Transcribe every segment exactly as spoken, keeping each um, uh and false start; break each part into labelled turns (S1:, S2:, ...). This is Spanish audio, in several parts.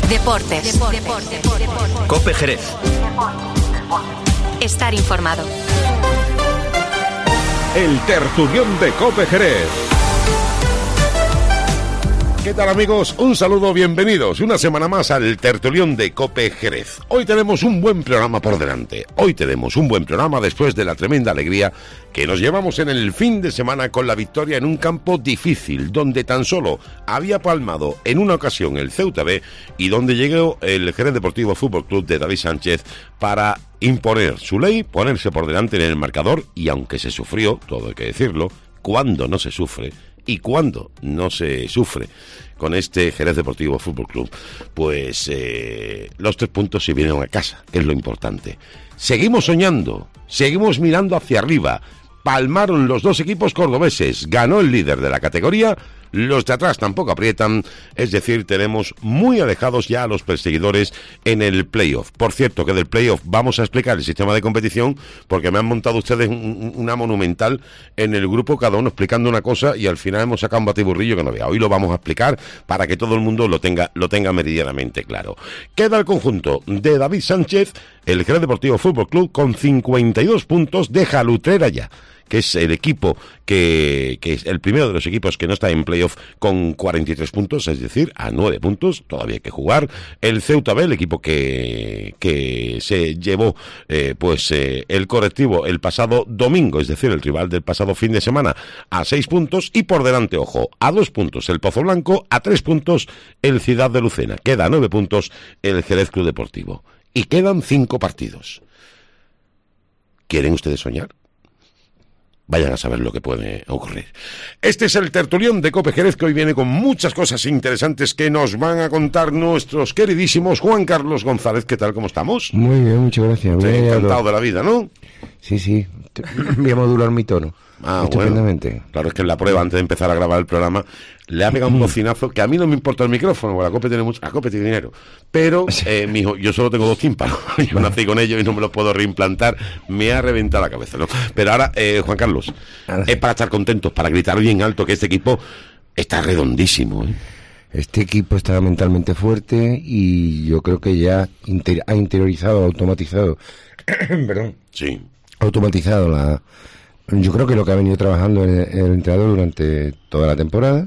S1: Deportes. Deportes. Deportes. Deportes.
S2: COPE Jerez.
S1: Estar informado.
S3: El tertulión de COPE Jerez. ¿Qué tal, amigos? Un saludo, bienvenidos una semana más al tertulión de COPE Jerez. Hoy tenemos un buen programa por delante. Hoy tenemos un buen programa después de la tremenda alegría que nos llevamos en el fin de semana con la victoria en un campo difícil, donde tan solo había palmado en una ocasión el Ceuta B y donde llegó el Jerez Deportivo Fútbol Club de David Sánchez para imponer su ley, ponerse por delante en el marcador, y aunque se sufrió, todo hay que decirlo, cuando no se sufre y cuando no se sufre con este Jerez Deportivo Fútbol Club, pues eh, los tres puntos se vienen a casa, que es lo importante. Seguimos soñando, seguimos mirando hacia arriba. Palmaron los dos equipos cordobeses, ganó el líder de la categoría, los de atrás tampoco aprietan, es decir, tenemos muy alejados ya a los perseguidores en el playoff. Por cierto, que del playoff vamos a explicar el sistema de competición, porque me han montado ustedes un, una monumental en el grupo, cada uno explicando una cosa, y al final hemos sacado un batiburrillo que no vea. Hoy lo vamos a explicar para que todo el mundo lo tenga, lo tenga meridianamente claro. Queda el conjunto de David Sánchez, el Jerez Deportivo Fútbol Club, con cincuenta y dos puntos, deja a Utrera ya, que es el equipo que, que es el primero de los equipos que no está en playoff, con cuarenta y tres puntos, es decir, a nueve puntos, todavía hay que jugar. El Ceuta B, el equipo que, que se llevó eh, pues eh, el correctivo el pasado domingo, es decir, el rival del pasado fin de semana, a seis puntos, y por delante, ojo, a dos puntos el Pozo Blanco, a tres puntos el Ciudad de Lucena, queda a nueve puntos el Jerez Club Deportivo, y quedan cinco partidos. ¿Quieren ustedes soñar? Vayan a saber lo que puede ocurrir. Este es el tertulión de COPE Jerez, que hoy viene con muchas cosas interesantes que nos van a contar nuestros queridísimos Juan Carlos González. ¿Qué tal? ¿Cómo estamos?
S4: Muy bien, muchas gracias.
S3: Sí,
S4: bien,
S3: encantado de la vida, ¿no?
S4: Sí, sí. Voy a modular mi tono.
S3: Ah, bueno. Claro, es que en la prueba, antes de empezar a grabar el programa, le ha pegado un bocinazo, que a mí no me importa el micrófono, porque la COPE tiene mucho, la COPE tiene dinero, pero eh, mi hijo, yo solo tengo dos tímpanos, yo nací con ellos y no me los puedo reimplantar, me ha reventado la cabeza, ¿no? Pero ahora, eh, Juan Carlos, es para estar contentos, para gritar bien alto que este equipo está redondísimo, ¿eh?
S4: Este equipo está mentalmente fuerte y yo creo que ya inter- ha interiorizado, automatizado, perdón,
S3: sí,
S4: automatizado la... Yo creo que lo que ha venido trabajando el, el entrenador durante toda la temporada,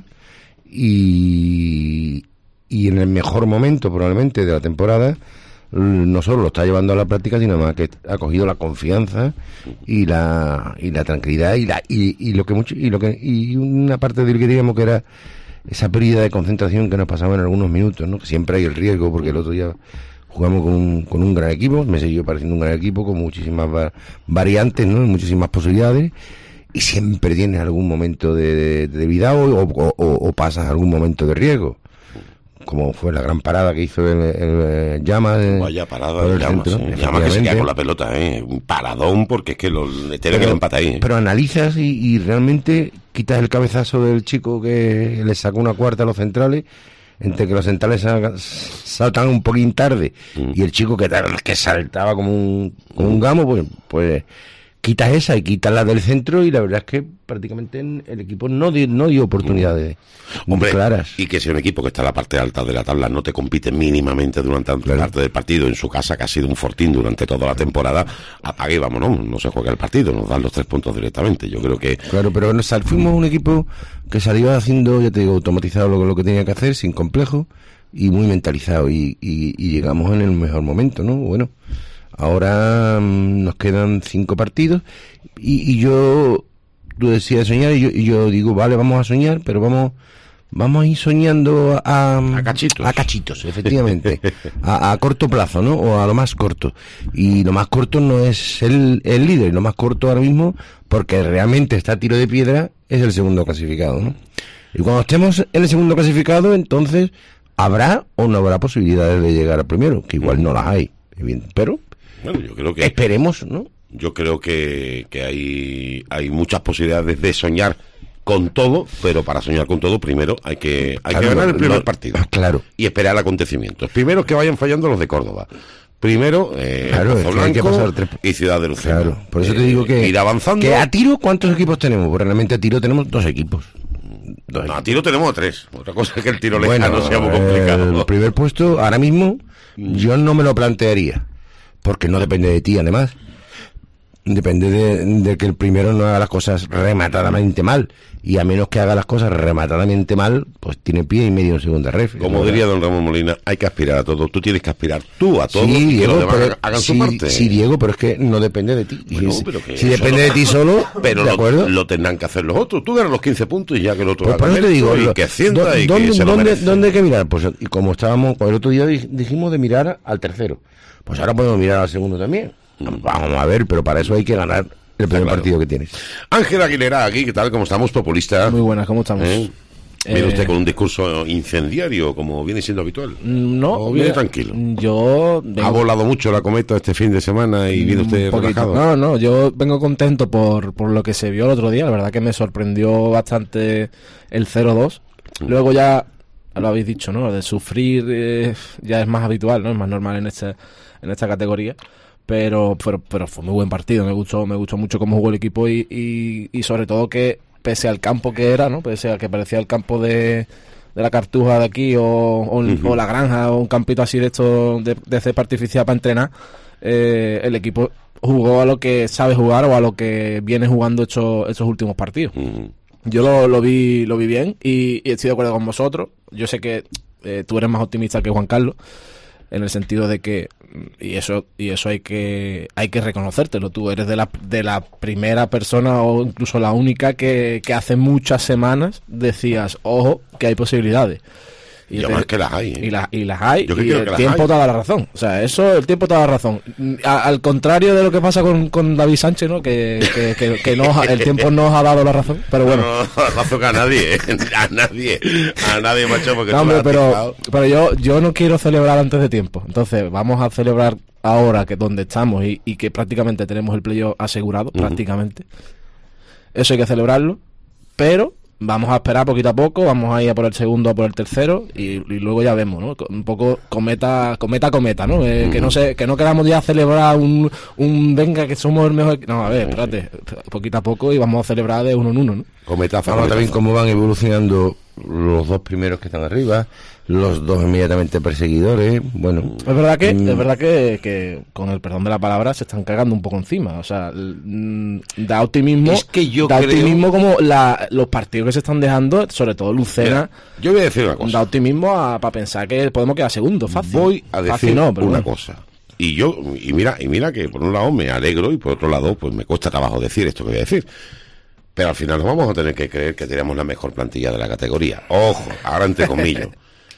S4: y, y en el mejor momento probablemente de la temporada, no solo lo está llevando a la práctica, sino más que ha cogido la confianza y la y la tranquilidad y la y, y lo que mucho y lo que y una parte del que digamos que era esa pérdida de concentración que nos pasaba en algunos minutos, ¿no? Que siempre hay el riesgo, porque el otro día jugamos con un, con un gran equipo, me siguió pareciendo un gran equipo con muchísimas va- variantes, ¿no? Muchísimas posibilidades, y siempre tienes algún momento de, de, de debilidad o, o, o, o pasas algún momento de riesgo, como fue la gran parada que hizo el, el, el Llama.
S3: Vaya parada de Llama, sí. Llama que se queda con la pelota, ¿eh? Un paradón, porque es que lo, tiene que el empate ahí, ¿eh?
S4: Pero analizas y, y realmente quitas el cabezazo del chico que le sacó una cuarta a los centrales, entre que los centrales saltan un poquín tarde mm. y el chico que, que saltaba como un, como un gamo, pues, pues quitas esa y quitas la del centro, y la verdad es que prácticamente el equipo no dio, no dio oportunidades mm. Hombre, claras.
S3: Y que si un equipo que está en la parte alta de la tabla no te compite mínimamente durante la claro. parte del partido en su casa, que ha sido un fortín durante toda la temporada, apague y vámonos, no se juega el partido, nos dan los tres puntos directamente. Yo creo que...
S4: Claro, pero nos, fuimos un equipo que salió haciendo, ya te digo, automatizado lo, lo que tenía que hacer, sin complejo y muy mentalizado, y, y, y llegamos en el mejor momento, ¿no? Bueno, ahora mmm, nos quedan cinco partidos y, y yo, tú decías soñar, y yo, y yo digo, vale, vamos a soñar, pero vamos vamos a ir soñando a,
S3: a cachitos,
S4: a cachitos, efectivamente, a, a corto plazo, ¿no? O a lo más corto. Y lo más corto no es el, el líder, lo más corto ahora mismo, porque realmente está a tiro de piedra, es el segundo clasificado, ¿no? Y cuando estemos en el segundo clasificado, entonces habrá o no habrá posibilidades de llegar al primero, que igual no las hay, pero
S3: bueno, yo creo que
S4: esperemos, ¿no?
S3: Yo creo que, que hay, hay muchas posibilidades de soñar con todo, pero para soñar con todo primero hay que hay claro, que ganar el primer lo, partido,
S4: claro,
S3: y esperar acontecimientos. Primero que vayan fallando los de Córdoba. Primero, eh,
S4: claro,
S3: Pozo Blanco
S4: que pasar tres...
S3: y Ciudad de Lucena.
S4: Claro, por eso eh, te digo que
S3: ir avanzando.
S4: Que a tiro, ¿cuántos equipos tenemos? Pues realmente a tiro tenemos dos equipos. dos
S3: No, a
S4: equipos.
S3: tiro tenemos tres. Otra cosa es que el tiro
S4: Bueno,
S3: lejano sea muy complicado.
S4: el primer puesto, ahora mismo, yo no me lo plantearía, porque no depende de ti, además. Depende de, de que el primero no haga las cosas rematadamente mal, y a menos que haga las cosas rematadamente mal, pues tiene pie y medio en segunda ref.
S3: Como diría don Ramón Molina, hay que aspirar a todo. Tú tienes que aspirar tú a todo
S4: Sí,
S3: y que
S4: Diego,
S3: los demás
S4: pero,
S3: hagan
S4: sí,
S3: su parte.
S4: sí, Diego, pero es que no depende de ti.
S3: Bueno,
S4: si
S3: pero que
S4: si
S3: eso
S4: depende
S3: no-
S4: de ti solo,
S3: Pero
S4: ¿de
S3: lo,
S4: acuerdo?
S3: lo tendrán que hacer los otros. Tú ganas los quince puntos y ya que el otro
S4: Pues por
S3: haga
S4: eso te digo,
S3: mérito y
S4: lo-
S3: que ascienda
S4: ¿dó-
S3: y
S4: ¿dónde,
S3: que se lo
S4: dónde,
S3: merece.
S4: ¿dónde hay que mirar? Pues y como estábamos, el otro día dij- dijimos de mirar al tercero. Pues ahora podemos mirar al segundo también. Vamos a ver, pero para eso hay que ganar el primer
S3: claro.
S4: partido que tienes.
S3: Ángel Aguilera, aquí, ¿qué tal? ¿Cómo estamos? Populista.
S2: Muy buenas, ¿cómo estamos?
S3: ¿Eh? ¿Viene
S2: Eh,
S3: usted con un discurso incendiario, como viene siendo habitual?
S2: No,
S3: ¿O viene
S2: mira,
S3: tranquilo?
S2: Yo vengo
S3: ¿Ha volado mucho la cometa este fin de semana y viene usted
S2: un poquito.
S3: relajado?
S2: No, no, yo vengo contento por, por lo que se vio el otro día. La verdad que me sorprendió bastante el cero dos. Luego ya, lo habéis dicho, ¿no? Lo de sufrir eh, ya es más habitual, ¿no? Es más normal en esta, en esta categoría. Pero, pero, pero fue muy buen partido. Me gustó, me gustó mucho cómo jugó el equipo y, y, y sobre todo que pese al campo que era, ¿no? Pese a que parecía el campo de, de la Cartuja de aquí o, o,
S3: Uh-huh.
S2: o la Granja o un campito así de esto de, de cepa artificial para entrenar, eh, el equipo jugó a lo que sabe jugar o a lo que viene jugando estos, estos últimos partidos.
S3: Mm.
S2: Yo lo, lo vi lo vi bien y, y estoy de acuerdo con vosotros. Yo sé que eh, tú eres más optimista que Juan Carlos en el sentido de que y eso y eso hay que hay que reconocértelo. Tú eres de la de la primera persona o incluso la única que, que hace muchas semanas decías, ojo, que hay posibilidades. Y,
S3: Yo
S2: te-
S3: más que las hay, ¿eh?
S2: y, la- y las hay,
S3: Yo que
S2: y
S3: creo que
S2: el
S3: las
S2: tiempo
S3: hay.
S2: te da la razón. O sea, eso, el tiempo te da la razón. A- al contrario de lo que pasa con, con David Sánchez, ¿no? Que, que, que, que no, el tiempo no os ha dado la razón. Pero bueno,
S3: No, no, no azúcar a nadie, ¿eh? A nadie. A nadie, macho, porque
S2: no,
S3: tú
S2: hombre,
S3: la has
S2: pero,
S3: picado.
S2: pero yo, yo no quiero celebrar antes de tiempo. Entonces, vamos a celebrar ahora que donde estamos y, y que prácticamente tenemos el playoff asegurado,
S3: Ujú.
S2: prácticamente. Eso hay que celebrarlo, pero vamos a esperar poquito a poco, vamos a ir a por el segundo, a por el tercero y, y luego ya vemos, ¿no? Un poco cometa, cometa, cometa, ¿no? Eh, Que no se, que no queramos ya celebrar un, un venga que somos el mejor. equi- No, a ver, espérate, poquito a poco y vamos a celebrar de uno en uno, ¿no?
S3: Cometazo,
S4: Vamos también
S3: cometazo.
S4: cómo van evolucionando los dos primeros que están arriba, los dos inmediatamente perseguidores. Bueno,
S2: Es verdad que,
S4: Mm.
S2: es verdad que, que, con el perdón de la palabra, se están cagando un poco encima. O sea, l- mm, da optimismo.
S3: Es que yo
S2: da
S3: creo-
S2: optimismo como la, los partidos que se están dejando, sobre todo Lucena,
S3: Mira, yo voy a decir una
S2: da
S3: cosa.
S2: optimismo para pensar que podemos quedar segundos. Fácil.
S3: Voy a decir
S2: Fácil no, pero
S3: una
S2: bueno.
S3: cosa. Y yo, y mira, y mira que por un lado me alegro y por otro lado, pues me cuesta trabajo decir esto que voy a decir. Pero al final nos vamos a tener que creer que tenemos la mejor plantilla de la categoría. Ojo, ahora entre comillas.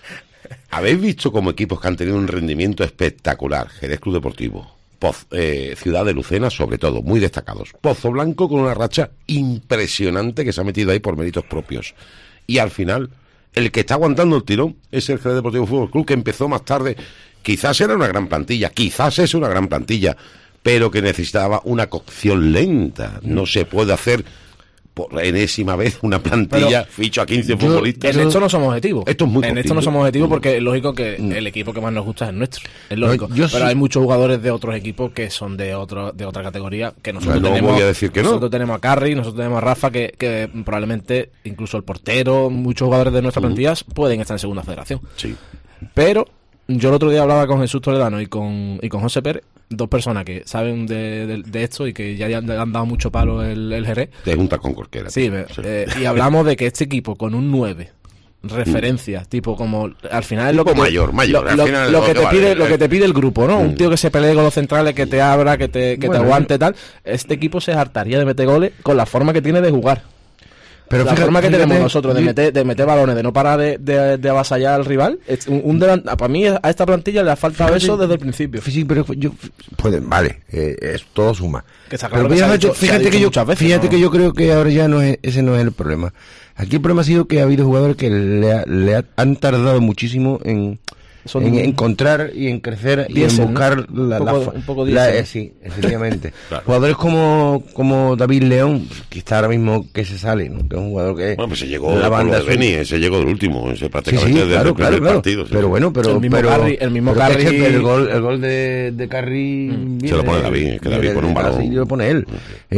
S3: ¿Habéis visto como equipos que han tenido un rendimiento espectacular? Jerez Club Deportivo, Poz, eh, Ciudad de Lucena, sobre todo, muy destacados. Pozo Blanco con una racha impresionante que se ha metido ahí por méritos propios. Y al final, el que está aguantando el tirón es el Jerez Deportivo Fútbol Club, que empezó más tarde. Quizás era una gran plantilla, quizás es una gran plantilla, pero que necesitaba una cocción lenta. No se puede hacer por enésima vez una plantilla,
S2: Pero
S3: ficho a quince
S2: yo-
S3: futbolistas.
S2: En esto no somos objetivos.
S3: Esto es muy
S2: En esto
S3: cortito.
S2: no somos objetivos porque es lógico que
S3: Mm.
S2: el equipo que más nos gusta es el nuestro. Es lógico.
S4: No, yo
S2: pero
S4: sí-
S2: hay muchos jugadores de otros equipos que son de otro de otra categoría que nosotros
S3: No
S2: tenemos.
S3: voy a decir que no.
S2: Nosotros tenemos a Carri, nosotros tenemos a Rafa, que, que probablemente incluso el portero, muchos jugadores de nuestras plantillas pueden estar en segunda federación.
S3: Sí.
S2: Pero yo el otro día hablaba con Jesús Toledano y con, y con José Pérez, dos personas que saben de, de, de esto y que ya le han, le han dado mucho palo el, el Jerez.
S3: Te juntas con cualquiera.
S2: Sí, me- eh, y hablamos de que este equipo con un nueve referencia, tipo como al final es lo que
S3: Tipo
S2: te-
S3: mayor, mayor,
S2: lo,
S3: al
S2: lo-
S3: final es
S2: lo
S3: lo
S2: que
S3: que
S2: te
S3: vale,
S2: pide
S3: eh.
S2: lo que te pide el grupo, ¿no? Un
S3: Mm.
S2: tío que se pelee con los centrales, que te abra, que te que
S4: Bueno,
S2: te aguante tal. Este equipo se hartaría de meter goles con la forma que tiene de jugar.
S4: pero
S2: la
S4: fíjate-
S2: forma que tenemos
S4: fíjate,
S2: nosotros de
S4: yo-
S2: meter, de meter balones, de no parar de, de, de avasallar al rival, es un, un delan- para mí a esta plantilla le ha faltado
S4: Fíjate-
S2: eso desde el principio.
S4: Sí, pero yo, puede, vale, eh, es todo suma.
S2: Que está claro
S4: Pero
S2: que se ha
S4: fíjate,
S2: dicho- se ha
S4: fíjate
S2: dicho
S4: que yo,
S2: muchas veces,
S4: fíjate
S2: ¿no?
S4: que yo creo que ahora ya no es, ese no es el problema. Aquí el problema ha sido que ha habido jugadores que le, ha- le ha- han tardado muchísimo en,
S2: son
S4: en encontrar y en crecer
S2: diésel,
S4: y en buscar
S2: ¿no?
S4: la,
S2: un poco,
S4: la,
S2: un poco
S4: la,
S2: diésel.
S4: eh, sí, efectivamente.
S3: Claro.
S4: Jugadores como como David León, que está ahora mismo que se sale, ¿no? Que es un jugador que
S3: Bueno, pues se llegó
S4: la
S3: por
S4: banda
S3: lo de Beni, ese llegó del último, ese
S4: Sí,
S3: prácticamente
S4: sí,
S3: desde
S4: claro,
S3: el primer
S4: claro, claro.
S3: partido. Sí,
S4: pero
S3: sí.
S4: bueno, pero
S2: El mismo
S4: pero,
S2: Carri- el mismo
S4: pero que es que
S2: Carri-
S4: el gol, el gol de, de Carri
S2: Mm.
S4: viene
S3: Se lo pone
S4: de-
S3: David, es que
S4: viene
S3: David
S4: de-
S3: pone un
S4: de
S3: balón.
S4: Carri y lo pone él.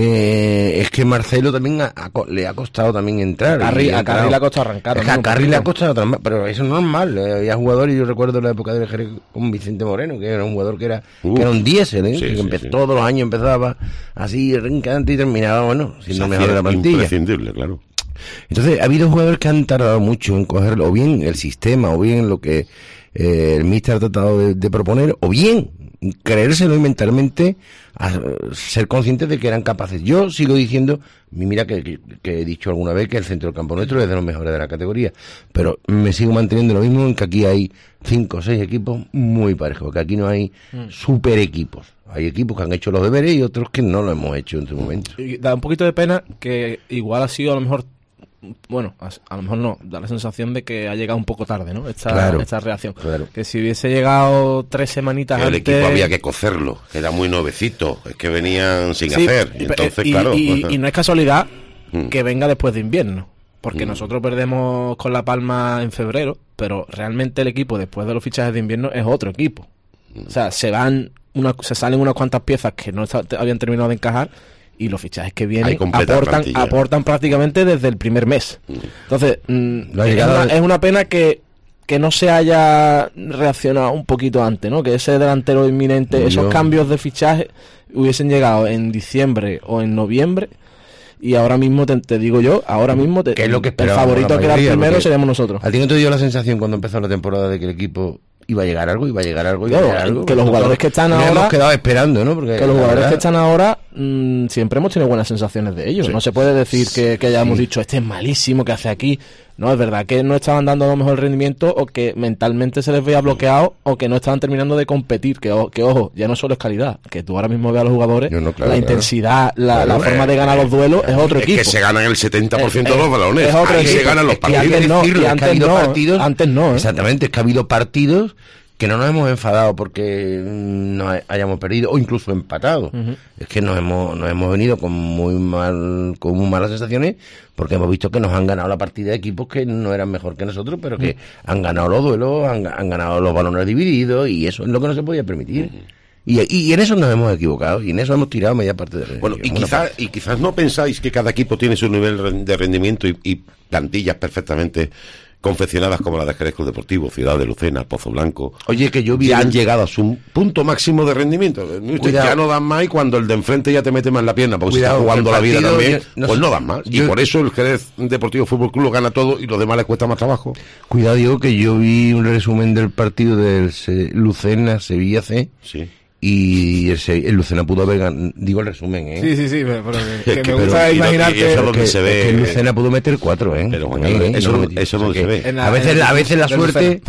S4: Eh, es que Marcelo también ha- ha co- le ha costado también entrar.
S2: A Carri-
S4: y
S2: a
S4: ha
S2: Carri
S4: entrado.
S2: le ha costado arrancar
S4: Es que
S2: también
S4: a
S2: un
S4: Carri le ha
S2: poquito.
S4: costado también, pero eso no es mal. Eh, Había jugadores, yo recuerdo la época del Jerez con Vicente Moreno, que era un jugador que era,
S3: Uf.
S4: que era un diésel, ¿eh?
S3: Sí,
S4: que
S3: sí,
S4: empe-
S3: sí.
S4: todos los años empezaba así, rincante y terminaba, bueno, siendo el mejor de la plantilla.
S3: Imprescindible, claro.
S4: Entonces, ha habido jugadores que han tardado mucho en cogerlo, o bien el sistema, o bien lo que eh, el míster ha tratado de, de proponer, o bien creérselo y mentalmente a ser conscientes de que eran capaces. Yo sigo diciendo, mira que, que, que he dicho alguna vez que el centro del campo nuestro es de los mejores de la categoría, pero me sigo manteniendo lo mismo en que aquí hay cinco o seis equipos muy parejos, que aquí no hay
S2: Mm.
S4: super equipos. Hay equipos que han hecho los deberes y otros que no lo hemos hecho en su momento.
S2: Y da un poquito de pena que igual ha sido a lo mejor, bueno, a, a lo mejor no, da la sensación de que ha llegado un poco tarde, ¿no? Esta,
S4: Claro,
S2: esta reacción.
S4: claro.
S2: Que si hubiese llegado tres semanitas
S3: Que el
S2: antes...
S3: equipo había que cocerlo, que era muy nuevecito, es que venían sin
S2: Sí,
S3: hacer. Y
S2: y-
S3: entonces,
S2: y,
S3: claro.
S2: y- y no es casualidad
S3: Mm.
S2: que venga después de invierno, porque
S3: Mm.
S2: nosotros perdemos con La Palma en febrero, pero realmente el equipo después de los fichajes de invierno es otro equipo. O sea, se van, una, se salen unas cuantas piezas que no está- habían terminado de encajar y los fichajes que
S3: Hay
S2: vienen
S3: completa
S2: aportan,
S3: plantilla.
S2: aportan prácticamente desde el primer mes. Entonces, mm,
S4: La
S2: es,
S4: llegada
S2: una,
S4: de-
S2: es una pena que que no se haya reaccionado un poquito antes, ¿no? Que ese delantero inminente,
S4: Yo-
S2: esos cambios de fichaje hubiesen llegado en diciembre o en noviembre. Y ahora mismo te, te digo yo, ahora mismo te,
S4: Que es lo que
S2: el
S4: esperábamos
S2: favorito
S4: la
S2: a quedar
S4: mayoría,
S2: primero
S4: porque
S2: seremos nosotros.
S4: ¿A ti no te dio la sensación cuando empezó la temporada de que el equipo iba a llegar algo, iba a llegar algo, iba
S2: Claro,
S4: a llegar algo?
S2: que los jugadores que están
S4: Nos
S2: ahora-
S4: hemos quedado esperando, ¿no? Porque
S2: Que los
S4: la
S2: jugadores
S4: verdad-
S2: que están ahora mmm, siempre hemos tenido buenas sensaciones de ellos.
S3: Sí.
S2: No se puede decir que, que hayamos
S4: Sí.
S2: dicho este es malísimo, que hace aquí. No, es verdad que no estaban dando a lo mejor el rendimiento o que mentalmente se les veía bloqueado o que no estaban terminando de competir. Que, o- que ojo, ya no solo es calidad. Que tú ahora mismo veas a los jugadores,
S4: Yo no, claro,
S2: la
S4: claro.
S2: intensidad, la,
S3: Claro,
S2: la forma
S3: eh,
S2: de ganar los duelos es otro
S3: Es
S2: equipo.
S3: que se ganan el setenta por ciento
S2: Eh,
S3: de los balones.
S2: es otro
S3: Ahí se
S2: equipo.
S3: ganan los
S2: Es que
S4: Y hay
S3: partidos.
S2: antes no,
S4: decirlo,
S2: y
S4: es que ha
S2: antes
S4: habido
S2: no,
S4: partidos,
S2: antes no, ¿eh?
S4: Exactamente, es que ha habido partidos que no nos hemos enfadado porque mm, no hay- hayamos perdido o incluso empatado.
S2: Ujú.
S4: Es que nos hemos nos hemos venido con muy mal con muy malas sensaciones porque hemos visto que nos han ganado la partida de equipos que no eran mejor que nosotros, pero que han ganado los duelos, han, han ganado los balones divididos y eso es lo que no se podía permitir. Y, y en eso nos hemos equivocado y en eso hemos tirado media parte de
S3: Bueno, y
S4: buena
S3: quizás
S4: parte.
S3: y quizás no pensáis que cada equipo tiene su nivel ren- de rendimiento y, y plantillas perfectamente confeccionadas como la de Jerez Club Deportivo, Ciudad de Lucena, Pozo Blanco.
S4: Oye, que yo vi
S3: Ya
S4: el-
S3: han llegado a su punto máximo de rendimiento.
S4: Cuidado.
S3: Ya no dan más y cuando el de enfrente ya te mete más en la pierna, porque
S4: Cuidado,
S3: se está jugando
S4: el
S3: la vida
S4: partido,
S3: también,
S4: yo- no
S3: pues
S4: sé.
S3: no dan más. Y
S4: Yo-
S3: por eso el Jerez Deportivo Fútbol Club lo gana todo y los demás les cuesta más trabajo.
S4: Cuidado, digo que yo vi un resumen del partido del Se- Lucena Sevilla C
S3: Sí.
S4: y el, Se- el Lucena pudo haber gan- digo el resumen, ¿eh?
S2: Sí, sí, sí, pero, pero que, que
S3: que-
S2: me gusta
S3: pero- y no-
S2: imaginar
S3: y
S2: que...
S3: eso es lo que
S4: que,
S3: se ve,
S4: es que el
S3: eh,
S4: Lucena pudo meter cuatro, ¿eh?
S3: Pero, Juan
S4: Ahí,
S3: Carlos,
S4: ¿eh?
S3: eso
S4: No lo
S3: no-
S4: metió.
S3: eso no
S4: O sea
S3: se
S4: que
S3: ve.
S2: En la-
S4: A veces,
S2: en-
S4: a veces la
S2: del
S4: suerte,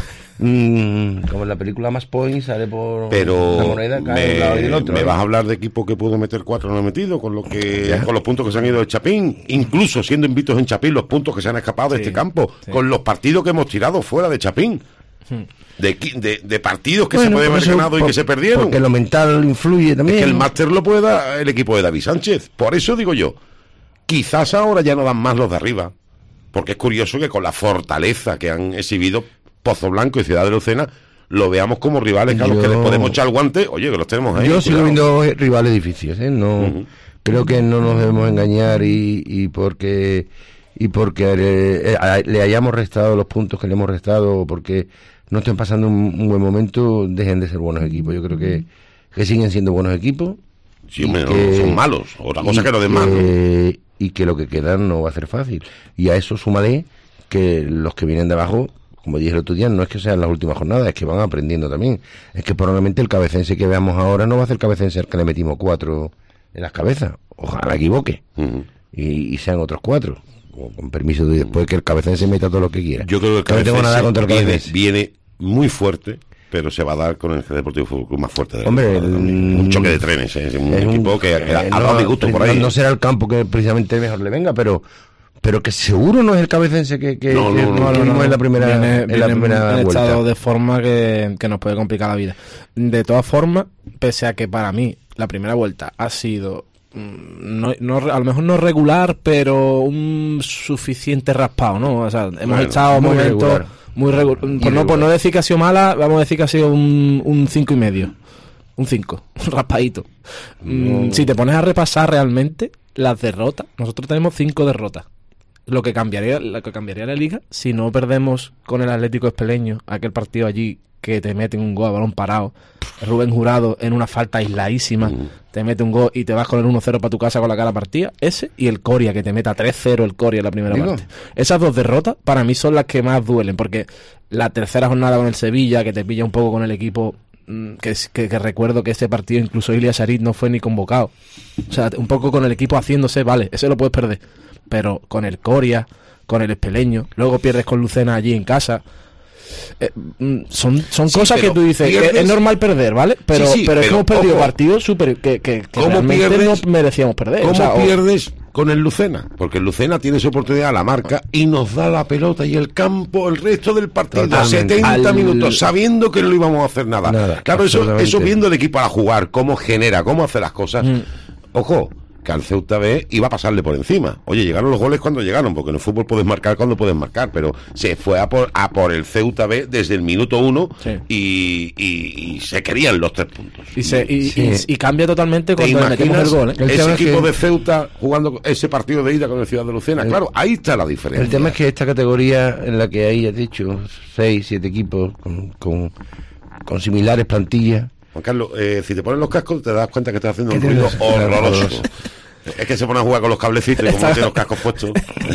S4: mm, como en la película Más Point, sale por
S3: Pero
S4: la moneda, cae de un lado y
S3: me,
S4: del otro.
S3: me
S4: ¿eh?
S3: vas a hablar de equipo que pudo meter cuatro no he metido, con lo que
S4: Ya.
S3: con los puntos que se han ido de Chapín, incluso siendo invitos en Chapín, los puntos que se han escapado de
S2: Sí,
S3: este campo,
S2: sí.
S3: con los partidos que hemos tirado fuera de Chapín. De, qui- de, de partidos que
S4: Bueno,
S3: se pueden
S4: por
S3: haber
S4: eso,
S3: ganado y
S4: por-
S3: que se perdieron.
S4: Porque lo mental influye también.
S3: Es que el
S4: ¿no?
S3: máster lo puede dar el equipo de David Sánchez. Por eso digo yo, quizás ahora ya no dan más los de arriba. Porque es curioso que con la fortaleza que han exhibido Pozo Blanco y Ciudad de Lucena, lo veamos como rivales que a los que
S4: Yo-
S3: les podemos echar el guante. Oye, que los tenemos ahí.
S4: Yo sigo
S3: cuidado.
S4: viendo rivales difíciles, ¿eh? No,
S3: Ujú.
S4: creo que no nos debemos engañar y, y porque y porque eh, eh, le hayamos restado los puntos que le hemos restado o porque no estén pasando un, un buen momento, dejen de ser buenos equipos. Yo creo que, que siguen siendo buenos equipos.
S3: Sí,
S4: y
S3: hombre, no,
S4: que-
S3: son malos. Otra cosa
S4: y
S3: que los demás. ¿no?
S4: que- y que lo que queda no va a ser fácil. Y a eso súmale que los que vienen de abajo, como dije el otro día, no es que sean las últimas jornadas, es que van aprendiendo también. Es que probablemente el cabecense que veamos ahora no va a ser el cabecense al que le metimos cuatro en las cabezas. Ojalá me equivoque.
S3: Ujú.
S4: Y, y sean otros cuatro. Con, con permiso de después que el cabecense meta todo lo que quiera.
S3: Yo creo que el
S4: no tengo nada
S3: Cabecense
S4: contra el
S3: viene,
S4: cabecense.
S3: viene muy fuerte, pero se va a dar con el Jerez Deportivo Fútbol Club más fuerte de la
S4: Hombre,
S3: temporada también.
S4: el-
S3: un choque de trenes, ¿eh? Es un
S4: Es un-
S3: equipo que, que
S4: eh,
S3: ha dado
S4: no,
S3: mi gusto por
S4: no-
S3: ahí.
S4: No será el campo que precisamente mejor le venga, pero Pero que seguro no es el cabecense que, que,
S3: No,
S4: que
S3: no, no,
S4: tuvimos
S2: no, no.
S4: en la primera,
S2: Viene-
S4: en
S2: viene
S4: la primera
S2: en
S4: vuelta.
S2: estado de forma que, que nos puede complicar la vida. De todas formas, pese a que para mí la primera vuelta ha sido mm, no, no, a lo mejor no regular, pero un suficiente raspado, ¿no? O sea, hemos
S3: Bueno,
S2: estado
S4: muy
S2: momentos
S4: regular.
S2: muy regular. Por no,
S4: regular.
S2: por no decir que ha sido mala, vamos a decir que ha sido un, un cinco y medio. Un cinco, raspadito. Mm,
S3: No.
S2: Si te pones a repasar realmente las derrotas, nosotros tenemos cinco derrotas. Lo que cambiaría, lo que cambiaría la liga si no perdemos con el Atlético Espeleño, aquel partido allí que te meten un gol a balón parado, Rubén Jurado en una falta aisladísima,
S3: Mm.
S2: te mete un gol y te vas con el uno cero para tu casa con la cara partida, ese y el Coria que te meta tres cero el Coria en la primera
S4: Digo.
S2: parte. Esas dos derrotas para mí son las que más duelen, porque la tercera jornada con el Sevilla, que te pilla un poco con el equipo, mm, que, es- que, que recuerdo que ese partido incluso Ilia Sharit no fue ni convocado. O sea, un poco con el equipo haciéndose, vale, ese lo puedes perder, pero con el Coria, con el Espeleño, luego pierdes con Lucena allí en casa. Eh, mm, son son
S3: Sí,
S2: cosas que
S3: pero
S2: tú dices que
S3: pierdes-
S2: es normal perder, ¿vale? Pero,
S3: Sí, sí,
S2: pero es que
S3: pero,
S2: hemos perdido
S3: ojo,
S2: partidos súper que, que, que
S3: ¿cómo
S2: realmente
S3: pierdes?
S2: no merecíamos perder.
S3: ¿Cómo
S2: o sea, o-
S3: pierdes con el Lucena? Porque el Lucena tiene su oportunidad a la marca y nos da la pelota y el campo el resto del partido,
S4: Totalmente.
S3: setenta
S2: Al-
S3: minutos, sabiendo que no le íbamos a hacer nada.
S4: Nada,
S3: claro, eso,
S4: absolutamente.
S3: eso viendo el equipo a jugar, cómo genera, cómo hace las cosas.
S2: Mm.
S3: Ojo, que al Ceuta B iba a pasarle por encima. Oye, llegaron los goles cuando llegaron, porque en el fútbol puedes marcar cuando puedes marcar, pero se fue a por, a por el Ceuta B desde el minuto uno
S2: Sí.
S3: y, y- y se querían los tres puntos.
S2: y, se, y,
S4: Sí.
S2: y- y cambia totalmente
S3: ¿Te
S2: cuando le metemos el
S3: imaginas
S2: gol, ¿eh?
S4: El
S3: ese
S4: tema es
S3: equipo
S4: que-
S3: de Ceuta jugando ese partido de ida con el Ciudad de Lucena?
S4: El-
S3: Claro, ahí está la diferencia.
S4: El tema es que esta categoría en la que hay, has dicho, seis, siete equipos con, con, con similares plantillas.
S3: Juan Carlos, eh, si te pones los cascos te das cuenta que estás haciendo
S4: Que
S3: un ruido
S4: tienes-
S3: horroroso.
S4: horroroso.
S3: Es que se pone a jugar con los cablecitos y como no tiene los cascos puestos.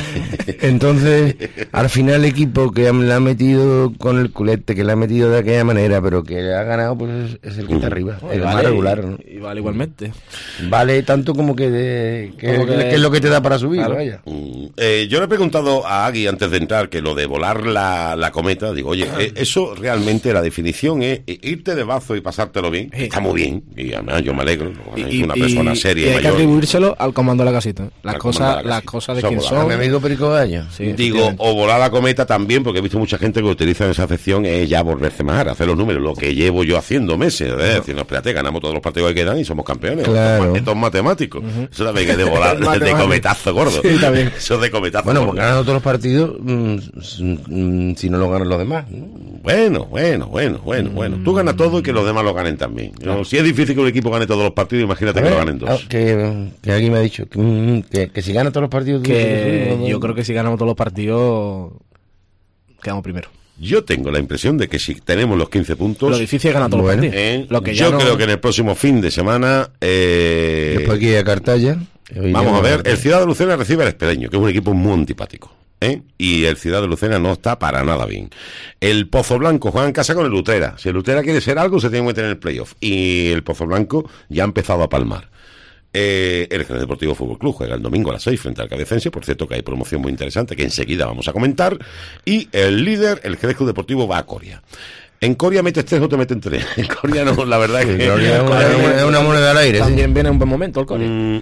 S4: Entonces, al final el equipo que le ha metido con el culete, que le ha metido de aquella manera, pero que le ha ganado, pues es, es el que está arriba,
S2: Y
S4: el más
S2: vale,
S4: regular. ¿no?
S2: y, y vale igualmente.
S4: Vale tanto como que, de, que,
S2: Como que-
S4: que es lo que te da para subir,
S2: Claro.
S4: vaya.
S3: Mm, eh, yo le he preguntado a Agui antes de entrar que lo de volar la, la cometa, digo, oye, eh, eso realmente la definición es eh, irte de bazo y pasártelo bien,
S2: Sí.
S3: está muy bien, y además yo me alegro,
S2: Y,
S3: es
S2: y-
S3: una persona
S2: y-
S3: seria,
S2: y hay que
S3: mayor.
S2: atribuírselo al comando de la casita. Las
S3: Al comando
S2: cosas,
S3: de la
S2: las
S3: casita.
S2: cosas de
S3: Son
S2: quién
S3: voladas.
S4: A
S2: son.
S4: mi amigo Perico Gallo.
S2: Sí,
S3: Digo,
S2: efectivamente.
S3: o volar la cometa también, porque he visto mucha gente que utiliza esa acepción, es ya volverse más, hacer los números, lo que llevo yo haciendo meses, es decir, no, espérate, ganamos todos los partidos que quedan y somos campeones.
S4: Claro.
S3: Esto es matemático. Eso también es de volar, de
S2: Matemático.
S3: cometazo gordo.
S2: Sí, también.
S3: Eso es de cometazo
S4: Bueno,
S3: gordo.
S4: pues ganando todos los partidos, mm, s- mm, si no lo ganan los demás. ¿no?
S3: Bueno, bueno, bueno, bueno, bueno. Tú ganas todo y que los demás lo ganen también. Yo, si es difícil que un equipo gane todos los partidos, imagínate
S4: A
S3: que
S4: ver,
S3: lo ganen dos.
S4: ah, que, que alguien me ha dicho que, mm, que, que si gana todos los partidos... tú dices
S2: Que
S4: sí, no,
S2: yo
S4: no.
S2: creo que si ganamos todos los partidos, quedamos primero.
S3: Yo tengo la impresión de que si tenemos los quince puntos,
S2: Lo difícil es ganar todos
S4: Bueno.
S2: los partidos.
S3: eh,
S2: Lo que ya
S3: yo
S2: no-
S3: creo que en el próximo fin de semana eh,
S4: Después aquí a Cartaya.
S3: vamos a ver, el Ciudad de Lucena recibe al Espeleño, que es un equipo muy antipático. ¿eh? Y el Ciudad de Lucena no está para nada bien. El Pozo Blanco juega en casa con el Utrera. Si el Utrera quiere ser algo, se tiene que meter en el playoff. Y el Pozo Blanco ya ha empezado a palmar. Eh, el Jerez Deportivo Fútbol Club juega el domingo a las seis frente al Cabecense. Por cierto, que hay promoción muy interesante que enseguida vamos a comentar. Y el líder, el Jerez Club Deportivo, va a Coria. En Coria metes tres o te meten tres. En Coria no, la verdad es que...
S4: Es una, es una moneda al aire, sí.
S2: También viene un buen momento el Corea.
S3: Mm,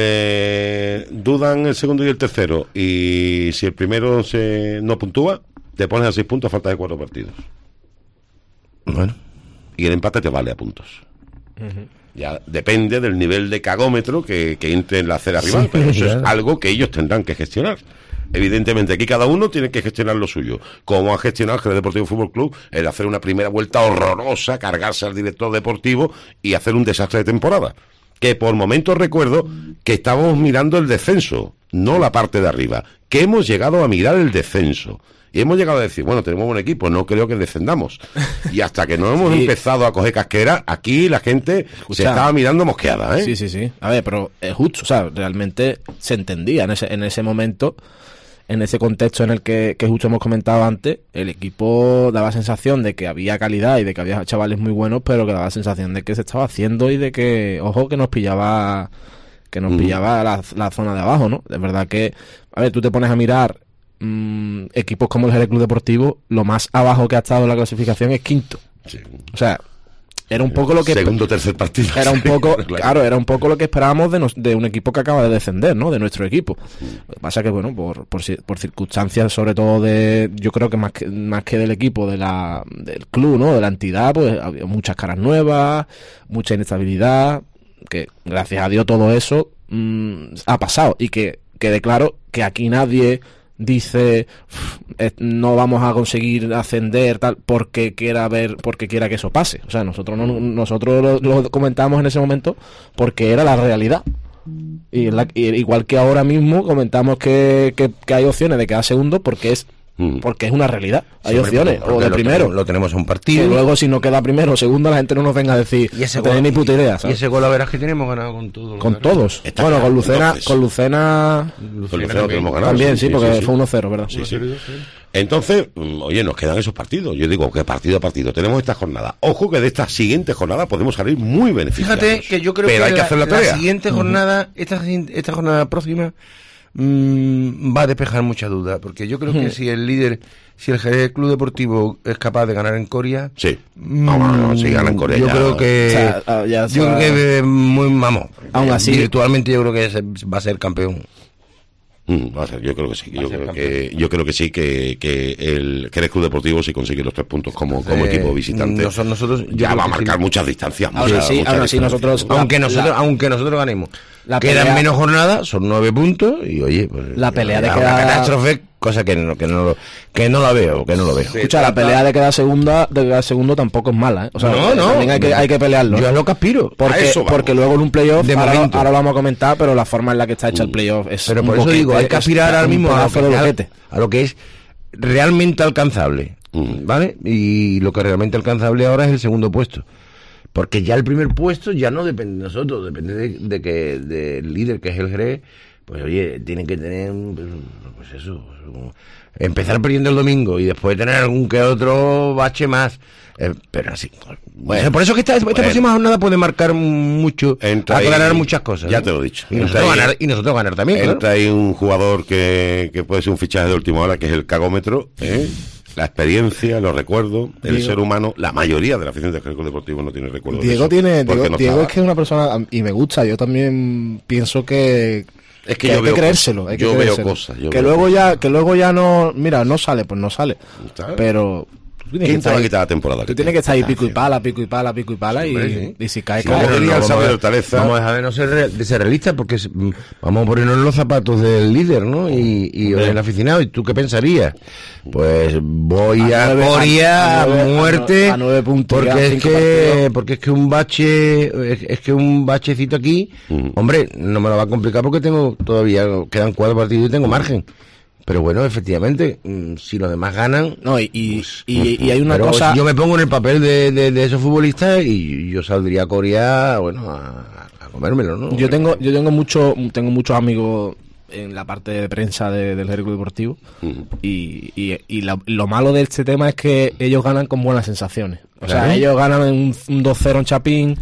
S3: eh, dudan el segundo y el tercero, y si el primero se no puntúa, te pones a seis puntos a falta de cuatro partidos,
S4: Bueno,
S3: y el empate te vale a puntos. Ya depende del nivel de cagómetro que, que entre en la acera rival,
S4: Sí,
S3: pero eso
S4: claro.
S3: es algo que ellos tendrán que gestionar. Evidentemente aquí cada uno tiene que gestionar lo suyo, como ha gestionado el Jerez Deportivo Fútbol Club, el hacer una primera vuelta horrorosa, cargarse al director deportivo y hacer un desastre de temporada, que por momentos recuerdo que estábamos mirando el descenso, no la parte de arriba, que hemos llegado a mirar el descenso. Y hemos llegado a decir, bueno, tenemos buen equipo, no creo que descendamos. Y hasta que no hemos
S2: Sí.
S3: empezado a coger casquera, aquí la gente
S2: Escucha.
S3: se estaba mirando mosqueada, ¿eh?
S2: Sí, sí, sí. A ver, pero es justo, o sea, realmente se entendía en ese, en ese momento, en ese contexto en el que, que justo hemos comentado antes, el equipo daba sensación de que había calidad y de que había chavales muy buenos, pero que daba sensación de que se estaba haciendo y de que, ojo, que nos pillaba que nos
S3: Mm.
S2: pillaba la, la zona de abajo, ¿no? De verdad que, a ver, tú te pones a mirar mm, equipos como el Jerez Club Deportivo, lo más abajo que ha estado en la clasificación es quinto.
S3: Sí.
S2: O sea, era un poco lo que
S3: segundo tercer partido
S2: era un poco
S3: claro.
S2: claro era un poco lo que esperábamos de, nos, de un equipo que acaba de descender, ¿no? De nuestro equipo. Lo que pasa que bueno, por, por por circunstancias sobre todo de, yo creo que más que más que del equipo, de la del club, ¿no? De la entidad, pues había muchas caras nuevas, mucha inestabilidad, que gracias a Dios todo eso mmm, ha pasado, y que quede claro que aquí nadie dice no vamos a conseguir ascender tal porque quiera ver porque quiera que eso pase. O sea, nosotros no, nosotros lo, lo comentamos en ese momento porque era la realidad, y, la, y igual que ahora mismo comentamos que, que, que hay opciones de quedar segundo porque es porque es una realidad. Hay
S4: Siempre,
S2: opciones, o de
S4: lo
S2: primero
S4: tenemos, lo tenemos a un partido,
S2: que luego si no queda primero o segundo la gente no nos venga a decir
S4: y ese
S2: no tenéis ni puta idea, ¿sabes?
S4: Y ese gol a veras que tenemos ganado con todos
S2: con todos.
S3: Está
S2: bueno,
S3: claro,
S2: con Lucena
S3: entonces.
S2: con Lucena
S3: Con Lucena que hemos ganado,
S2: también, sí,
S3: sí,
S2: porque
S3: sí, sí.
S2: fue uno cero, ¿verdad?
S3: Sí, sí. Entonces, oye, nos quedan esos partidos. Yo digo que partido a partido tenemos esta jornada. Ojo que de esta siguiente jornada podemos salir muy beneficiados.
S4: Fíjate que yo creo
S3: Pero
S4: que,
S3: hay que
S4: la,
S3: hacer la
S4: la
S3: tarea.
S4: siguiente jornada, esta, esta jornada próxima, mmm, va a despejar muchas dudas, porque yo creo que si el líder, si el Jerez Club Deportivo es capaz de ganar en Coria,
S3: Sí. Vamos, no, si gana en Corea
S4: yo
S3: ya-
S4: creo que,
S2: O sea, ah, ya
S4: yo
S2: está-
S4: creo que eh, muy, vamos,
S2: Aún así-
S4: virtualmente yo creo que se- va a ser campeón.
S3: Mm, va a ser, yo creo que sí.
S4: Va a
S3: Yo
S4: ser
S3: creo
S4: campeón.
S3: que, yo creo que sí, que, que el Jerez Club Deportivo, si consigue los tres puntos como, como
S4: Eh,
S3: equipo visitante,
S4: nosotros, nosotros yo
S3: ya
S4: creo
S3: va a
S4: que
S3: marcar
S4: sí.
S3: muchas distancias.
S2: Aún
S3: muchas-
S2: así,
S3: muchas
S2: aún así
S3: distancias.
S2: nosotros-
S4: Aunque
S2: la-
S4: nosotros,
S2: la-
S4: aunque nosotros ganemos,
S2: la
S4: quedan
S2: pelea-
S4: menos jornadas, son nueve puntos y oye, pues,
S2: La pelea de
S4: una
S2: quedar-
S4: catástrofe, cosa que no, que no, que no la veo, que no lo veo.
S2: Escucha, la pelea de quedar segunda, de quedar segundo tampoco es mala, ¿eh? O sea,
S4: No, no.
S2: también hay que, hay que pelearlo.
S4: Yo es lo que aspiro.
S3: A
S2: Porque,
S3: eso vamos.
S2: porque luego en un playoff,
S4: De
S2: ahora,
S4: momento.
S2: ahora lo vamos a comentar, pero la forma en la que está hecha el playoff es
S4: Pero
S2: un
S4: por eso
S2: boquete,
S4: digo, hay que
S2: es
S4: aspirar ahora
S2: un
S4: mismo a lo
S2: pedazo
S4: que,
S2: de
S4: a,
S2: boquete.
S4: a lo que es realmente alcanzable,
S3: Mm.
S4: ¿vale? Y lo que realmente alcanzable ahora es el segundo puesto. Porque ya el primer puesto ya no depende de nosotros, depende de, de que del líder, que es el Jerez, pues oye, tienen que tener, pues, pues eso, un- empezar perdiendo el domingo y después tener algún que otro bache más. Eh, pero así, bueno, por eso que esta, esta
S3: bueno.
S4: próxima jornada puede marcar mucho,
S3: Entra ahí-
S4: aclarar muchas cosas.
S3: ya
S4: ¿eh?
S3: te lo he dicho.
S4: Y
S3: Entra
S4: nosotros,
S3: ahí-
S4: ganar, y nosotros ganar también, claro.
S3: Entra ahí un jugador que, que puede ser un fichaje de última hora, que es el cagómetro, ¿eh? La experiencia, los recuerdos, el
S2: Diego-
S3: ser humano. La mayoría de la afición del Jerez Club Deportivo no tiene recuerdos de
S2: Diego
S3: eso,
S2: tiene,
S3: porque
S2: Diego,
S3: no
S2: Diego
S3: estaba.
S2: es que es una persona, y me gusta, yo también pienso que,
S3: Es que
S2: que
S3: yo
S2: hay
S3: veo
S2: que creérselo,
S3: cosas,
S2: hay que
S3: yo veo
S2: creérselo.
S3: cosas, yo
S2: que
S3: veo
S2: luego
S3: cosas.
S2: ya, que luego ya no, mira, no sale, pues no sale,
S3: ¿Sabes?
S2: pero tú tienes que
S3: ¿Quién te
S2: estar
S3: va a
S2: ahí-
S3: quitar la temporada?
S2: Tú tienes que estar ahí pico y pala, pico y pala, pico y pala, y,
S4: Hombre, sí.
S2: y si caes,
S3: Sí,
S2: caes.
S3: como diría el
S4: vamos,
S3: sabio
S4: a
S3: de
S4: ver-
S3: Hortaleza.
S4: vamos a dejar de no ser, re- de ser realistas porque es- mm, vamos a ponernos en los zapatos del líder, ¿no? Y, y el aficionado. ¿Y tú qué pensarías? Pues voy
S2: A
S4: a,
S2: nueve-
S4: Coria
S2: a
S4: a,
S2: nueve- a nu-
S4: muerte
S2: a nueve puntos ya,
S4: porque es
S2: cinco
S4: que
S2: partidos.
S4: porque es que un bache es, es que un bachecito aquí,
S3: Mm.
S4: hombre, no me lo va a complicar porque tengo todavía quedan cuatro partidos y tengo margen. Pero bueno, efectivamente, mm, si los demás ganan,
S2: No, y, y, y, y hay una
S4: pero
S2: cosa...
S4: si yo me pongo en el papel de, de, de esos futbolistas y yo saldría a Corea, bueno, a, a comérmelo, ¿no?
S2: Yo tengo, yo tengo mucho, tengo muchos amigos en la parte de prensa de- del Jerez Club Deportivo,
S3: Ujú.
S2: y, y, y la- lo malo de este tema es que ellos ganan con buenas sensaciones. O sea,
S4: Claro.
S2: ellos ganan un, un dos cero en Chapín,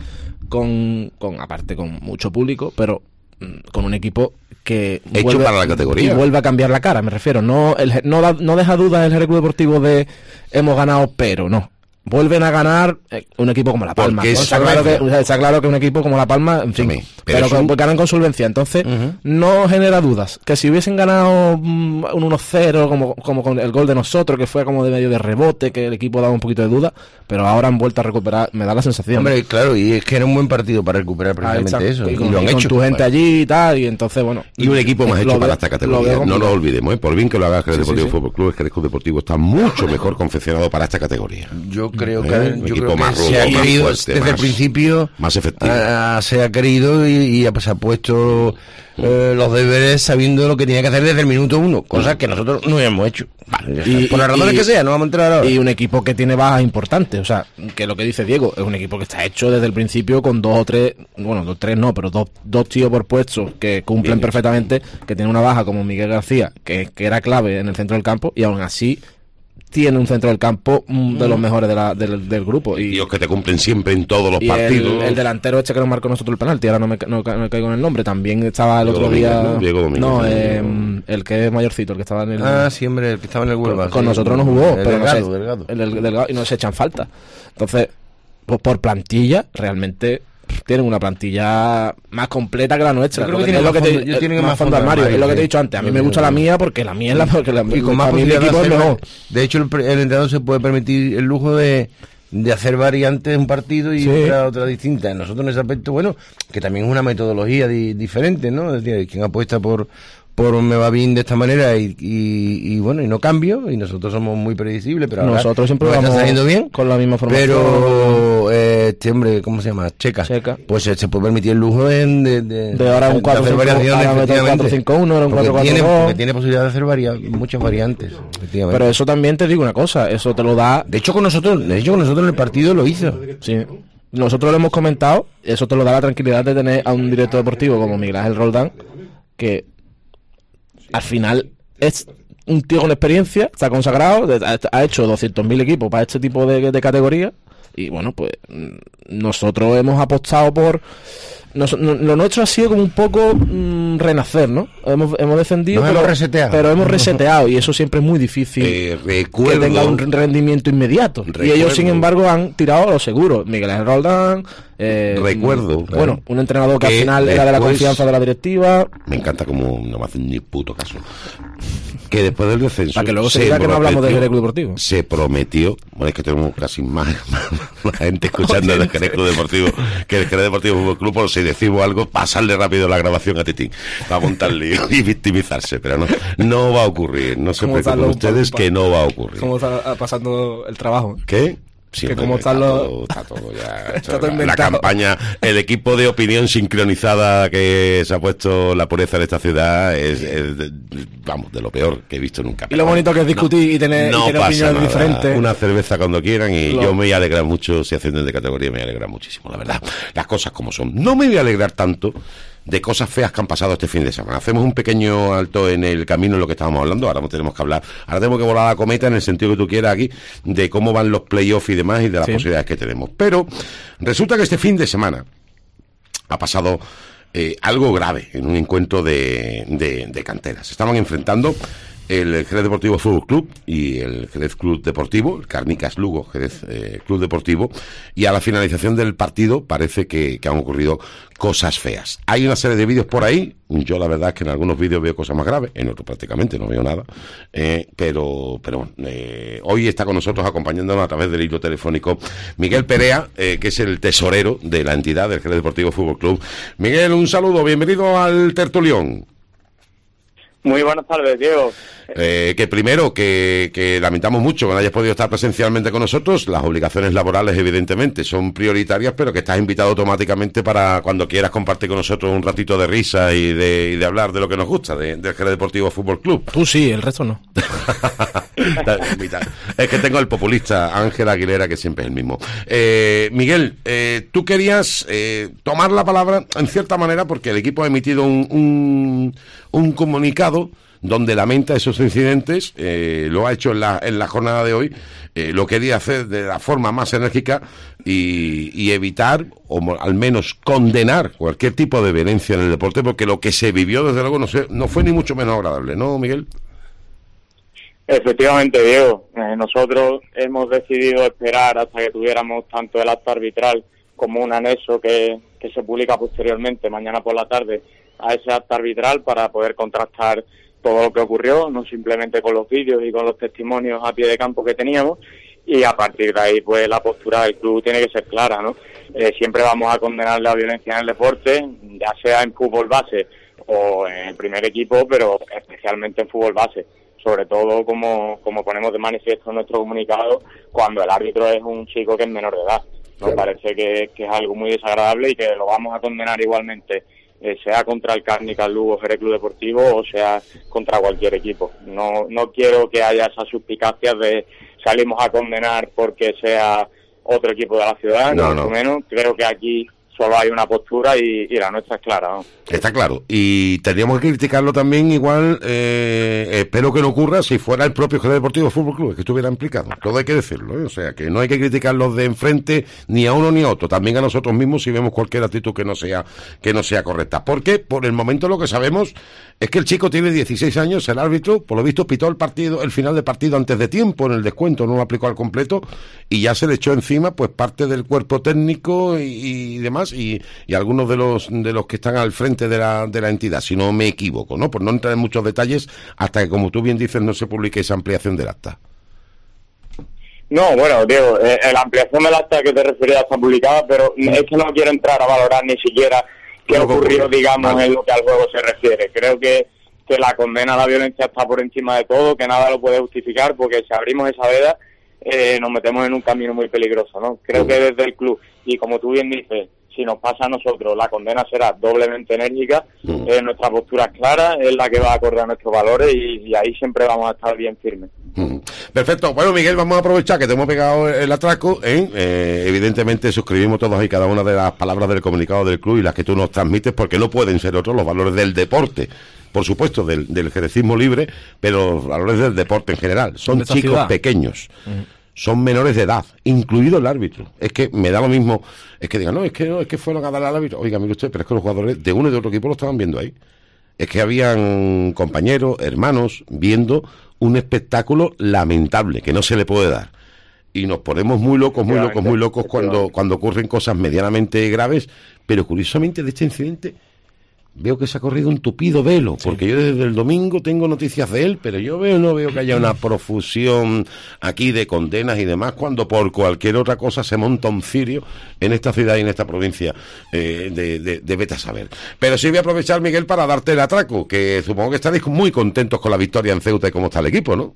S2: con, con aparte con mucho público, pero mm, con un equipo que
S3: Hecho para la categoría.
S2: y vuelve a cambiar la cara, me refiero. No, el, no, da- no deja dudas el Jerez Club Deportivo de hemos ganado, pero no. Vuelven a ganar eh, un equipo como La Palma.
S3: Porque
S2: ¿no?
S3: es
S2: Está claro, que,
S3: solvencia.
S2: o sea, está claro que un equipo como La Palma, en fin,
S3: También.
S2: pero,
S3: Pero es
S2: con-
S3: un-
S2: pues ganan con solvencia. Entonces,
S4: Ujú.
S2: no genera dudas. Que si hubiesen ganado mm, un uno cero, como, como con el gol de nosotros, que fue como de medio de rebote, que el equipo daba un poquito de duda, pero ahora han vuelto a recuperar, me da la sensación.
S4: Hombre, claro, y es que era un buen partido para recuperar
S2: Ahí
S4: precisamente
S2: está.
S4: eso.
S2: Y
S4: Y,
S2: con,
S4: lo han
S2: y con
S4: hecho.
S2: tu gente
S4: Bueno,
S2: allí y tal, y entonces, bueno.
S3: Y un equipo más
S2: lo
S3: hecho
S2: veo-
S3: para esta
S2: lo
S3: categoría.
S2: veo
S3: No
S2: complicado.
S3: nos olvidemos, ¿eh? Por bien que lo haga Jerez
S2: Sí, sí,
S3: Deportivo
S2: sí.
S3: Fútbol Club, el Jerez Club Deportivo está mucho mejor confeccionado para esta categoría.
S4: Yo creo
S3: ¿Eh?
S4: que,
S3: Un
S4: yo
S3: equipo
S4: creo que
S3: más
S4: se ha
S3: rudo, más
S4: querido
S3: fuerte,
S4: desde el
S3: más-
S4: principio,
S3: más efectivo.
S4: ah, se ha querido y, y ha- se ha puesto eh, los deberes sabiendo lo que tenía que hacer desde el minuto uno, cosa que nosotros no hemos hecho. Vale, ya está.
S2: Y-
S4: por las
S2: y-
S4: razones
S2: y-
S4: que sea, no vamos a entrar ahora.
S2: Y un equipo que tiene bajas importantes, o sea, que lo que dice Diego, es un equipo que está hecho desde el principio con dos o tres, bueno, dos, tres no, pero dos, dos tíos por puesto que cumplen
S3: Bien.
S2: perfectamente, que tiene una baja como Miguel García, que, que era clave en el centro del campo, y aún así tiene un centro del campo mm, de los mejores de la- del, del grupo. Y,
S3: Tíos que te cumplen siempre en todos los
S2: y
S3: partidos.
S2: el, el delantero este que nos marcó nosotros el penalti, ahora no me, ca- no, ca- no me caigo en el nombre, también estaba el
S3: Diego
S2: otro
S3: Domínguez,
S2: día...
S3: ¿no? Diego Domínguez.
S2: No, eh, el que es mayorcito, el que estaba en el...
S4: Ah, sí, hombre, el que estaba en el Huelva.
S2: con, con
S4: sí.
S2: nosotros no jugó,
S4: El
S2: pero
S4: delgado,
S2: no se,
S4: delgado.
S2: el del- delgado, y no se echan falta. Entonces, pues por plantilla, realmente tienen una plantilla más completa que la nuestra.
S4: Yo creo que tiene más fondo, yo tiene más fondo
S2: armario,
S4: armario,
S2: es lo que
S4: sí.
S2: te he dicho antes. A mí
S4: Yo
S2: me
S4: creo
S2: gusta
S4: que-
S2: la mía porque la mía es la que la,
S4: Y con más
S2: para mí mi
S4: posibilidad de
S2: equipo es
S4: hacer-
S2: mejor.
S4: De hecho, el, pre- el entrenador se puede permitir el lujo de, de hacer variantes en un partido y
S2: Sí.
S4: otra, otra distinta. Nosotros en ese aspecto, bueno, que también es una metodología di- diferente, ¿no? Es decir, quien apuesta por por me va bien de esta manera y, y, y bueno, y no cambio, y nosotros somos muy predecibles, pero ahora
S2: Nosotros siempre
S4: nos está
S2: vamos
S4: saliendo bien.
S2: con la misma formación.
S4: Pero eh, este hombre, ¿cómo se llama? Checa.
S2: Checa.
S4: Pues eh, se puede permitir el lujo de, de, de,
S2: De ahora un
S4: de
S2: cuatro
S4: hacer
S2: cinco,
S4: variaciones,
S2: ahora meto un
S4: efectivamente.
S2: cuatro cinco uno, ahora un
S4: Porque
S2: cuatro cuatro
S4: tiene,
S2: dos.
S4: porque tiene posibilidad de hacer varia, muchas variantes, efectivamente.
S2: Pero eso también te digo una cosa, eso te lo da.
S4: De hecho, con nosotros, de hecho, con nosotros en el partido lo hizo.
S2: Sí. Nosotros lo hemos comentado, eso te lo da la tranquilidad de tener a un director deportivo como Miguel Ángel Roldán, que al final es un tío con experiencia, está consagrado, de- ha- ha hecho doscientos mil equipos para este tipo de, de categorías, y bueno, pues mm, nosotros hemos apostado por... nos- no- lo nuestro ha sido como un poco mm, renacer, ¿no? Hemos, hemos defendido,
S4: Nos
S2: pero,
S4: hemos reseteado.
S2: pero hemos reseteado, y eso siempre es muy difícil.
S3: Eh,
S2: Que
S3: recuerdo...
S2: tenga un rendimiento inmediato. Y
S3: Recuerdo.
S2: ellos, sin embargo, han tirado a lo seguro. Miguel Ángel Roldán, eh,
S3: Recuerdo,
S2: mm,
S3: claro,
S2: bueno, un entrenador que,
S3: que
S2: al final era de la
S3: después-
S2: confianza de la directiva.
S3: Me encanta como no me hacen ni puto caso. Que después del descenso...
S2: Para que luego se diga que no hablamos del
S3: prometió-
S2: Jerez Club Deportivo.
S3: Se prometió... Bueno, es que tenemos casi más, más, más gente escuchando el Jerez Club Deportivo que el Jerez Deportivo Fútbol Club, por si decimos algo, pasarle rápido la grabación a Titín, para montar lío y victimizarse. Pero no, no va a ocurrir. No se
S2: ¿Cómo están
S3: preocupen
S2: los-
S3: ustedes que no va a ocurrir.
S2: ¿Cómo está pasando el trabajo?
S3: ¿Qué? Sí,
S2: Que
S3: hombre,
S2: cómo
S3: está,
S2: están los-
S3: todo, está todo ya.
S2: Está todo
S3: la, la
S2: inventado.
S3: campaña, el equipo de opinión sincronizada que se ha puesto la pureza en esta ciudad es, es de- vamos, de lo peor que he visto nunca.
S2: Y lo bonito que es discutir y tener, y
S3: No
S2: tener
S3: pasa
S2: opiniones
S3: nada.
S2: diferentes.
S3: Una cerveza cuando quieran y
S2: Lo-
S3: yo me voy a alegrar mucho si ascienden de categoría, me voy a alegrar muchísimo, la verdad. Las cosas como son. No me voy a alegrar tanto de cosas feas que han pasado este fin de semana. Hacemos un pequeño alto en el camino en lo que estábamos hablando. Ahora tenemos que hablar, ahora tenemos que volar la cometa en el sentido que tú quieras aquí, de cómo van los playoffs y demás y de las
S2: Sí.
S3: posibilidades que tenemos. Pero resulta que este fin de semana ha pasado eh, algo grave en un encuentro de, de, de canteras. Se estaban enfrentando el Jerez Deportivo Fútbol Club y el Jerez Club Deportivo, el Cárnicas Lugo Jerez eh, Club Deportivo, y a la finalización del partido parece que, que han ocurrido cosas feas. Hay una serie de vídeos por ahí, yo la verdad es que en algunos vídeos veo cosas más graves, en otros prácticamente no veo nada, eh, pero, pero bueno, eh, hoy está con nosotros acompañándonos a través del hilo telefónico Miguel Perea, eh, que es el tesorero de la entidad del Jerez Deportivo Fútbol Club. Miguel, un saludo, bienvenido al tertulión.
S5: Muy buenas tardes, Diego.
S3: Eh, que primero, que, que lamentamos mucho que no hayas podido estar presencialmente con nosotros. Las obligaciones laborales, evidentemente, son prioritarias, pero que estás invitado automáticamente para cuando quieras compartir con nosotros un ratito de risa y de, y de hablar de lo que nos gusta, de, del Jerez Deportivo Fútbol Club.
S2: Tú sí, el resto no.
S3: Es que tengo el populista Ángel Aguilera, que siempre es el mismo. Eh, Miguel, eh, tú querías eh, tomar la palabra en cierta manera porque el equipo ha emitido un, un, un comunicado donde lamenta esos incidentes, eh, lo ha hecho en la, en la jornada de hoy, eh, lo quería hacer de la forma más enérgica y, y evitar, o mo- al menos condenar cualquier tipo de violencia en el deporte, porque lo que se vivió, desde luego, no, sé, no fue ni mucho menos agradable, ¿no, Miguel?
S5: Efectivamente, Diego. Eh, nosotros hemos decidido esperar hasta que tuviéramos tanto el acto arbitral como un anexo que, que se publica posteriormente, mañana por la tarde, a ese acto arbitral para poder contrastar todo lo que ocurrió, no simplemente con los vídeos y con los testimonios a pie de campo que teníamos, y a partir de ahí pues la postura del club tiene que ser clara, ¿no? Eh, siempre vamos a condenar la violencia en el deporte, ya sea en fútbol base o en el primer equipo, pero especialmente en fútbol base, sobre todo como, como ponemos de manifiesto en nuestro comunicado, cuando el árbitro es un chico que es menor de edad. Nos parece que, que es algo muy desagradable y que lo vamos a condenar igualmente, eh, sea contra el Cárnicas Lugo Jerez Club Deportivo o sea contra cualquier equipo. No no quiero que haya esas suspicacias de salimos a condenar porque sea otro equipo de la ciudad,
S3: No,
S5: no,
S3: no.
S5: mucho menos. Creo que aquí solo hay una postura y, y la nuestra es clara, ¿no?
S3: Está claro. Y tendríamos que criticarlo también igual, eh, espero que no ocurra si fuera el propio Jerez Deportivo Fútbol Club que estuviera implicado. Todo hay que decirlo, ¿eh? O sea, que no hay que criticar los de enfrente ni a uno ni a otro, también a nosotros mismos si vemos cualquier actitud que no sea que no sea correcta. Porque por el momento lo que sabemos es que el chico tiene dieciséis años, el árbitro, por lo visto pitó el partido, el final del partido antes de tiempo, en el descuento, no lo aplicó al completo y ya se le echó encima pues parte del cuerpo técnico y, y demás y, y algunos de los de los que están al frente de la de la entidad, si no me equivoco, ¿no? Por no entrar en muchos detalles hasta que, como tú bien dices, no se publique esa ampliación del acta.
S5: No, bueno, Diego, eh, la ampliación del acta que te referías está publicada, pero es que no quiero entrar a valorar ni siquiera qué
S3: no,
S5: ocurrió, digamos,
S3: vale.
S5: en lo que al juego se refiere. Creo que, que la condena a la violencia está por encima de todo, que nada lo puede justificar, porque si abrimos esa veda eh, nos metemos en un camino muy peligroso, ¿no? Creo que desde el club, y como tú bien dices, si nos pasa a nosotros, la condena será doblemente enérgica,
S3: Mm.
S5: eh, nuestra postura es clara, es la que va a acorde a nuestros valores y, y ahí siempre vamos a estar bien firmes.
S3: Mm. Perfecto. Bueno, Miguel, vamos a aprovechar que te hemos pegado el atraco, ¿eh? Eh, evidentemente suscribimos todas y cada una de las palabras del comunicado del club y las que tú nos transmites, porque no pueden ser otros los valores del deporte, por supuesto del, del jerecismo libre, pero los valores del deporte en general. Son
S2: De esta
S3: chicos
S2: ciudad.
S3: pequeños.
S2: Uh-huh.
S3: Son menores de edad, incluido el árbitro. Es que me da lo mismo, es que digan, no, es que no, es que fueron a dar al árbitro. Oiga, mire usted, pero es que los jugadores de uno y de otro equipo lo estaban viendo ahí. Es que habían compañeros, hermanos, viendo un espectáculo lamentable, que no se le puede dar. Y nos ponemos muy locos, muy locos, muy locos cuando, cuando ocurren cosas medianamente graves, pero curiosamente de este incidente veo que se ha corrido un tupido velo, porque yo desde el domingo tengo noticias de él, pero yo veo no veo que haya una profusión aquí de condenas y demás, cuando por cualquier otra cosa se monta un cirio en esta ciudad y en esta provincia eh, de, de, de vete a saber. Pero sí voy a aprovechar, Miguel, para darte el atraco, que supongo que estaréis muy contentos con la victoria en Ceuta y cómo está el equipo, ¿no?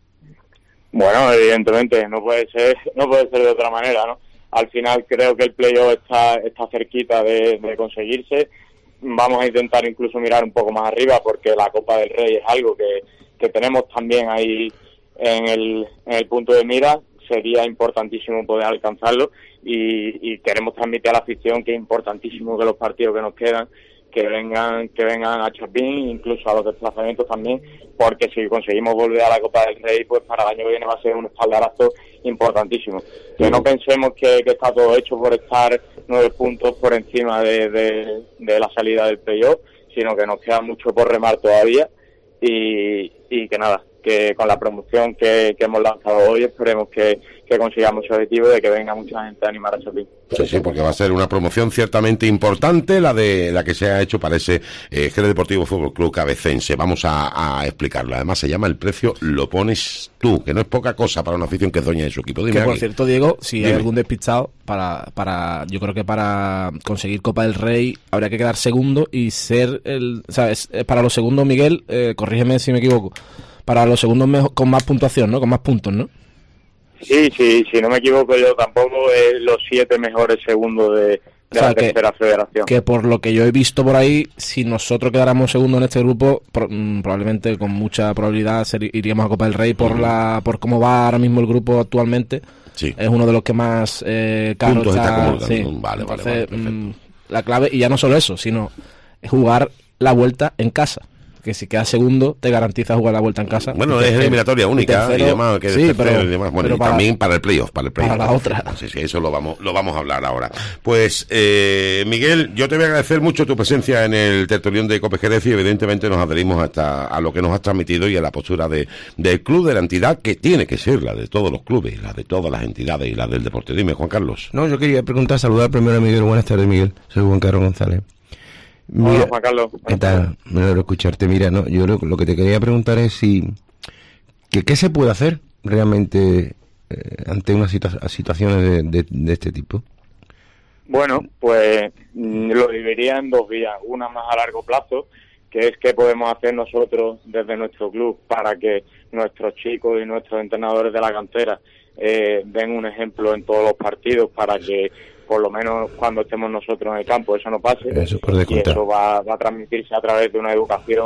S5: Bueno, evidentemente, no puede ser, no puede ser de otra manera, ¿no? Al final creo que el playoff está, está cerquita de, de conseguirse. Vamos a intentar incluso mirar un poco más arriba porque la Copa del Rey es algo que, que tenemos también ahí en el, en el punto de mira. Sería importantísimo poder alcanzarlo y, y queremos transmitir a la afición que es importantísimo que los partidos que nos quedan que vengan que vengan a Chapín, incluso a los desplazamientos también, porque si conseguimos volver a la Copa del Rey, pues para el año que viene va a ser un espaldarazo importantísimo. Que no pensemos que, que está todo hecho por estar nueve puntos por encima de, de, de la salida del playoff, sino que nos queda mucho por remar todavía y, y que nada, que con la promoción que, que hemos lanzado hoy esperemos que, que consigamos ese objetivo de que venga mucha gente a animar a Chapín.
S3: Sí, sí, porque va a ser una promoción ciertamente importante la de la que se ha hecho para ese eh, Jerez Deportivo Fútbol Club Cabecense. Vamos a, a explicarlo. Además se llama El precio lo pones tú, que no es poca cosa para una afición que es dueña de su equipo. Dime
S2: Que por
S3: aquí.
S2: cierto, Diego, si
S3: Dime.
S2: hay algún despistado, para, para, yo creo que para conseguir Copa del Rey habría que quedar segundo y ser el, ¿sabes? Para los segundos, Miguel, eh, corrígeme si me equivoco, para los segundos mejor, con más puntuación, ¿no? Con más puntos, ¿no?
S5: Sí, sí, si no me equivoco yo tampoco es los siete mejores segundos de, de
S2: O sea,
S5: la
S2: que-
S5: tercera federación.
S2: Que por lo que yo he visto por ahí, si nosotros quedáramos segundo en este grupo, pro- mm, probablemente con mucha probabilidad ser- iríamos a Copa del Rey por la por cómo va ahora mismo el grupo actualmente.
S3: Sí.
S2: Es uno de los que más eh, caro
S3: Puntos está
S2: está.
S3: acumulando.
S2: sí.
S3: Vale, vale,
S2: Entonces,
S3: vale, perfecto.
S2: mm, la clave, y ya no solo eso, sino jugar la vuelta en casa. Que si quedas segundo, te garantiza jugar la vuelta en casa.
S3: Bueno,
S2: Y
S3: es
S2: tercero-
S3: eliminatoria única y,
S2: tercero-
S3: demás, que es
S2: sí,
S3: tercero
S2: pero,
S3: y demás. Bueno,
S2: pero
S3: y
S2: para-
S3: también para el playoff, para el playoff.
S2: para la otra.
S3: Sí, sí, eso lo vamos, lo vamos a hablar ahora. Pues, eh, Miguel, yo te voy a agradecer mucho tu presencia en el tertulión de Cope Jerez y evidentemente nos adherimos hasta a lo que nos has transmitido y a la postura de, del club, de la entidad, que tiene que ser la de todos los clubes, la de todas las entidades y la del deporte. Dime, Juan Carlos.
S4: No, yo quería preguntar, saludar primero a Miguel. Buenas tardes, Miguel. Soy Juan Carlos González.
S5: Hola,
S4: Mira,
S5: Juan Carlos.
S4: ¿qué tal? Me alegro escucharte. Mira, no, yo lo, lo que te quería preguntar es si que qué se puede hacer realmente eh, ante unas situa- situaciones de, de, de este tipo.
S5: Bueno, pues mm, lo dividiría en dos vías. Una más a largo plazo, que es qué podemos hacer nosotros desde nuestro club para que nuestros chicos y nuestros entrenadores de la cantera eh, den un ejemplo en todos los partidos para que por lo menos cuando estemos nosotros en el campo eso no pase.
S4: Eso por
S5: y
S4: descontar.
S5: eso va, va a transmitirse a través de una educación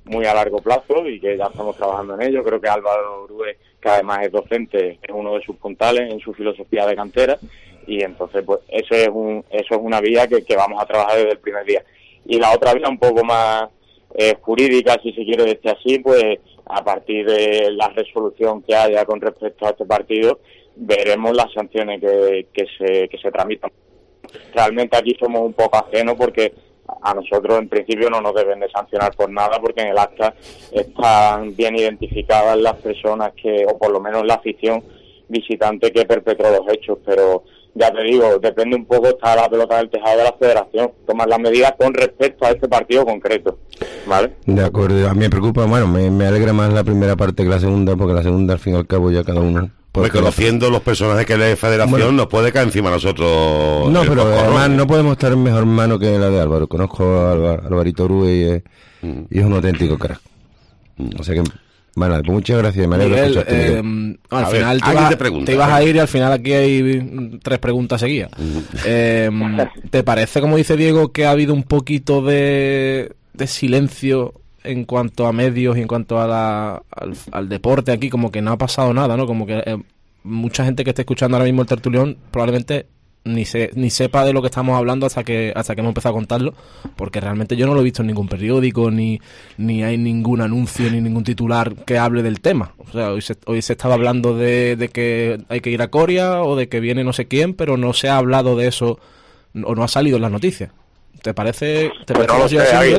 S5: muy a largo plazo y que ya estamos trabajando en ello. Creo que Álvaro Grue, que además es docente, es uno de sus puntales en su filosofía de cantera, y entonces pues eso es un eso es una vía que, que vamos a trabajar desde el primer día. Y la otra vía un poco más eh, jurídica, si se quiere decir así, pues a partir de la resolución que haya con respecto a este partido, veremos las sanciones que, que se que se tramitan. Realmente aquí somos un poco ajenos porque a nosotros en principio no nos deben de sancionar por nada, porque en el acta están bien identificadas las personas que, o por lo menos la afición visitante que perpetró los hechos, pero ya te digo, depende un poco, está la pelota del tejado de la federación, tomar las medidas con respecto a este partido concreto, ¿vale?
S4: De acuerdo, a mí me preocupa, bueno, me, me alegra más la primera parte que la segunda, porque la segunda al fin y al cabo ya cada uno...
S3: Pues conociendo los personajes que la federación, bueno, nos puede caer encima a nosotros.
S4: No, pero además no podemos estar en mejor mano que la de Álvaro. Conozco a Álvaro, Alvarito Grue y es, mm. y es un auténtico crack. Mm. O sea que, bueno, pues muchas gracias. Me alegro
S2: Miguel,
S4: escucharte,
S2: eh,
S4: Miguel.
S2: al
S3: a
S2: final
S3: ver,
S2: te, ibas,
S3: te, pregunta,
S2: te ibas
S3: ¿eh?
S2: a ir y al final aquí hay tres preguntas seguidas. Mm. Eh, ¿Te parece, como dice Diego, que ha habido un poquito de, de silencio en cuanto a medios y en cuanto a la, al, al deporte aquí? Como que no ha pasado nada, ¿no? Como que... Eh, mucha gente que esté escuchando ahora mismo el tertulión probablemente ni se ni sepa de lo que estamos hablando hasta que hasta que hemos empezado a contarlo, porque realmente yo no lo he visto en ningún periódico, ni ni hay ningún anuncio ni ningún titular que hable del tema. O sea, hoy se, hoy se estaba hablando de, de que hay que ir a Coria o de que viene no sé quién, pero no se ha hablado de eso o no ha salido en las noticias. ¿Te parece? ¿Te
S5: pues
S2: parece
S5: no lo sé,
S2: así,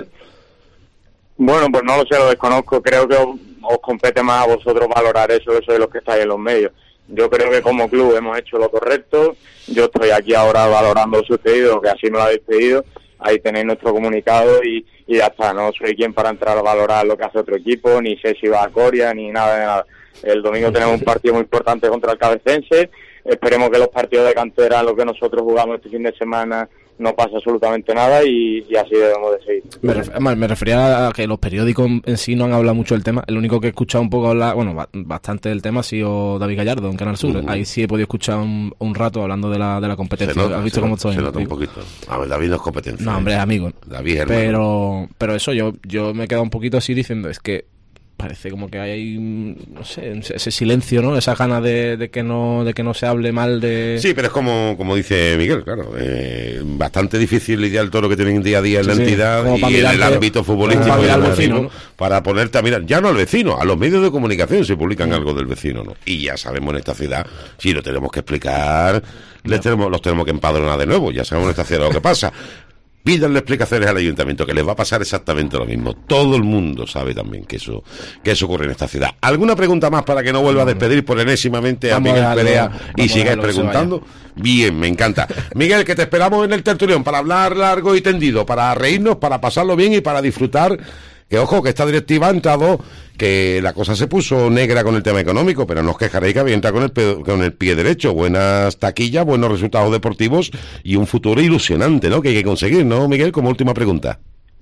S5: bueno, pues no lo sé, lo desconozco. Creo que os, os compete más a vosotros valorar eso, eso de los que estáis en los medios. Yo creo que como club hemos hecho lo correcto. Yo estoy aquí ahora valorando lo sucedido, que así me lo habéis pedido. Ahí tenéis nuestro comunicado y, y ya está. No soy quien para entrar a valorar lo que hace otro equipo, ni sé si va a Coria, ni nada de nada. El domingo tenemos un partido muy importante contra el Cabecense. Esperemos que los partidos de cantera, los que nosotros jugamos este fin de semana, no pasa absolutamente nada y, y así debemos de seguir.
S2: Me, ref, me refería a que los periódicos en sí no han hablado mucho del tema. El único que he escuchado un poco hablar, bueno, bastante del tema ha sido David Gallardo en Canal Sur. Uh-huh. Ahí sí he podido escuchar un, un rato hablando de la de la competencia.
S3: Nota,
S2: ¿Has visto cómo
S3: nota,
S2: estoy?
S3: Se nota un poquito. A ver, David no es competencia.
S2: No, hombre, es amigo.
S3: David es hermano.
S2: Pero, pero eso, yo, yo me he quedado un poquito así diciendo, es que parece como que hay, no sé, ese silencio, ¿no? Esa gana de, de que no de que no se hable mal de...
S3: Sí, pero es como como dice Miguel, claro, eh, bastante difícil lidiar todo lo que tienen día a día en sí, la entidad sí, y en el ámbito futbolístico para, mirar al vecino, ¿no? Para ponerte a mirar, ya no al vecino, a los medios de comunicación si publican sí. algo del vecino, ¿no? Y ya sabemos en esta ciudad, si lo tenemos que explicar, les tenemos, los tenemos que empadronar de nuevo, ya sabemos en esta ciudad lo que pasa. Pídanle explicaciones al ayuntamiento, que les va a pasar exactamente lo mismo. Todo el mundo sabe también que eso que eso ocurre en esta ciudad. ¿Alguna pregunta más para que no vuelva a despedir por enésimamente a Miguel Perea y sigáis preguntando? Bien, me encanta. Miguel, que te esperamos en el tertulión para hablar largo y tendido, para reírnos, para pasarlo bien y para disfrutar. Que ojo, que esta directiva ha entrado, que la cosa se puso negra con el tema económico, pero no os quejaréis que había entrado con el, pe- con el pie derecho. Buenas taquillas, buenos resultados deportivos y un futuro ilusionante, ¿no? Que hay que conseguir, ¿no, Miguel? Como última pregunta.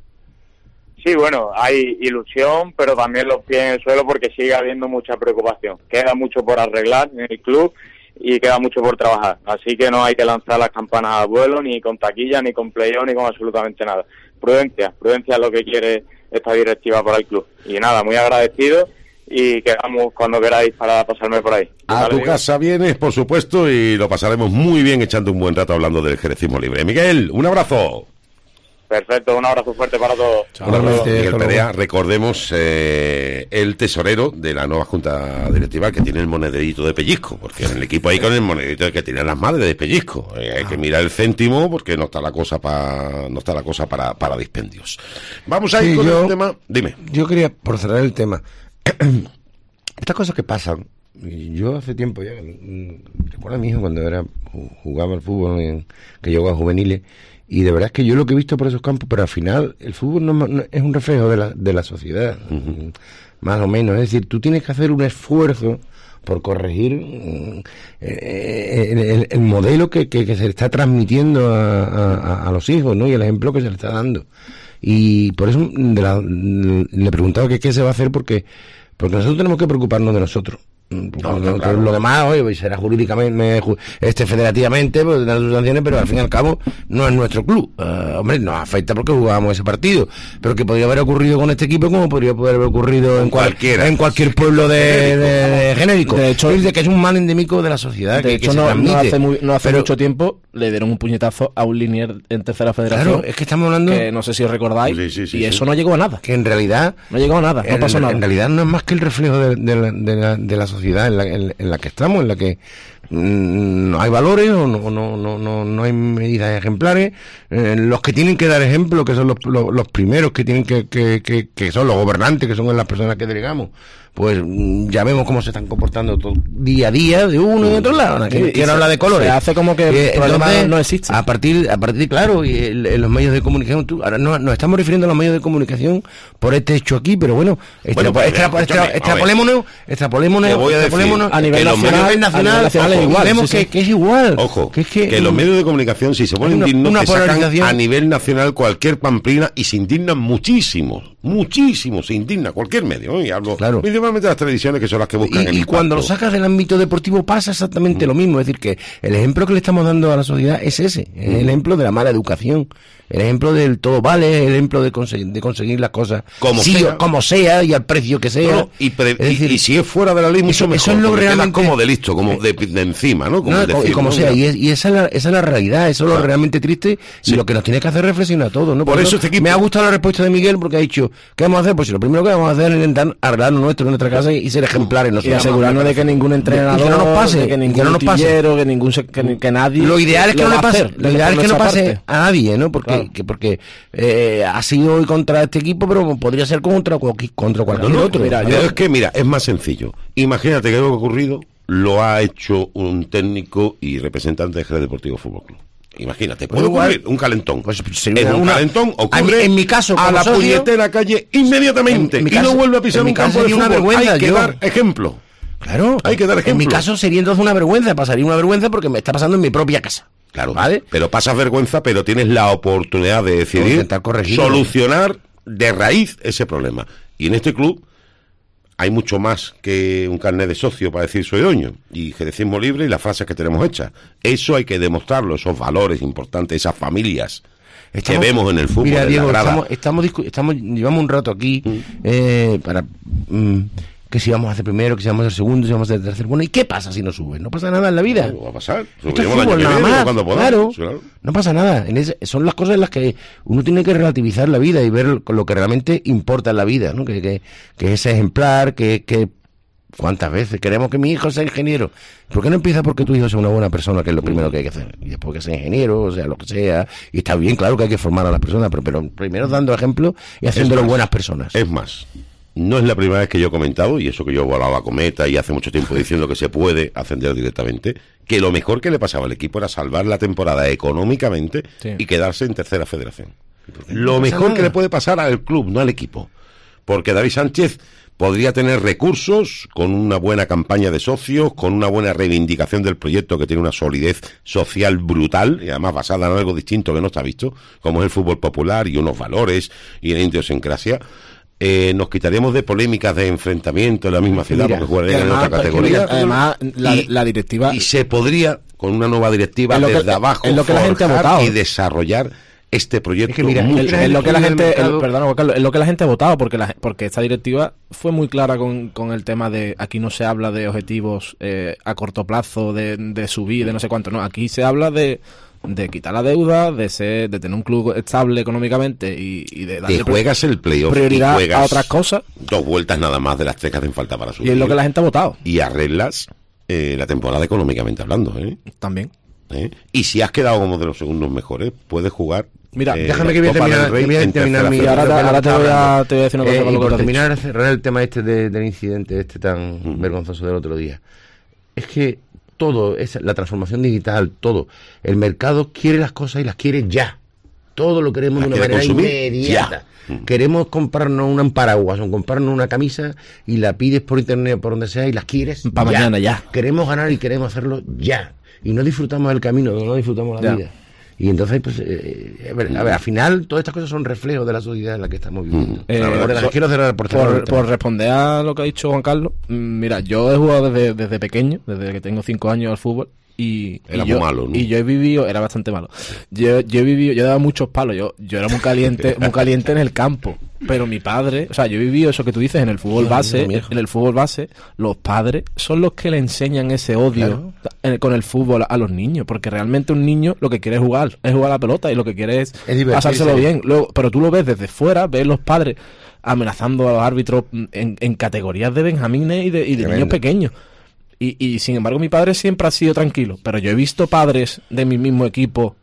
S5: Sí, bueno, hay ilusión, pero también los pies en el suelo porque sigue habiendo mucha preocupación. Queda mucho por arreglar en el club y queda mucho por trabajar. Así que no hay que lanzar las campanas al vuelo, ni con taquilla, ni con playoff, ni con absolutamente nada. Prudencia, prudencia es lo que quiere esta directiva para el club. Y nada, muy agradecido y quedamos cuando queráis para pasarme por ahí.
S3: A tu casa vienes, por supuesto, y lo pasaremos muy bien echando un buen rato hablando del jerecismo libre. Miguel, un abrazo.
S5: Perfecto, un abrazo fuerte para todos.
S3: Chao. Un abrazo, Miguel Perea, recordemos, eh, el tesorero de la nueva junta directiva que tiene el monederito de pellizco, porque en el equipo hay con el monederito que tiene las madres de pellizco. Eh, hay que mirar el céntimo porque no está la cosa para no está la cosa para, para dispendios. Vamos a ir sí, con yo, el tema. Dime.
S4: Yo quería, por cerrar el tema, estas cosas que pasan. Yo hace tiempo ya, recuerdo a mi hijo cuando era jugaba al fútbol, en, que yo jugaba juveniles. Y de verdad es que yo lo que he visto por esos campos, pero al final el fútbol no, no, es un reflejo de la, de la sociedad, uh-huh. más o menos. Es decir, tú tienes que hacer un esfuerzo por corregir eh, el, el modelo que, que, que se le está transmitiendo a, a, a los hijos, ¿no? Y el ejemplo que se le está dando. Y por eso de la, le he preguntado que qué se va a hacer, porque, porque nosotros tenemos que preocuparnos de nosotros. No, no, claro. Lo demás, oye, será jurídicamente, este federativamente, pues tendrá sus sanciones, pero al fin y al cabo no es nuestro club. Uh, hombre, nos afecta porque jugábamos ese partido, pero que podría haber ocurrido con este equipo como podría haber ocurrido en cualquiera, en cualquier pueblo de, de, de genérico. De hecho, es de que es un mal endémico de la sociedad.
S2: De
S4: que,
S2: hecho,
S4: que
S2: no,
S4: se
S2: no hace, muy, no hace
S4: pero,
S2: mucho tiempo le dieron un puñetazo a un linier en tercera federación.
S4: Claro, es que estamos hablando,
S2: que no sé si os recordáis,
S3: sí, sí, sí,
S2: y
S3: sí.
S2: eso no llegó a nada.
S4: Que en realidad
S2: no llegó a nada, no
S4: en,
S2: pasó nada.
S4: En realidad no es más que el reflejo de, de, la, de, la, de la sociedad en la, en, en la que estamos, en la que mmm, no hay valores o no, no, no, no, no hay medidas ejemplares. Eh, los que tienen que dar ejemplo, que son los, los, los primeros que tienen que, que, que, que son los gobernantes, que son las personas que delegamos, pues ya vemos cómo se están comportando todo, día a día, de uno y de otro lado.
S2: Sí,
S4: ¿Quién habla de colores?
S2: Se hace como que
S4: eh,
S2: el problema
S4: entonces,
S2: no existe.
S4: A partir, a partir, claro, y el, en los medios de comunicación, tú, ahora no, nos estamos refiriendo a los medios de comunicación por este hecho aquí, pero bueno, extra,
S3: bueno,
S4: extra,
S3: pero,
S4: extra, extra, extrapolémonos, extrapolémonos,
S3: Te voy a
S4: extrapolémonos
S3: decir
S2: a nivel
S4: que los
S2: nacional,
S4: medios nacional,
S2: a nivel nacional
S4: ojo,
S2: es igual,
S4: vemos
S2: sí,
S4: que,
S2: sí.
S4: que es igual,
S3: Ojo,
S4: que, es que,
S3: que los medios de comunicación, si se ponen
S4: una,
S3: dignos,
S4: una
S3: te sacan
S4: polarización.
S3: a nivel nacional cualquier pamplina y se indignan muchísimo, muchísimo, se indigna cualquier medio, ¿eh? Y hablo
S4: Claro.
S3: principalmente de las televisiones, que son las que buscan
S4: Y,
S3: el
S4: y cuando lo
S3: impacto.
S4: sacas del ámbito deportivo pasa exactamente mm. lo mismo, es decir, que el ejemplo que le estamos dando a la sociedad es ese, es mm. el ejemplo de la mala educación, el ejemplo del todo vale, el ejemplo de conseguir, de conseguir las cosas
S3: como,
S4: sí,
S3: sea.
S4: como sea y al precio que sea.
S3: No, y, pre,
S4: es decir,
S3: y, y si es fuera de la ley, mucho
S4: eso,
S3: mejor,
S4: eso es lo realmente
S3: como de listo, como de, de encima, ¿no? Como
S4: no,
S3: decir,
S4: y como
S3: ¿no?
S4: sea, y, es, y esa, es la, esa es la realidad, eso
S3: claro.
S4: es lo realmente triste
S3: sí.
S4: y lo que nos tiene que hacer reflexionar a todos, ¿no?
S3: Por,
S4: Por
S3: eso
S4: eso
S3: este equipo...
S4: me ha gustado la respuesta de Miguel porque ha dicho, ¿qué vamos a hacer? Pues si lo primero que vamos a hacer es intentar arreglar lo nuestro en nuestra casa y, y ser ejemplares.
S2: Y asegurarnos de que ningún entrenador,
S4: que no nos pase,
S2: de que ningún
S4: que no nos pase.
S2: tillero, que ningún que, que nadie.
S4: Lo ideal es que
S2: lo
S4: no le pase,
S2: hacer,
S4: lo ideal es que no pase
S2: parte.
S4: a nadie, ¿no? Porque
S2: Claro.
S4: que, porque eh, ha sido hoy contra este equipo, pero podría ser contra contra cualquier
S3: no, no,
S4: otro.
S3: Mira, yo... es que mira, es más sencillo. Imagínate que algo que ha ocurrido lo ha hecho un técnico y representante de Jerez Deportivo Fútbol Club. Imagínate, puede
S4: Igual,
S3: ocurrir un calentón.
S4: Pues,
S3: en un
S4: una,
S3: calentón ocurre
S4: en mi caso,
S3: a la
S4: socio,
S3: puñetera calle inmediatamente
S4: en, en
S3: y
S4: caso,
S3: no vuelve a pisar un campo de fútbol.
S4: Una vergüenza,
S3: hay que
S4: yo,
S3: dar ejemplo.
S4: Claro,
S3: hay que dar ejemplo.
S4: En mi caso sería entonces una vergüenza, pasaría una vergüenza porque me está pasando en mi propia casa.
S3: Claro,
S4: ¿vale?
S3: Pero pasas vergüenza, pero tienes la oportunidad de decidir solucionar de raíz ese problema. Y en este club hay mucho más que un carnet de socio para decir soy dueño y jerecismo libre y las frases que tenemos hechas. Eso hay que demostrarlo, esos valores importantes, esas familias estamos, que vemos en el fútbol.
S4: Mira,
S3: en
S4: Diego,
S3: la grada.
S4: estamos, estamos, estamos, llevamos un rato aquí mm. eh, para mm, que si vamos a hacer primero, que si vamos a hacer segundo, si vamos a hacer tercero. Bueno, ¿y qué pasa si no subes? No pasa nada en la vida.
S3: No va a pasar.
S4: Esto es fútbol, nada más. Cuando podamos, claro, claro, no pasa nada. En ese, son las cosas en las que uno tiene que relativizar la vida y ver lo que realmente importa en la vida, ¿no? Que, que, que es ejemplar, que, que ¿cuántas veces queremos que mi hijo sea ingeniero? ¿Por qué no empieza porque tu hijo sea una buena persona, que es lo primero que hay que hacer? Y después que sea ingeniero, o sea, lo que sea. Y está bien, claro que hay que formar a las personas, pero, pero primero dando ejemplo y haciéndolo buenas personas.
S3: Es más, no es la primera vez que yo he comentado, y eso que yo volaba cometa y hace mucho tiempo diciendo que se puede ascender directamente, que lo mejor que le pasaba al equipo era salvar la temporada económicamente sí. y quedarse en tercera federación. Lo mejor nada. que le puede pasar al club, no al equipo. Porque David Sánchez podría tener recursos con una buena campaña de socios, con una buena reivindicación del proyecto que tiene una solidez social brutal y además basada en algo distinto que no está visto, como es el fútbol popular y unos valores y la idiosincrasia. Eh, nos quitaríamos de polémicas de enfrentamiento en la misma ciudad. Mira, porque jugarían en otra categoría.
S2: Además, la,
S3: y,
S2: la directiva...
S3: Y se podría, con una nueva directiva desde
S2: que,
S3: abajo,
S2: es lo que la gente ha votado
S3: y desarrollar este proyecto.
S2: Es que mira,
S3: mucho,
S2: es, es lo que la gente, el, perdón, Carlos, es lo que la gente ha votado, porque la, porque esta directiva fue muy clara con, con el tema de aquí no se habla de objetivos eh, a corto plazo, de, de subir, de no sé cuánto, no, aquí se habla de de quitar la deuda, de ser, de tener un club estable económicamente y, y de darle
S3: te juegas el playoff
S2: prioridad
S3: y juegas
S2: a otras cosas.
S3: Dos vueltas nada más de las tres que hacen falta para subir.
S2: Y es lo que la gente ha votado.
S3: Y arreglas eh, la temporada económicamente hablando, ¿eh?
S2: También.
S3: ¿Eh? Y si has quedado como de los segundos mejores, puedes jugar.
S4: Mira,
S3: eh,
S4: déjame que voy a terminar, que voy a terminar mi...
S2: Ahora, te, ahora te, voy a, te voy a decir una cosa.
S4: Eh,
S2: con
S4: y
S2: lo que
S4: por
S2: te
S4: terminar, a cerrar el tema este de, del incidente este tan mm. vergonzoso del otro día. Es que todo, es la transformación digital, todo. El mercado quiere las cosas y las quiere ya. Todo lo queremos
S3: las
S4: de una manera inmediata.
S3: Ya.
S4: Queremos comprarnos un paraguas o comprarnos una camisa y la pides por internet, por donde sea, y las quieres
S2: para mañana ya.
S4: Queremos ganar y queremos hacerlo ya. Y no disfrutamos del camino, no disfrutamos la
S2: ya.
S4: vida. Y entonces, pues, eh, a, ver, a ver, al final, todas estas cosas son reflejos de la sociedad en la que estamos viviendo.
S2: Eh,
S4: La verdad,
S2: por,
S4: quiero cerrar por,
S2: por, por responder a lo que ha dicho Juan Carlos, mira, yo he jugado desde, desde pequeño, desde que tengo cinco años al fútbol. Y,
S3: era
S2: y yo,
S3: muy malo, ¿no?
S2: Y yo he vivido, era bastante malo. Yo, yo he vivido, yo he dado muchos palos. Yo, yo era muy caliente, muy caliente en el campo. Pero mi padre, o sea, yo he vivido eso que tú dices en el fútbol base, en el fútbol base, los padres son los que le enseñan ese odio claro. en, con el fútbol a los niños. Porque realmente un niño lo que quiere es jugar, es jugar a la pelota y lo que quiere es, es pasárselo bien. Luego, pero tú lo ves desde fuera, ves los padres amenazando a los árbitros en, en categorías de benjamines y de, y de niños pequeños. Y, y sin embargo mi padre siempre ha sido tranquilo, pero yo he visto padres de mi mismo equipo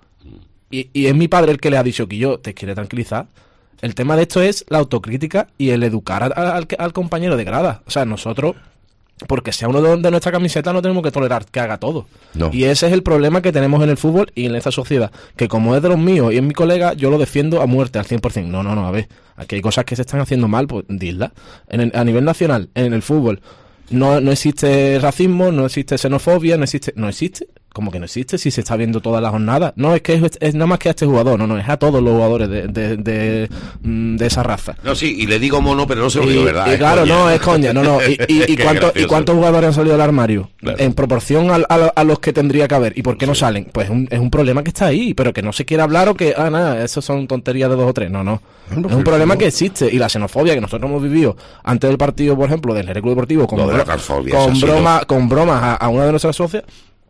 S2: y, y es mi padre el que le ha dicho que yo te quiere tranquilizar. El tema de esto es la autocrítica y el educar al, al, al compañero de grada. O sea, nosotros, porque sea uno de, de nuestra camiseta, no tenemos que tolerar que haga todo. No. Y ese es el problema que tenemos en el fútbol y en esta sociedad, que como es de los míos y es mi colega, yo lo defiendo a muerte, al cien por ciento. No, no, no, a ver, aquí hay cosas que se están haciendo mal, pues dislas. En el, a nivel nacional, en el fútbol, No, no existe racismo, no existe xenofobia, no existe... ¿No existe? ¿Cómo que no existe? Si se está viendo todas las jornadas. No, es que es, es nada más que a este jugador, no, no, es a todos los jugadores de, de, de, de esa raza.
S3: No, sí, y le digo mono, pero no se lo
S2: y,
S3: digo, ¿verdad?
S2: Y claro, coña. no, es coña, no, no. ¿Y, y, y, cuánto, ¿y cuántos jugadores han salido del armario? Claro. En proporción a, a, a los que tendría que haber. ¿Y por qué sí. no salen? Pues un, es un problema que está ahí, pero que no se quiere hablar o que, ah, nada, eso son tonterías de dos o tres. No, no. No, es un problema que existe. Y la xenofobia que nosotros hemos vivido antes del partido, por ejemplo, del Jerez Club Deportivo, con, bro, con, broma, con bromas a, a una de nuestras socias.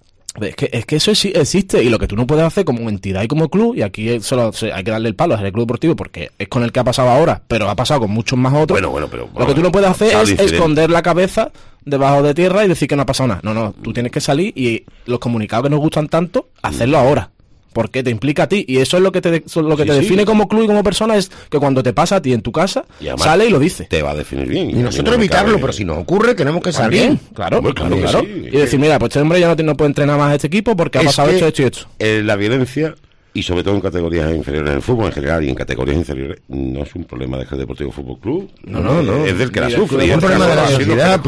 S2: Es que, es que eso existe y lo que tú no puedes hacer como entidad y como club, y aquí solo hay que darle el palo al Jerez Club Deportivo porque es con el que ha pasado ahora, pero ha pasado con muchos más otros.
S3: Bueno, bueno, pero bueno,
S2: lo que tú no puedes hacer es diferente. Esconder la cabeza debajo de tierra y decir que no ha pasado nada. No, no, tú tienes que salir y los comunicados que nos gustan tanto, hacerlo ahora. Porque te implica a ti y eso es lo que te lo que sí, te sí. define como club y como persona, es que cuando te pasa a ti en tu casa sale y lo dice.
S3: Te va a definir bien.
S4: Y, y nosotros no evitarlo, cabe... pero si nos ocurre tenemos que salir.
S2: Bien, claro, pues claro, claro. Sí. Y decir, mira, pues este hombre ya no, tiene, no puede entrenar más a este equipo porque es ha pasado esto, esto y esto.
S3: Eh, la violencia, y sobre todo en categorías inferiores en el fútbol en general y en categorías inferiores, no es un problema del Jerez Deportivo Fútbol Club.
S4: No, no, no.
S3: Es del que la sufre.
S4: Es un problema de la sociedad.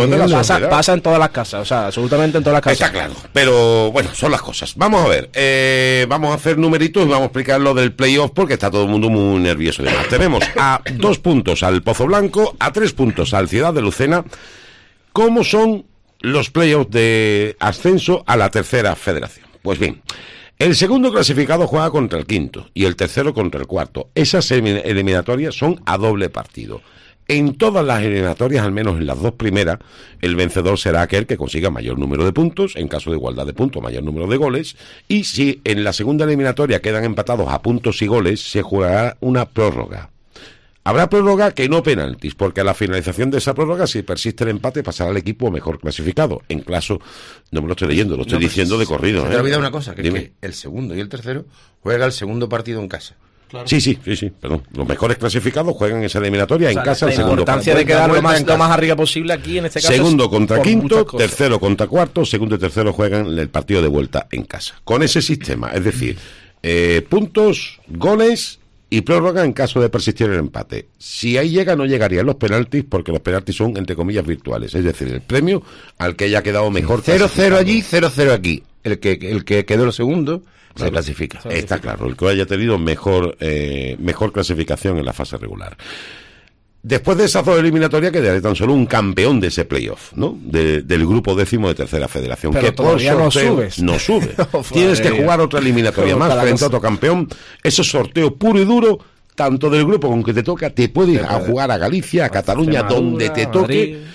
S2: Pasa, pasa en todas las casas, o sea, absolutamente en todas las casas.
S3: Está claro. Pero bueno, son las cosas. Vamos a ver. Eh, vamos a hacer numeritos y vamos a explicar lo del playoff porque está todo el mundo muy nervioso. Tenemos a dos puntos al Pozo Blanco, a tres puntos al Ciudad de Lucena. ¿Cómo son los playoffs de ascenso a la tercera federación? Pues bien. El segundo clasificado juega contra el quinto y el tercero contra el cuarto. Esas eliminatorias son a doble partido. En todas las eliminatorias, al menos en las dos primeras, el vencedor será aquel que consiga mayor número de puntos, en caso de igualdad de puntos, mayor número de goles, y si en la segunda eliminatoria quedan empatados a puntos y goles, se jugará una prórroga. Habrá prórroga que no penaltis, porque a la finalización de esa prórroga, si persiste el empate, pasará al equipo mejor clasificado. En caso, no me lo estoy leyendo, lo estoy no, pues, diciendo de corrido.
S4: Se te ha olvidado una cosa, que, es que el segundo y el tercero juega el segundo partido en casa.
S3: Claro. Sí, sí, sí, sí, perdón. Los mejores clasificados juegan esa eliminatoria, o sea, en casa, el segundo.
S2: La importancia de quedar lo más, lo más arriba posible aquí, en este caso.
S3: Segundo contra quinto, tercero contra cuarto, segundo y tercero juegan el partido de vuelta en casa. Con ese sistema, es decir, eh, puntos, goles y prórroga en caso de persistir el empate. Si ahí llega, no llegarían los penaltis, porque los penaltis son, entre comillas, virtuales. Es decir, el premio al que haya quedado mejor.
S4: cero cero allí, cero cero aquí. El que el que quedó lo segundo claro, se clasifica.
S3: Está claro, el que haya tenido mejor eh, mejor clasificación en la fase regular. Después de esas dos eliminatorias quedaría tan solo un campeón de ese playoff, ¿no? De, del grupo décimo de tercera federación.
S2: Pero
S3: que
S2: todavía por sorteo, no subes.
S3: No sube. Tienes que jugar otra eliminatoria más frente a otro campeón. Eso es sorteo puro y duro, tanto del grupo con que te toca, te puedes ir a jugar a Galicia, a Cataluña, donde te toque. Madrid.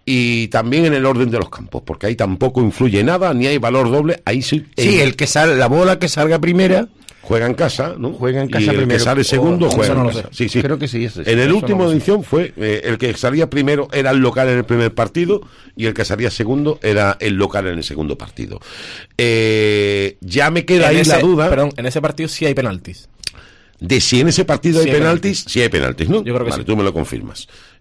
S3: Y también en el orden de los campos, porque ahí tampoco influye nada, ni hay valor doble. Ahí sí.
S4: Sí, el que sale, la bola que salga primera
S3: juega en casa, ¿no?
S4: Juega en casa
S3: y el
S4: primero.
S3: que sale segundo
S4: oh,
S3: juega
S4: no
S3: en
S4: lo
S3: casa.
S4: Sé.
S3: Sí, sí.
S4: Creo que sí. Ese,
S3: en el
S4: eso
S3: último
S4: no
S3: edición fue eh, el que salía primero era el local en el primer partido y el que salía segundo era el local en el segundo partido. Eh, ya me queda en ahí ese, la duda.
S2: Perdón, en ese partido sí hay penaltis.
S3: De si en ese partido sí hay penaltis, penaltis, sí hay penaltis, ¿no?
S2: Yo creo que
S3: vale,
S2: sí.
S3: Tú me lo confirmas.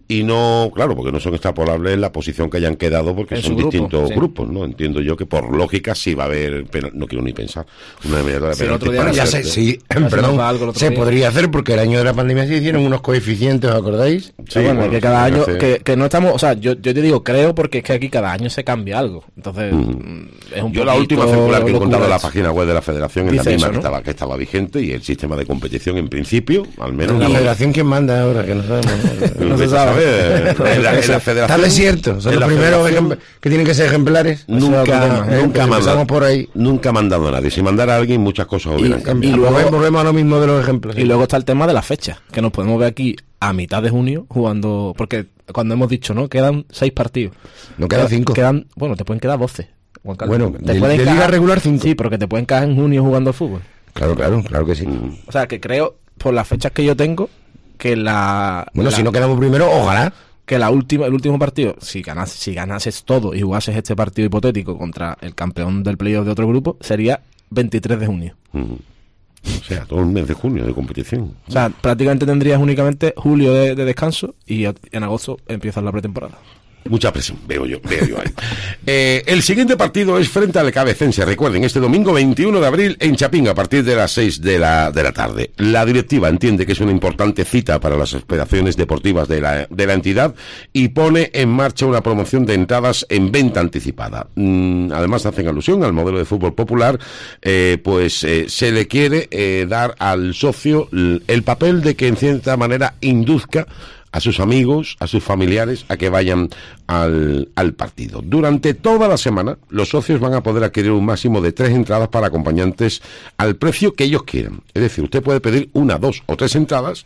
S3: y no, claro, porque no son extrapolables en la posición que hayan quedado, porque
S2: En
S3: son
S2: su grupo,
S3: distintos
S2: sí.
S3: grupos, ¿no? Entiendo yo que por lógica sí va a haber, pena- no quiero ni pensar, una medida de
S2: Sí, el otro
S3: penalti
S2: día
S3: para
S2: no
S4: Ya
S3: ser-
S4: sé, sí,
S2: Ya se nos
S4: perdón,
S2: va algo el otro
S4: se
S2: día.
S4: podría hacer porque el año de la pandemia se hicieron unos coeficientes, ¿os acordáis?
S3: Sí,
S2: bueno,
S3: bueno,
S2: que cada
S3: sí,
S2: año,
S3: hace-
S2: que, que no estamos, o sea, yo, yo te digo creo porque es que aquí cada año se cambia algo. Entonces, mm, es un
S3: Yo la
S2: poquito
S3: última circular que he encontrado en la
S2: locura
S3: página web de la Federación es la
S2: Dice
S3: misma
S2: eso,
S3: que,
S2: ¿no?
S3: estaba, que estaba vigente, y el sistema de competición en principio, al menos...
S4: La
S3: no-
S4: federación, ¿quién manda ahora? Que no sabemos.
S2: No se
S3: Vete a
S2: sabe.
S3: saber. En la, en la
S4: Está
S3: federación...
S4: desierto, son
S3: en
S4: los
S3: la
S4: primeros
S3: federación
S4: ejempl- que tienen que ser ejemplares.
S2: Ese es otro
S3: Nunca,
S2: tema, ¿eh?
S3: nunca,
S4: Pues
S3: manda-
S4: empezamos por ahí.
S3: nunca ha mandado a nadie. Si mandara a alguien, muchas cosas hubieran
S2: Y-
S3: cambiado.
S4: Y luego
S2: luego-
S4: volvemos a lo mismo de los ejemplos.
S2: Y luego está el tema de la fecha, que nos podemos ver aquí a mitad de junio jugando, porque cuando hemos dicho, ¿no? Quedan seis partidos.
S4: No quedan
S2: Queda-
S4: cinco.
S2: Quedan, bueno, te pueden quedar doce. Juan Carlos.
S4: Bueno,
S2: te
S4: de-
S2: pueden
S4: de liga regular, cinco.
S2: Sí, porque te pueden caer en junio jugando al fútbol.
S4: Claro, claro, claro que sí.
S2: O sea, que creo, por las fechas que yo tengo, que la...
S4: Bueno,
S2: la-
S4: si no quedamos primero, ojalá.
S2: que la última, el último partido, si ganas, si ganases todo y jugases este partido hipotético contra el campeón del playoff de otro grupo, sería veintitrés de junio.
S3: Mm. O sea, todo el mes de junio de competición.
S2: O sea, prácticamente tendrías únicamente julio de, de descanso y en agosto empiezas la pretemporada.
S3: Mucha presión, veo yo, veo yo ahí. Eh, el siguiente partido es frente al Cabecense. Recuerden, este domingo veintiuno de abril en Chapín, a partir de las seis de la, de la tarde. La directiva entiende que es una importante cita para las aspiraciones deportivas de la, de la entidad y pone en marcha una promoción de entradas en venta anticipada. Mm, además, hacen alusión al modelo de fútbol popular, eh, pues eh, se le quiere eh, dar al socio l- el papel de que en cierta manera induzca a sus amigos, a sus familiares, a que vayan al, al partido. Durante toda la semana, los socios van a poder adquirir un máximo de tres entradas para acompañantes al precio que ellos quieran. Es decir, usted puede pedir una, dos o tres entradas,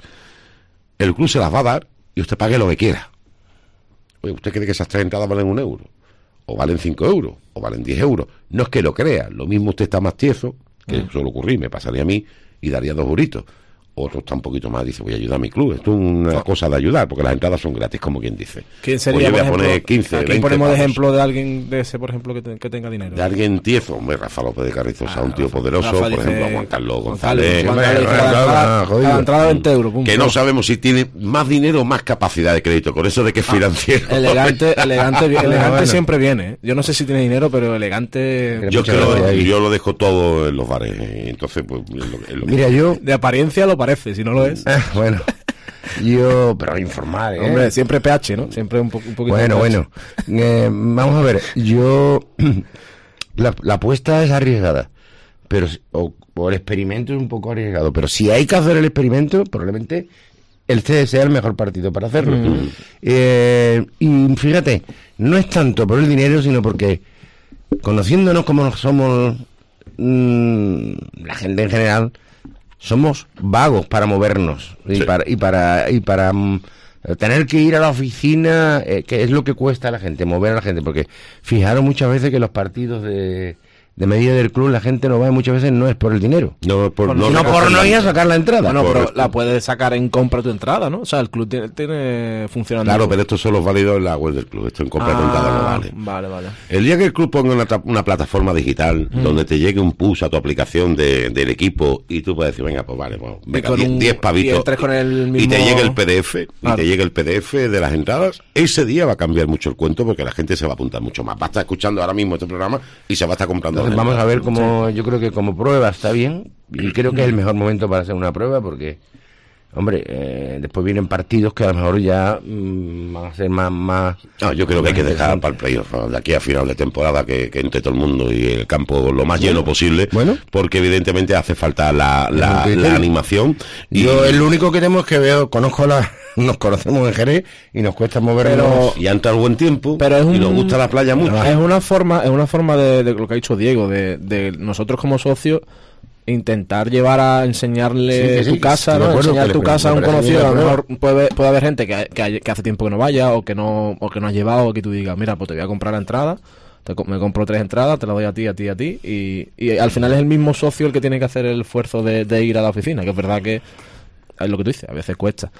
S3: el club se las va a dar y usted pague lo que quiera. Oye, ¿usted cree que esas tres entradas valen un euro? ¿O valen cinco euros? ¿O valen diez euros? No es que lo crea, lo mismo usted está más tieso, que suele ocurrir, me pasaría a mí y daría dos euritos. Otro está un poquito más, dice, voy a ayudar a mi club. Esto es una cosa de ayudar, porque las entradas son gratis, como quien dice.
S2: ¿Quién
S3: Pues
S2: sería,
S3: yo voy
S2: por
S3: a
S2: ejemplo,
S3: poner quince,
S2: aquí
S3: veinte
S2: ponemos de
S3: pavos.
S2: ejemplo de alguien de ese, por ejemplo, que, te- que tenga dinero?
S3: De alguien tieso, hombre, Rafa López de Carrizosa, un tío poderoso,
S2: Rafa
S3: por
S2: dice,
S3: ejemplo, a Juan Carlos
S2: González,
S3: González,
S2: Juan Carlos dice,
S4: Hombre,
S2: cada
S4: claro,
S2: entrada-
S4: ah, jodido.
S2: cada entrada veinte euros. pum,
S3: que
S2: pum.
S3: no sabemos si tiene más dinero o más capacidad de crédito, con eso de que es financiero.
S2: Elegante, elegante, elegante
S4: bueno.
S2: siempre viene. ¿eh? Yo no sé si tiene dinero, pero elegante
S3: Yo,
S4: Muchas
S3: creo,
S4: gracias ahí.
S3: yo lo dejo todo en los bares, eh, entonces, pues, es lo, es lo
S4: Mira, yo...
S2: de apariencia lo parece, si no lo es.
S4: Ah, bueno, yo... Pero informar, ¿eh?
S2: Hombre, siempre P H, ¿no? Siempre un, po un poquito
S4: Bueno,
S2: P H.
S4: bueno. Eh, vamos a ver, yo... La, la apuesta es arriesgada, pero si- o, o el experimento es un poco arriesgado, pero si hay que hacer el experimento, probablemente el C D sea el mejor partido para hacerlo. Eh, y fíjate, no es tanto por el dinero, sino porque conociéndonos como somos mm, la gente en general, somos vagos para movernos y
S3: Sí.
S4: para y para y para mm, tener que ir a la oficina, eh, que es lo que cuesta a la gente, mover a la gente, porque fijaros muchas veces que los partidos de, de medida del club la gente no va y muchas veces no es por el dinero,
S3: No, por,
S2: Bueno,
S4: sino por no ir a sacar la entrada.
S2: Bueno, pero
S3: Correcto.
S2: la puedes sacar en compra tu entrada, ¿no? O sea, el club tiene, tiene funcionando.
S3: Claro, pero esto solo es válido en la web del club, esto en compra de entradas no
S2: Ah,
S3: vale.
S2: vale, vale.
S3: El día que el club ponga una, tra- una plataforma digital donde te llegue un push a tu aplicación de, del equipo y tú puedes decir, venga, pues vale, bueno, venga,
S2: con
S3: diez
S2: un-
S3: diez
S2: y
S3: pavitos
S2: entres con el
S3: y
S2: mismo-
S3: te llegue el P D F y
S2: Claro.
S3: te llegue el P D F de las entradas, ese día va a cambiar mucho el cuento porque la gente se va a apuntar mucho más. Va a estar escuchando ahora mismo este programa y se va a estar comprando.
S4: Entonces
S3: las
S4: vamos a
S3: entradas.
S4: ver cómo, yo creo que como prueba está bien, y creo que es el mejor momento para hacer una prueba, porque, hombre, eh, después vienen partidos que a lo mejor ya mm, van a ser más... más
S3: No, yo creo que hay que
S4: más
S3: dejar
S4: interesantes.
S3: para el playoff, ¿no? De aquí a final de temporada que, que entre todo el mundo y el campo lo más lleno posible,
S4: Bueno.
S3: porque evidentemente hace falta la, la,
S4: Es un criterio.
S3: la animación. Y,
S4: Yo el único que tengo es que veo, conozco la... Nos conocemos en Jerez y nos cuesta movernos...
S2: Pero-
S3: y entra el buen tiempo
S2: Pero es
S3: y
S2: un-
S3: nos gusta la playa mucho.
S2: Es una forma, es una forma de, de lo que ha dicho Diego, de, de nosotros como socios intentar llevar a enseñarle
S4: Sí, que sí,
S2: tu
S4: que
S2: casa,
S4: estoy de
S2: ¿no?
S4: acuerdo,
S2: Enseñar
S4: que
S2: tu
S4: le-
S2: casa a
S4: me
S2: un
S4: parece bien
S2: conocido. A
S4: la
S2: lo
S4: prueba.
S2: mejor puede, puede haber gente que, que, hay- que hace tiempo que no vaya o que no o que no ha llevado, o que tú digas, mira, pues te voy a comprar la entrada, te co- me compro tres entradas, te las doy a ti, a ti, a ti, y, y al final es el mismo socio el que tiene que hacer el esfuerzo de, de ir a la oficina, que es verdad que es lo que tú dices, a veces cuesta.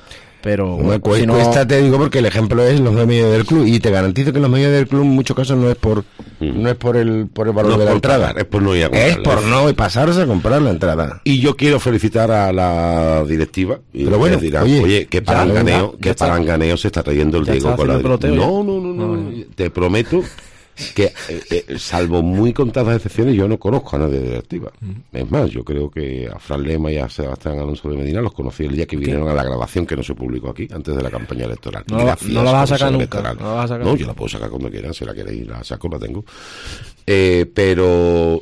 S2: Pero
S4: No me cuesta,
S2: si no-
S4: cuesta, te digo, porque el ejemplo es los medios del club, y te garantizo que los medios del club en muchos casos no es por no es por el por el valor
S3: No es
S4: de la
S3: por
S4: entrada,
S3: pagar, es por no ir a
S4: es
S3: comprarla.
S4: por no pasarse a comprar la entrada.
S3: Y yo quiero felicitar a la directiva. Y
S4: Pero bueno,
S3: ustedes dirán,
S4: oye,
S3: oye, qué
S2: ya,
S3: palanganeo,
S2: ya
S3: qué
S2: está.
S3: palanganeo se está trayendo el
S2: Ya
S3: Diego
S2: está
S3: con la
S2: haciendo
S3: directiva.
S2: peloteo
S3: No, no, no, no,
S2: No,
S3: te prometo que, eh, eh, salvo muy contadas excepciones, yo no conozco a nadie de la directiva. Es más, yo creo que a Fran Lema y a Sebastián Alonso de Medina los conocí el día que vinieron a la grabación que no se publicó aquí, antes de la campaña electoral.
S2: No la-
S3: Gracias,
S2: no la vas a
S3: Consejo
S2: sacar nunca,
S3: Electoral.
S2: no la vas a sacar
S3: No,
S2: nunca.
S3: yo la puedo sacar cuando quieran, si la queréis, la saco, la tengo. Eh, pero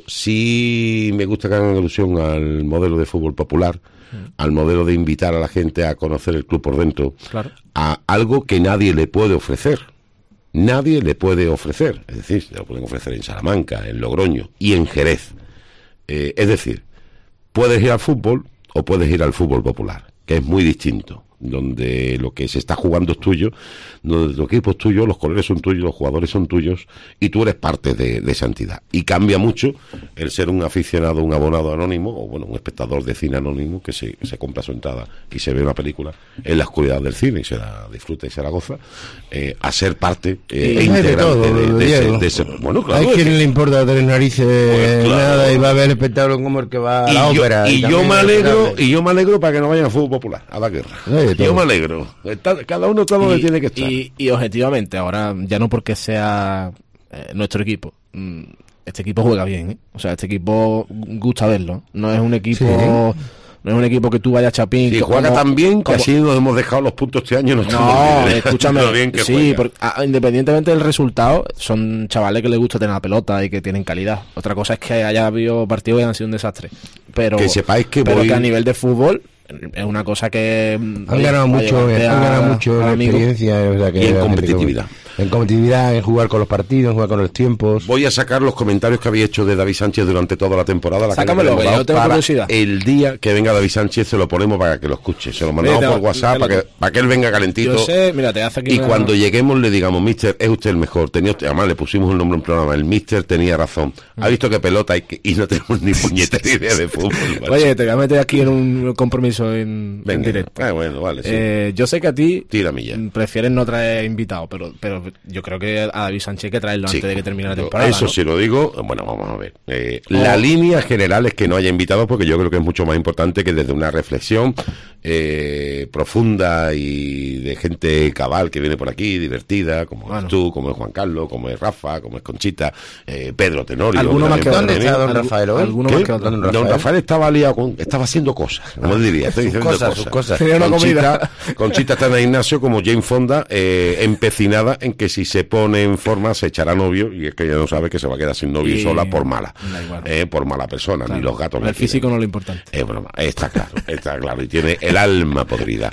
S3: sí me gusta que hagan alusión al modelo de fútbol popular, al modelo de invitar a la gente a conocer el club por dentro,
S2: Claro.
S3: a algo que nadie le puede ofrecer. Nadie le puede ofrecer. Es decir, se lo pueden ofrecer en Salamanca, en Logroño y en Jerez. Eh, es decir, puedes ir al fútbol o puedes ir al fútbol popular, que es muy distinto, donde lo que se está jugando es tuyo, donde tu equipo es tuyo, los colores son tuyos, los jugadores son tuyos y tú eres parte de, de esa entidad. Y cambia mucho el ser un aficionado, un abonado anónimo, o bueno, un espectador de cine anónimo que se, se compra su entrada y se ve una película en la oscuridad del cine y se la disfruta y se la goza, eh, a ser parte eh,
S4: Y
S3: e
S4: hay de
S3: integrante
S4: todo,
S3: de, de ese,
S4: Diego.
S3: de ese- bueno, claro,
S4: Hay
S3: es
S4: quien
S3: que-
S4: le importa tres narices,
S3: Pues claro.
S4: nada, y va a ver el espectáculo como el que va a
S3: y
S4: la
S3: yo,
S4: ópera.
S3: y yo
S4: también
S3: me
S4: es
S3: alegro
S4: respetable.
S3: y yo me alegro para que no vayan al fútbol popular, a la guerra.
S4: Hay de todo.
S3: Yo me alegro. Está- cada uno está donde
S2: y,
S3: tiene que estar.
S2: y, y objetivamente, ahora ya no porque sea eh, nuestro equipo, mm, este equipo juega bien, ¿eh? O sea, este equipo gusta verlo. No es un equipo,
S4: Sí.
S2: no es un equipo que tú vayas chapín.
S3: Si
S2: que
S3: juega
S2: como-
S3: tan bien que
S2: como-
S3: así nos hemos dejado los puntos este año. No, estamos
S2: No,
S3: bien, ¿eh?
S2: escúchame,
S3: Lo bien que
S2: sí,
S3: juega.
S2: porque, ah, independientemente del resultado, son chavales que les gusta tener la pelota y que tienen calidad. Otra cosa es que haya habido partidos que han sido un desastre. Pero
S3: Que sepáis que
S2: pero
S3: voy-
S2: que a nivel de fútbol es una cosa que
S4: Han
S2: oye,
S4: ganado
S2: va a
S4: mucho,
S2: llevarte
S4: han
S2: a-
S4: ganado mucho
S2: a
S4: en
S2: amigos.
S4: experiencia, es verdad que
S3: Y en
S4: la gente
S3: competitividad.
S4: que- En competitividad, en jugar con los partidos, en jugar con los tiempos.
S3: Voy a sacar los comentarios que había hecho de David Sánchez durante toda la temporada. La
S2: Sácamelo,
S3: que le
S2: que
S3: hemos
S2: yo
S3: dado
S2: tengo
S3: para
S2: curiosidad.
S3: el día que venga David Sánchez se lo ponemos para que lo escuche. Se lo mandamos
S2: Mira,
S3: por WhatsApp
S2: te-
S3: para que, para que él venga calentito.
S2: Yo sé, mira, te hace aquí
S3: Y
S2: una-
S3: cuando lleguemos le digamos, mister, es usted el mejor. Tenía usted, además le pusimos un nombre en un programa, el mister tenía razón. Ha visto que pelota hay que, y no tenemos ni puñetera idea de fútbol. macho.
S2: Oye, te voy a meter aquí en un compromiso en, en
S3: Venga.
S2: directo.
S3: Ah, bueno, vale, sí.
S2: Eh, yo sé que a ti
S3: Tira milla.
S2: prefieres no traer invitados, pero, pero yo creo que a David Sánchez hay que traerlo
S3: Sí.
S2: antes de que termine la
S3: Yo
S2: temporada.
S3: Eso
S2: ¿no?
S3: sí lo digo. Bueno, vamos a ver. Eh,
S2: Oh.
S3: La línea general es que no haya invitados porque yo creo que es mucho más importante que desde una reflexión eh, profunda y de gente cabal que viene por aquí, divertida, como
S2: Bueno.
S3: es tú, como es Juan Carlos, como es Rafa, como es Conchita, eh, Pedro Tenorio.
S2: Alguno más que
S3: también
S4: ¿Dónde
S3: puede
S4: está
S3: venir.
S4: don Rafael hoy?
S2: alguno
S3: ¿Qué?
S2: más que otro.
S4: Don
S3: Don
S4: Rafael.
S3: Rafael estaba liado con, estaba haciendo cosas, como diría, estoy
S4: Sus
S3: diciendo
S4: cosas,
S3: cosas.
S4: sus cosas.
S2: Tenía una
S3: Conchita,
S2: comida.
S3: Conchita está en el gimnasio como Jane Fonda, eh, empecinada en que si se pone en forma se echará novio y es que ella no sabe que se va a quedar sin novio
S2: Y-
S3: sola por mala,
S2: Da igual.
S3: eh, por mala persona,
S2: Claro.
S3: ni los gatos.
S2: El
S3: la
S2: físico
S3: quieren.
S2: no es lo importante.
S3: Es broma, está claro, está claro, y tiene el alma podrida.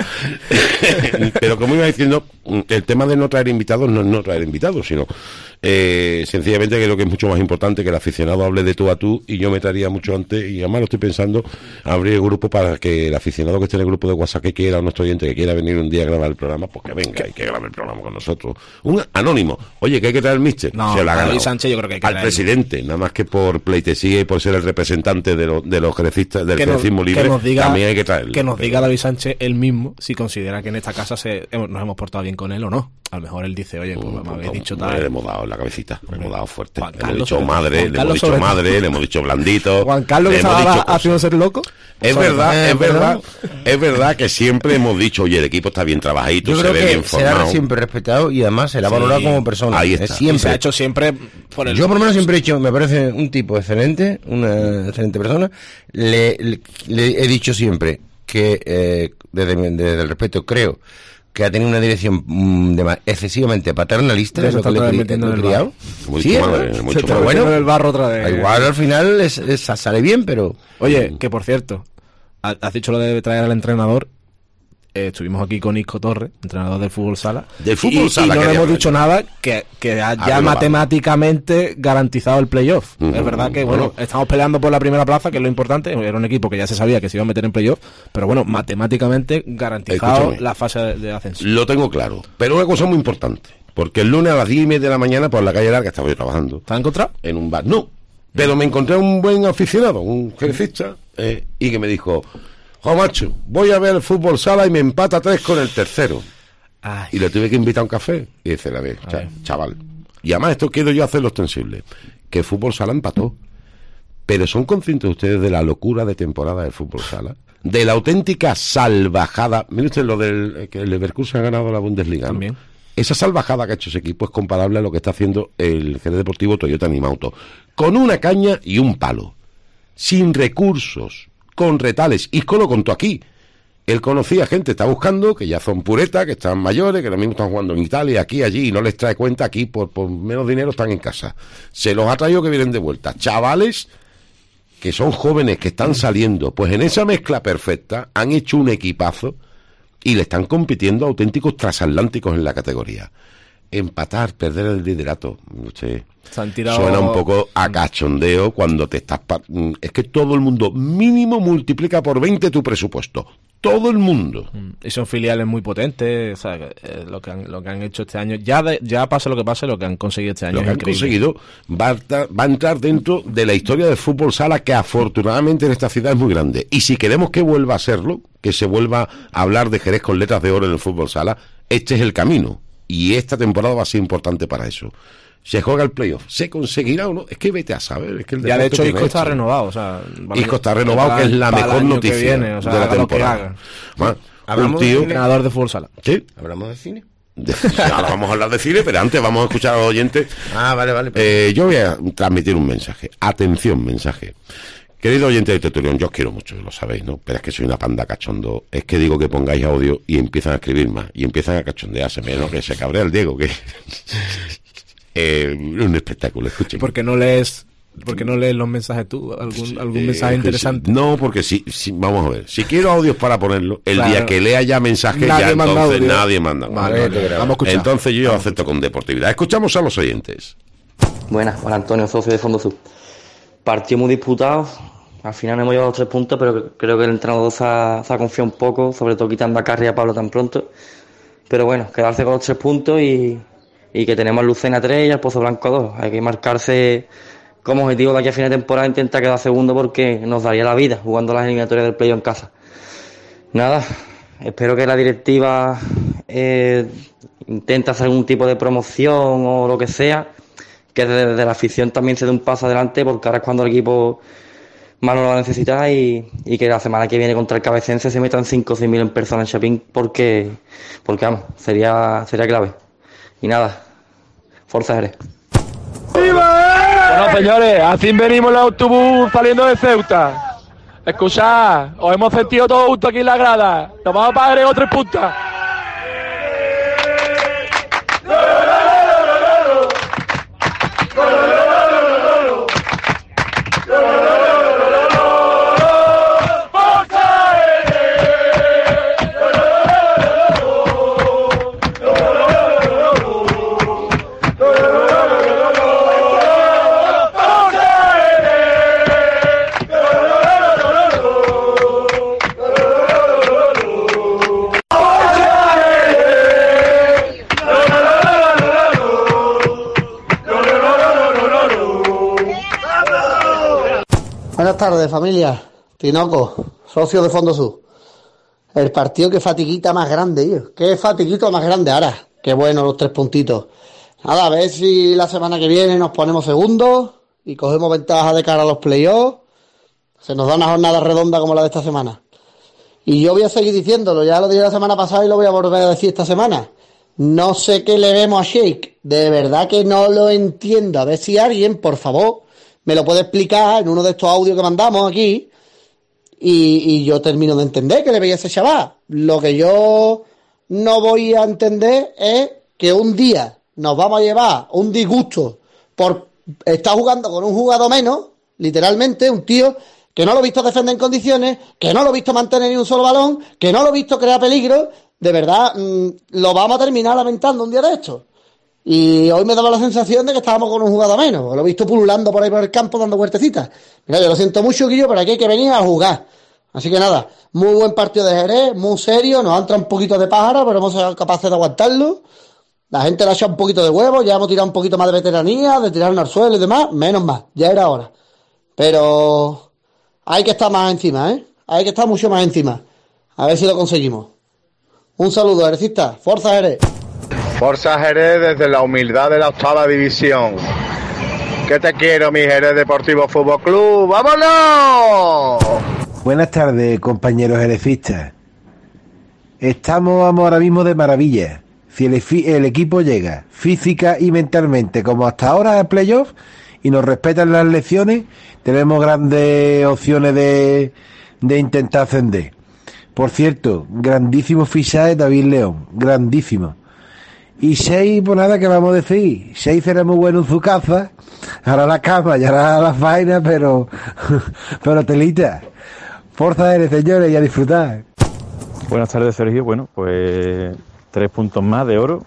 S3: Pero como iba diciendo, el tema de no traer invitados no es no traer invitados, sino eh, sencillamente creo que es mucho más importante que el aficionado hable de tú a tú, y yo me traería mucho antes, y además lo estoy pensando, abrir el grupo para que el aficionado que esté en el grupo de WhatsApp que quiera, o nuestro oyente que quiera venir un día a grabar el programa, pues que venga y que grabe el programa con nosotros. Un anónimo, oye, que hay que traer el mister.
S2: No,
S3: Se la ha
S2: David
S3: ganado.
S2: Sánchez yo creo que hay que
S3: Al
S2: traerlo.
S3: presidente, nada más que por pleitesía y por ser el representante de, lo- de los jerecistas, del
S2: Que nos,
S3: jerecismo
S2: que
S3: libre,
S2: nos diga,
S3: también hay que traerlo.
S2: que nos
S3: Pero-
S2: diga David Sánchez él mismo si considera que en esta casa se, hemos- nos hemos portado bien con él o no. A lo mejor él dice, oye, pues me habéis dicho
S3: Le
S2: tal.
S3: hemos dado en la cabecita, le hemos dado fuerte.
S2: Juan
S3: Le hemos
S2: Carlos
S3: dicho
S2: sobre-
S3: madre,
S2: Juan
S3: le hemos
S2: Carlos
S3: dicho
S2: sobre-
S3: madre, le hemos dicho blandito.
S2: Juan Carlos
S3: le
S2: que
S3: hemos
S2: estaba
S3: dicho cosas.
S2: haciendo ser loco.
S3: Es
S2: Sobre-
S3: verdad,
S4: Eh,
S3: es
S4: pero-
S3: verdad, es verdad que siempre hemos dicho, oye, el equipo está bien trabajadito,
S4: Yo
S3: se
S4: creo
S3: ve
S4: que
S3: bien
S4: será
S3: formado.
S4: siempre respetado y además se le ha valorado
S2: Sí,
S4: como persona.
S3: ahí
S4: Eh,
S3: está.
S2: Y
S4: Siempre.
S2: se ha hecho siempre por el...
S4: Yo por lo menos siempre he dicho, me parece un tipo excelente, una excelente persona. Le, le- le he dicho siempre que eh, desde, mi- desde el respeto creo que ha tenido una dirección mm, dema- excesivamente paternalista,
S2: Ya
S4: es
S2: se
S4: lo que
S2: está
S4: le,
S2: otra vez
S4: cri-
S2: metiendo
S4: lo he
S2: en el
S4: criado.
S2: barro.
S3: Hemos
S4: Sí,
S3: dicho
S4: ¿no?
S3: madre, hemos
S2: Se
S3: dicho
S2: está
S3: madre.
S4: bueno.
S2: metiendo en el barro otra vez.
S4: Igual al final es, es- sale bien, pero
S2: Oye, que por cierto, ha- has dicho lo de traer al entrenador. Eh, estuvimos aquí con Isco Torres, entrenador del fútbol sala.
S3: Del fútbol
S2: y,
S3: sala
S2: y no le
S3: quería
S2: hemos
S3: hablar
S2: dicho
S3: yo.
S2: nada que, que ha ya
S3: Renovado.
S2: matemáticamente garantizado el playoff.
S3: Ujú,
S2: Es verdad que, bueno,
S3: bueno.
S2: estamos peleando por la primera plaza, que es lo importante. Era un equipo que ya se sabía que se iba a meter en playoff, pero bueno, matemáticamente garantizado
S3: Escúchame.
S2: la fase de, de ascenso.
S3: Lo tengo claro, pero una cosa muy importante, porque el lunes a las diez y media de la mañana por la calle Larga estaba yo trabajando.
S2: ¿Te has encontrado?
S3: En un bar, no, pero me encontré a un buen aficionado, un jerecista, eh, y que me dijo, Jo, macho, voy a ver el fútbol sala y me empata tres con el tercero.
S2: Ay.
S3: Y le tuve que invitar a un café. Y dice, a ver,
S2: A
S3: cha-
S2: ver.
S3: chaval. Y además esto quiero yo hacerlo extensible. Que el fútbol sala empató. Pero ¿son conscientes ustedes de la locura de temporada del fútbol sala? De la auténtica salvajada. Mire usted lo del que el Leverkusen ha ganado la Bundesliga, ¿no?
S2: También.
S3: Esa salvajada que ha hecho ese equipo es comparable a lo que está haciendo el Jerez Deportivo Toyota Animauto. Con una caña y un palo. Sin recursos. Con retales. Y Isco lo contó aquí. Él conocía gente, está buscando, que ya son puretas, que están mayores, que lo mismo están jugando en Italia, aquí, allí, y no les trae cuenta aquí, por, por menos dinero están en casa. Se los ha traído que vienen de vuelta. Chavales que son jóvenes, que están saliendo, pues en esa mezcla perfecta han hecho un equipazo y le están compitiendo auténticos transatlánticos en la categoría. Empatar, perder el liderato, usted
S2: Se han tirado...
S3: suena un poco a cachondeo cuando te estás... pa- Es que todo el mundo mínimo multiplica por veinte tu presupuesto. Todo el mundo.
S2: Y son filiales muy potentes, o sea, que, eh, lo que han, lo que han hecho este año, ya de- ya pase lo que pase, lo que han conseguido este año
S3: Lo
S2: es
S3: que han
S2: increíble.
S3: conseguido va a, estar- va a entrar dentro de la historia del fútbol sala, que afortunadamente en esta ciudad es muy grande. Y si queremos que vuelva a serlo, que se vuelva a hablar de Jerez con letras de oro en el fútbol sala, este es el camino. Y esta temporada va a ser importante para eso. Se juega el playoff. ¿Se conseguirá o no? Es que vete a saber. Es que el
S2: Ya de
S3: deporte
S2: hecho
S3: tiene
S2: Isco está
S3: esto.
S2: renovado, o sea... para-
S3: Isco está renovado,
S2: para-
S3: que es la
S2: para el
S3: mejor
S2: año
S3: noticia
S2: que viene, o sea,
S3: de la
S2: haga lo que
S3: temporada.
S2: haga.
S3: Ah, un
S4: Hablamos
S3: tío...
S4: de
S2: Entrenador de fútbol sala.
S3: ¿Sí?
S4: ¿Hablamos de cine?
S3: De- Ahora vamos a hablar de cine, pero antes vamos a escuchar a los oyentes.
S4: Ah, vale, vale.
S3: Eh, yo voy a transmitir un mensaje. Atención, mensaje. Querido oyente de Tertulión, yo os quiero mucho, lo sabéis, ¿no? Pero es que soy una panda cachondo. Es que digo que pongáis audio y empiezan a escribir más. Y empiezan a cachondearse menos, que se cabrea el Diego, que... eh, un espectáculo, escuchen.
S2: ¿Por qué no lees, por qué no lees los mensajes tú? ¿Algún, algún
S3: Eh,
S2: mensaje
S3: que
S2: interesante?
S3: sí. No, porque si, si, vamos a ver, si quiero audios para ponerlo, el
S2: Claro.
S3: día que lea ya mensajes,
S2: Nadie
S3: ya
S2: manda
S3: entonces
S2: audio.
S3: nadie manda.
S2: Vale,
S3: audio.
S2: vale, vamos a escuchar.
S3: Entonces yo acepto con deportividad. Escuchamos a los oyentes.
S6: Buenas, Juan Antonio, socio de Fondo Sur. Partido muy disputado, al final hemos llevado tres puntos, pero creo que el entrenador se ha, se ha confiado un poco, sobre todo quitando a Carri y a Pablo tan pronto. Pero bueno, quedarse con los tres puntos y, y que tenemos Lucena tres y al Pozo Blanco dos. Hay que marcarse como objetivo de aquí a fin de temporada intentar quedar segundo, porque nos daría la vida jugando las eliminatorias del playoff en casa. Nada, espero que la directiva eh, intente hacer algún tipo de promoción o lo que sea, que desde, desde la afición también se dé un paso adelante, porque ahora es cuando el equipo más lo va a necesitar, y, y que la semana que viene contra el Cabecense se metan cinco o seis mil en persona en Chapín, porque, porque vamos, sería, sería clave. Y nada, Forza Jerez.
S7: Bueno, señores, así venimos en el autobús saliendo de Ceuta. Escuchad, os hemos sentido todos juntos aquí en la grada. Nos vamos para Jerez tres puntas.
S8: Buenas tardes, familia. Tinoco, socio de Fondo Sur. El partido que fatiguita más grande, tío. Qué fatiguito más grande ahora. Qué bueno los tres puntitos. Nada, a ver si la semana que viene nos ponemos segundos y cogemos ventaja de cara a los playoffs. Se nos da una jornada redonda como la de esta semana. Y yo voy a seguir diciéndolo, ya lo dije la semana pasada y lo voy a volver a decir esta semana. No sé qué le vemos a Sheik. De verdad que no lo entiendo. A ver si alguien, por favor, me lo puede explicar en uno de estos audios que mandamos aquí. Y, y yo termino de entender que le veía a ese chaval. Lo que yo no voy a entender es que un día nos vamos a llevar un disgusto por estar jugando con un jugador menos, literalmente, un tío que no lo he visto defender en condiciones, que no lo he visto mantener ni un solo balón, que no lo he visto crear peligro. De verdad, mmm, lo vamos a terminar lamentando un día de esto. Y hoy me daba la sensación de que estábamos con un jugador menos. Lo he visto pululando por ahí por el campo dando vueltecitas. Mira, yo lo siento mucho, Guillo, pero aquí hay que venir a jugar. Así que nada, muy buen partido de Jerez, muy serio, nos ha entrado un poquito de pájaro, pero hemos sido capaces de aguantarlo. La gente le ha echado un poquito de huevo, ya hemos tirado un poquito más de veteranía, de tirarnos al suelo y demás, menos más, ya era hora. Pero hay que estar más encima, ¿eh? hay que estar mucho más encima. A ver si lo conseguimos. Un saludo, Jerezista. Forza Jerez.
S9: Forza Jerez desde la humildad de la octava división. ¿Qué te quiero, mi Jerez Deportivo Fútbol Club? ¡Vámonos!
S10: Buenas tardes, compañeros jerecistas. Estamos vamos, ahora mismo de maravilla. Si el, el equipo llega física y mentalmente como hasta ahora a playoff y nos respetan las lecciones, tenemos grandes opciones de, de intentar ascender. Por cierto, grandísimo fichaje David León, grandísimo. Y Shea, pues nada, que vamos a decir, Shea será muy bueno en su casa, hará la cama y hará las vainas, pero pero telita. Forza eres, señores, y a disfrutar.
S11: Buenas tardes, Sergio. Bueno, pues tres puntos más de oro.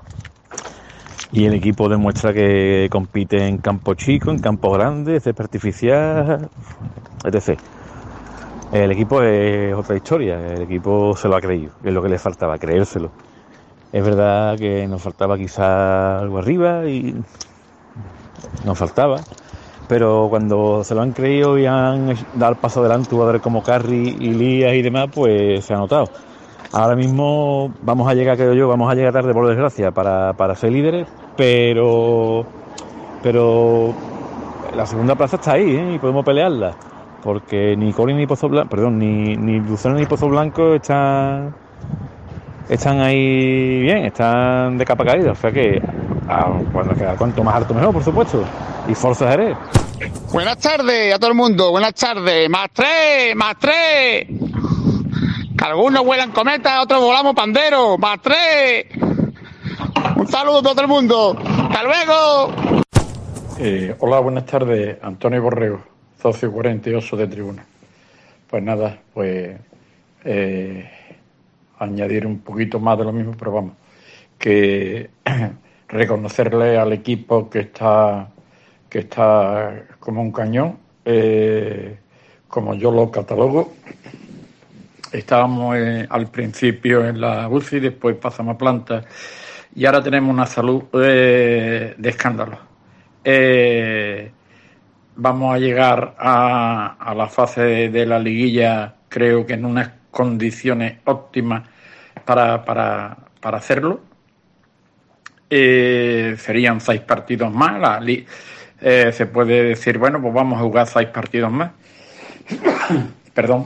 S11: Y el equipo demuestra que compite en campo chico, en campo grande, césped artificial, etcétera. El equipo es otra historia. El equipo se lo ha creído, es lo que le faltaba, creérselo. Es verdad que nos faltaba quizá algo arriba y nos faltaba. Pero cuando se lo han creído y han dado el paso adelante, jugadores como Carri, Ilías y demás, pues se ha notado. Ahora mismo vamos a llegar, creo yo, vamos a llegar tarde por desgracia para, para ser líderes, pero pero la segunda plaza está ahí, ¿eh? Y podemos pelearla, porque ni Cori ni Pozo Blanco, perdón, ni, ni Lucena ni Pozo Blanco están están ahí bien, están de capa caída, o sea que a, cuando queda cuanto más alto mejor, por supuesto. Y Forza Jerez.
S12: Buenas tardes a todo el mundo, buenas tardes. Más tres, más tres. Que algunos vuelan cometas, otros volamos panderos. Más tres. Un saludo a todo el mundo. Hasta luego.
S13: Eh, hola, buenas tardes. Antonio Borrego, socio cuarenta y ocho de Tribuna. Pues nada, pues eh, añadir un poquito más de lo mismo, pero vamos, que reconocerle al equipo que está que está como un cañón, eh, como yo lo catalogo. Estábamos eh, al principio en la U C I, después pasamos a planta y ahora tenemos una salud eh, de escándalo. Eh, vamos a llegar a, a la fase de, de la liguilla, creo que en unas condiciones óptimas para, para, para hacerlo. Eh, serían seis partidos más. La li- eh, se puede decir, bueno, pues vamos a jugar seis partidos más. Perdón.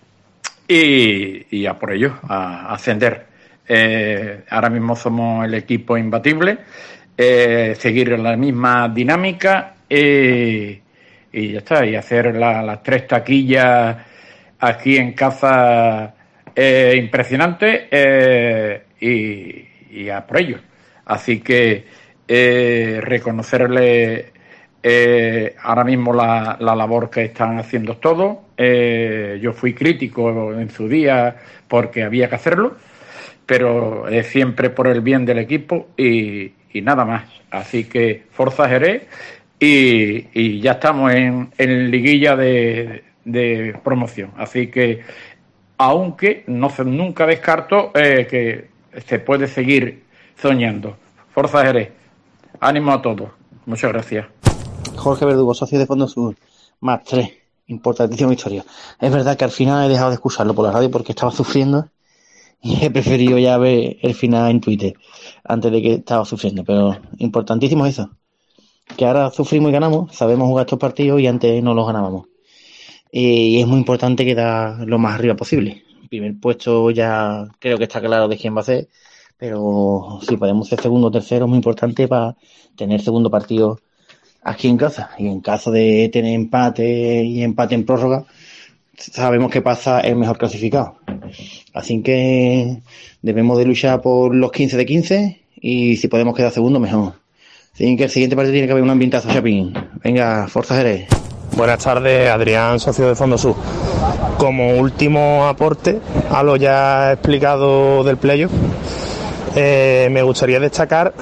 S13: Y, y a por ello, a, a ascender. Eh, ahora mismo somos el equipo imbatible. Eh, seguir la misma dinámica eh, y ya está. Y hacer la, las tres taquillas aquí en casa eh, impresionante eh, y, y a por ello. Así que eh, reconocerle eh, ahora mismo la, la labor que están haciendo todos. Eh, yo fui crítico en su día porque había que hacerlo, pero es siempre por el bien del equipo y, y nada más. Así que Forza Jerez y, y ya estamos en, en liguilla de, de promoción. Así que, aunque no se, nunca descarto eh, que se puede seguir soñando. Forza Jerez, ánimo a todos. Muchas gracias.
S14: Jorge Verdugo, socio de Fondo Sur, más tres, importantísima historia. Es verdad que al final he dejado de escucharlo por la radio porque estaba sufriendo y he preferido ya ver el final en Twitter antes de que estaba sufriendo, pero importantísimo es eso, que ahora sufrimos y ganamos, sabemos jugar estos partidos y antes no los ganábamos. Y es muy importante quedar lo más arriba posible. El primer puesto ya creo que está claro de quién va a ser, pero si podemos ser segundo o tercero es muy importante para tener segundo partido aquí en casa. Y en caso de tener empate y empate en prórroga, sabemos que pasa el mejor clasificado. Así que debemos de luchar por los quince de quince y si podemos quedar segundo, mejor. Así que el siguiente partido tiene que haber un ambientazo, Chapín. Venga, Forza Jerez.
S15: Buenas tardes, Adrián, socio de Fondo Sur. Como último aporte a lo ya explicado del playoff, eh, me gustaría destacar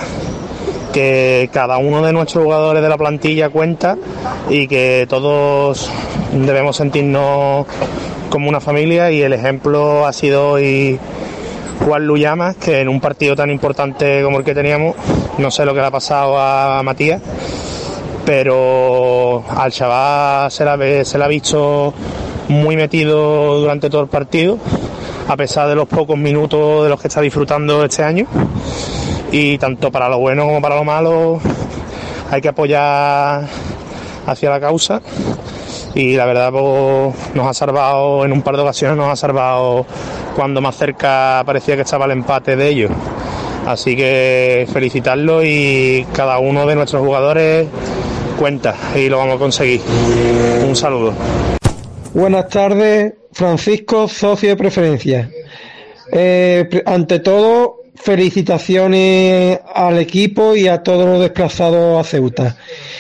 S15: que cada uno de nuestros jugadores de la plantilla cuenta y que todos debemos sentirnos como una familia, y el ejemplo ha sido hoy Juan Luyamas, que en un partido tan importante como el que teníamos, no sé lo que le ha pasado a Matías, pero al chaval se la, ve, se la ha visto muy metido durante todo el partido, a pesar de los pocos minutos de los que está disfrutando este año. Y tanto para lo bueno como para lo malo hay que apoyar hacia la causa. Y la verdad pues, nos ha salvado en un par de ocasiones, nos ha salvado cuando más cerca parecía que estaba el empate de ellos. Así que felicitarlo, y cada uno de nuestros jugadores cuenta y lo vamos a conseguir. Un saludo.
S16: Buenas tardes, Francisco, socio de preferencia. Eh, ante todo, felicitaciones al equipo y a todos los desplazados a Ceuta.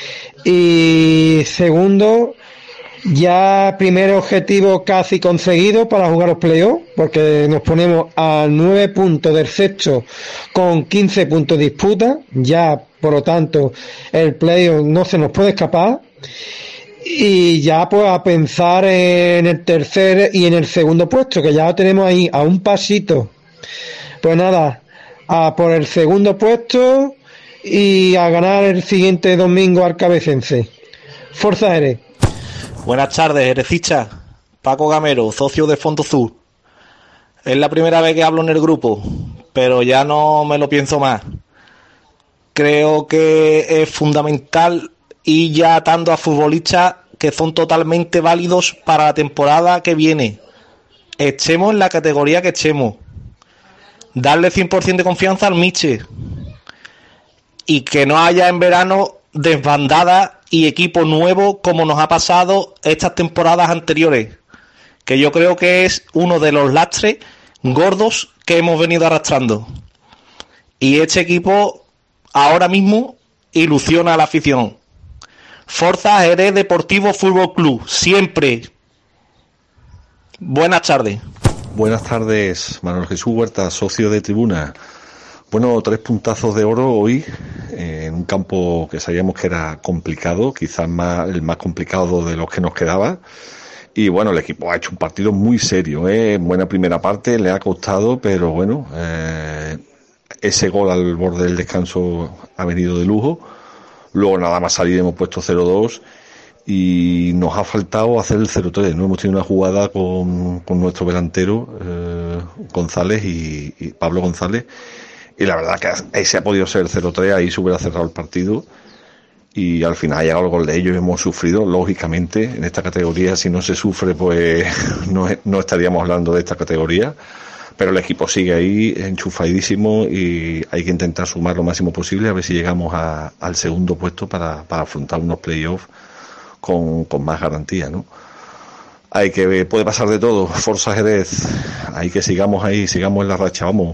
S16: Y segundo, ya primer objetivo casi conseguido para jugar los playoffs, porque nos ponemos a nueve puntos del sexto con quince puntos de disputa. Ya, por lo tanto, el playoff no se nos puede escapar. Y ya pues a pensar en el tercer y en el segundo puesto, que ya lo tenemos ahí a un pasito. Pues nada, a por el segundo puesto y a ganar el siguiente domingo al Cabecense. Forza Jerez.
S17: Buenas tardes, Jerezista. Paco Gamero, socio de Fondo Sur. Es la primera vez que hablo en el grupo, pero ya no me lo pienso más. Creo que es fundamental ir ya atando a futbolistas que son totalmente válidos para la temporada que viene. Echemos en la categoría que echemos. Darle cien por ciento de confianza al Miche. Y que no haya en verano desbandadas y equipo nuevo como nos ha pasado estas temporadas anteriores, que yo creo que es uno de los lastres gordos que hemos venido arrastrando. Y este equipo ahora mismo ilusiona a la afición. Forza Jerez Deportivo Fútbol Club, siempre. Buenas tardes.
S18: Buenas tardes, Manuel Jesús Huerta, socio de Tribuna. Bueno, tres puntazos de oro hoy, eh, en un campo que sabíamos que era complicado, quizás más el más complicado de los que nos quedaba. Y bueno, el equipo ha hecho un partido muy serio, ¿eh? En buena primera parte, le ha costado, pero bueno, eh, ese gol al borde del descanso ha venido de lujo. Luego nada más salir hemos puesto cero dos y nos ha faltado hacer el cero tres, ¿no? Hemos tenido una jugada con, con nuestro delantero, eh, González y, y Pablo González. Y la verdad que ahí se ha podido ser el cero tres, ahí se hubiera cerrado el partido. Y al final ha llegado el gol de ellos, hemos sufrido, lógicamente, en esta categoría. Si no se sufre, pues no, no estaríamos hablando de esta categoría. Pero el equipo sigue ahí, enchufadísimo, y hay que intentar sumar lo máximo posible, a ver si llegamos a, al segundo puesto para, para afrontar unos playoffs con, con más garantía, ¿no? Hay que, puede pasar de todo, Forza Jerez, hay que sigamos ahí, sigamos en la racha, vamos.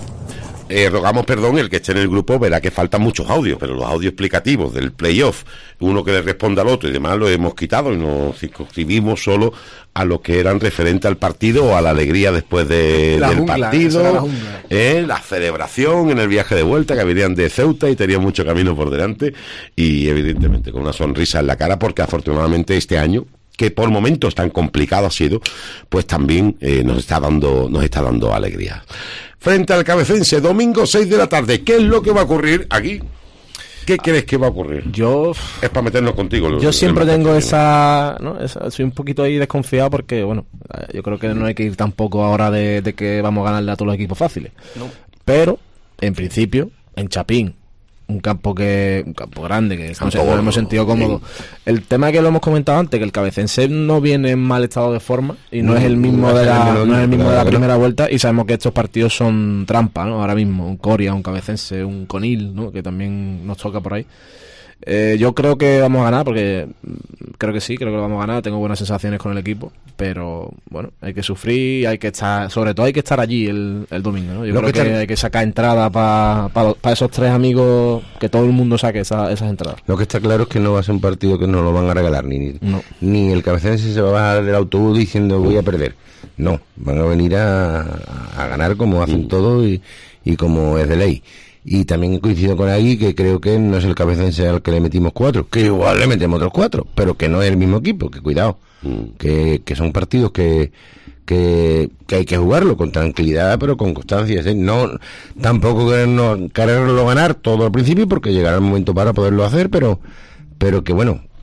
S3: Eh, rogamos perdón, el que esté en el grupo verá que faltan muchos audios, pero los audios explicativos del playoff, uno que le responda al otro y demás, lo hemos quitado y nos circunscribimos solo a lo que eran referente al partido o a la alegría después de,
S2: la
S3: del
S2: jungla,
S3: partido,
S2: la,
S3: eh, la celebración en el viaje de vuelta, que venían de Ceuta y tenían mucho camino por delante, y evidentemente con una sonrisa en la cara, porque afortunadamente este año, que por momentos tan complicado ha sido, pues también eh, nos está dando nos está dando alegría. Frente al Cabecense, domingo seis de la tarde, ¿qué es lo que va a ocurrir aquí? ¿Qué crees que va a ocurrir?
S2: Yo...
S3: Es para meternos contigo.
S2: Yo siempre tengo esa, ¿no? esa... Soy un poquito ahí desconfiado porque, bueno, yo creo que no hay que ir tampoco ahora de, de que vamos a ganarle a todos los equipos fáciles. No. Pero, en principio, en Chapín, un campo que un campo grande, que no sé, nos hemos sentido cómodos. El tema que lo hemos comentado antes, que el Cabecense no viene en mal estado de forma y no, no es el mismo de la no es el mismo de la primera vuelta, y sabemos que estos partidos son trampa, ¿no? Ahora mismo, un Coria, un Cabecense, un Conil, ¿no? Que también nos toca por ahí. Eh, yo creo que vamos a ganar, porque creo que sí, creo que lo vamos a ganar, tengo buenas sensaciones con el equipo, pero bueno, hay que sufrir, hay que estar, sobre todo hay que estar allí el, el domingo, ¿no? Yo lo creo que, que hay que sacar entradas para pa, pa esos tres amigos, que todo el mundo saque esa, esas entradas.
S4: Lo que está claro es que no va a ser un partido que nos lo van a regalar, ni,
S2: no.
S4: ni el Cabecense se va a bajar del autobús diciendo voy a perder. No, van a venir a, a ganar como hacen mm. todos y, y como es de ley. Y también coincido con Agui, que creo que no es el Cabecense al que le metimos cuatro, que igual le metemos otros cuatro, pero que no es el mismo equipo, que cuidado, mm. que, que son partidos que, que, que hay que jugarlo con tranquilidad, pero con constancia, ¿sí? No, tampoco quererlo ganar todo al principio, porque llegará el momento para poderlo hacer, pero, pero que bueno,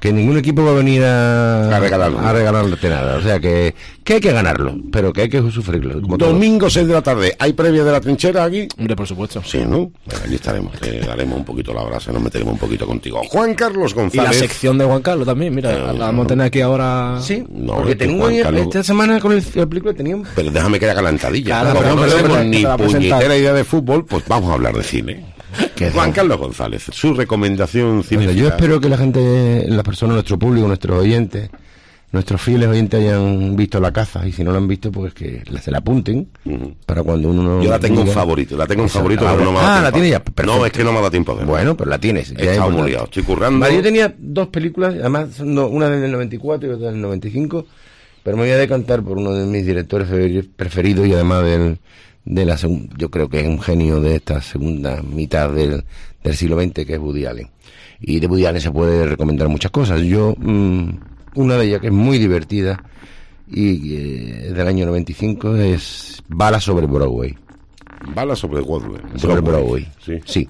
S4: que ningún equipo va a venir a,
S3: a, regalarlo.
S4: a regalarte nada. O sea, que, que hay que ganarlo, pero que hay que sufrirlo.
S3: Domingo seis de la tarde, ¿hay previa de la trinchera aquí?
S2: Hombre, por supuesto.
S3: Sí, ¿no? Bueno, allí estaremos, te daremos un poquito la brasa, nos meteremos un poquito contigo. Juan Carlos González.
S2: Y la sección de Juan Carlos también, mira, eh, la vamos a tener aquí ahora.
S4: Sí,
S3: no,
S4: porque tengo Carlos... esta semana con el, el película teníamos.
S3: Pero déjame que haga la entradilla.
S2: Claro,
S3: Como no tenemos ni
S2: puñetera
S3: idea de fútbol, pues vamos a hablar de cine. Juan Carlos González, su recomendación cine.
S4: Yo espero que la gente, las personas, nuestro público, nuestros oyentes, nuestros fieles oyentes hayan visto La Caza, y si no lo han visto, pues que se la apunten uh-huh. para cuando uno no.
S3: Yo la tengo en favorito, la tengo en favorito,
S4: pero
S3: no me ha dado
S4: Ah,
S3: tiempo.
S4: la tiene ya. Perfecto.
S3: No, es que no me ha dado tiempo de
S4: Bueno, pero la tienes.
S3: He estado muy liado, estoy currando.
S4: Vale, yo tenía dos películas, además una del noventa y cuatro y otra del noventa y cinco, pero me voy a decantar por uno de mis directores preferidos y además del de la segunda, yo creo que es un genio de esta segunda mitad del, del siglo veinte, que es Woody Allen. Y de Woody Allen se puede recomendar muchas cosas. Yo, mmm, una de ellas que es muy divertida y eh, es del año noventa y cinco, es Bala sobre Broadway.
S3: Bala sobre Broadway.
S4: Sobre Broadway,
S3: sí.
S4: sí.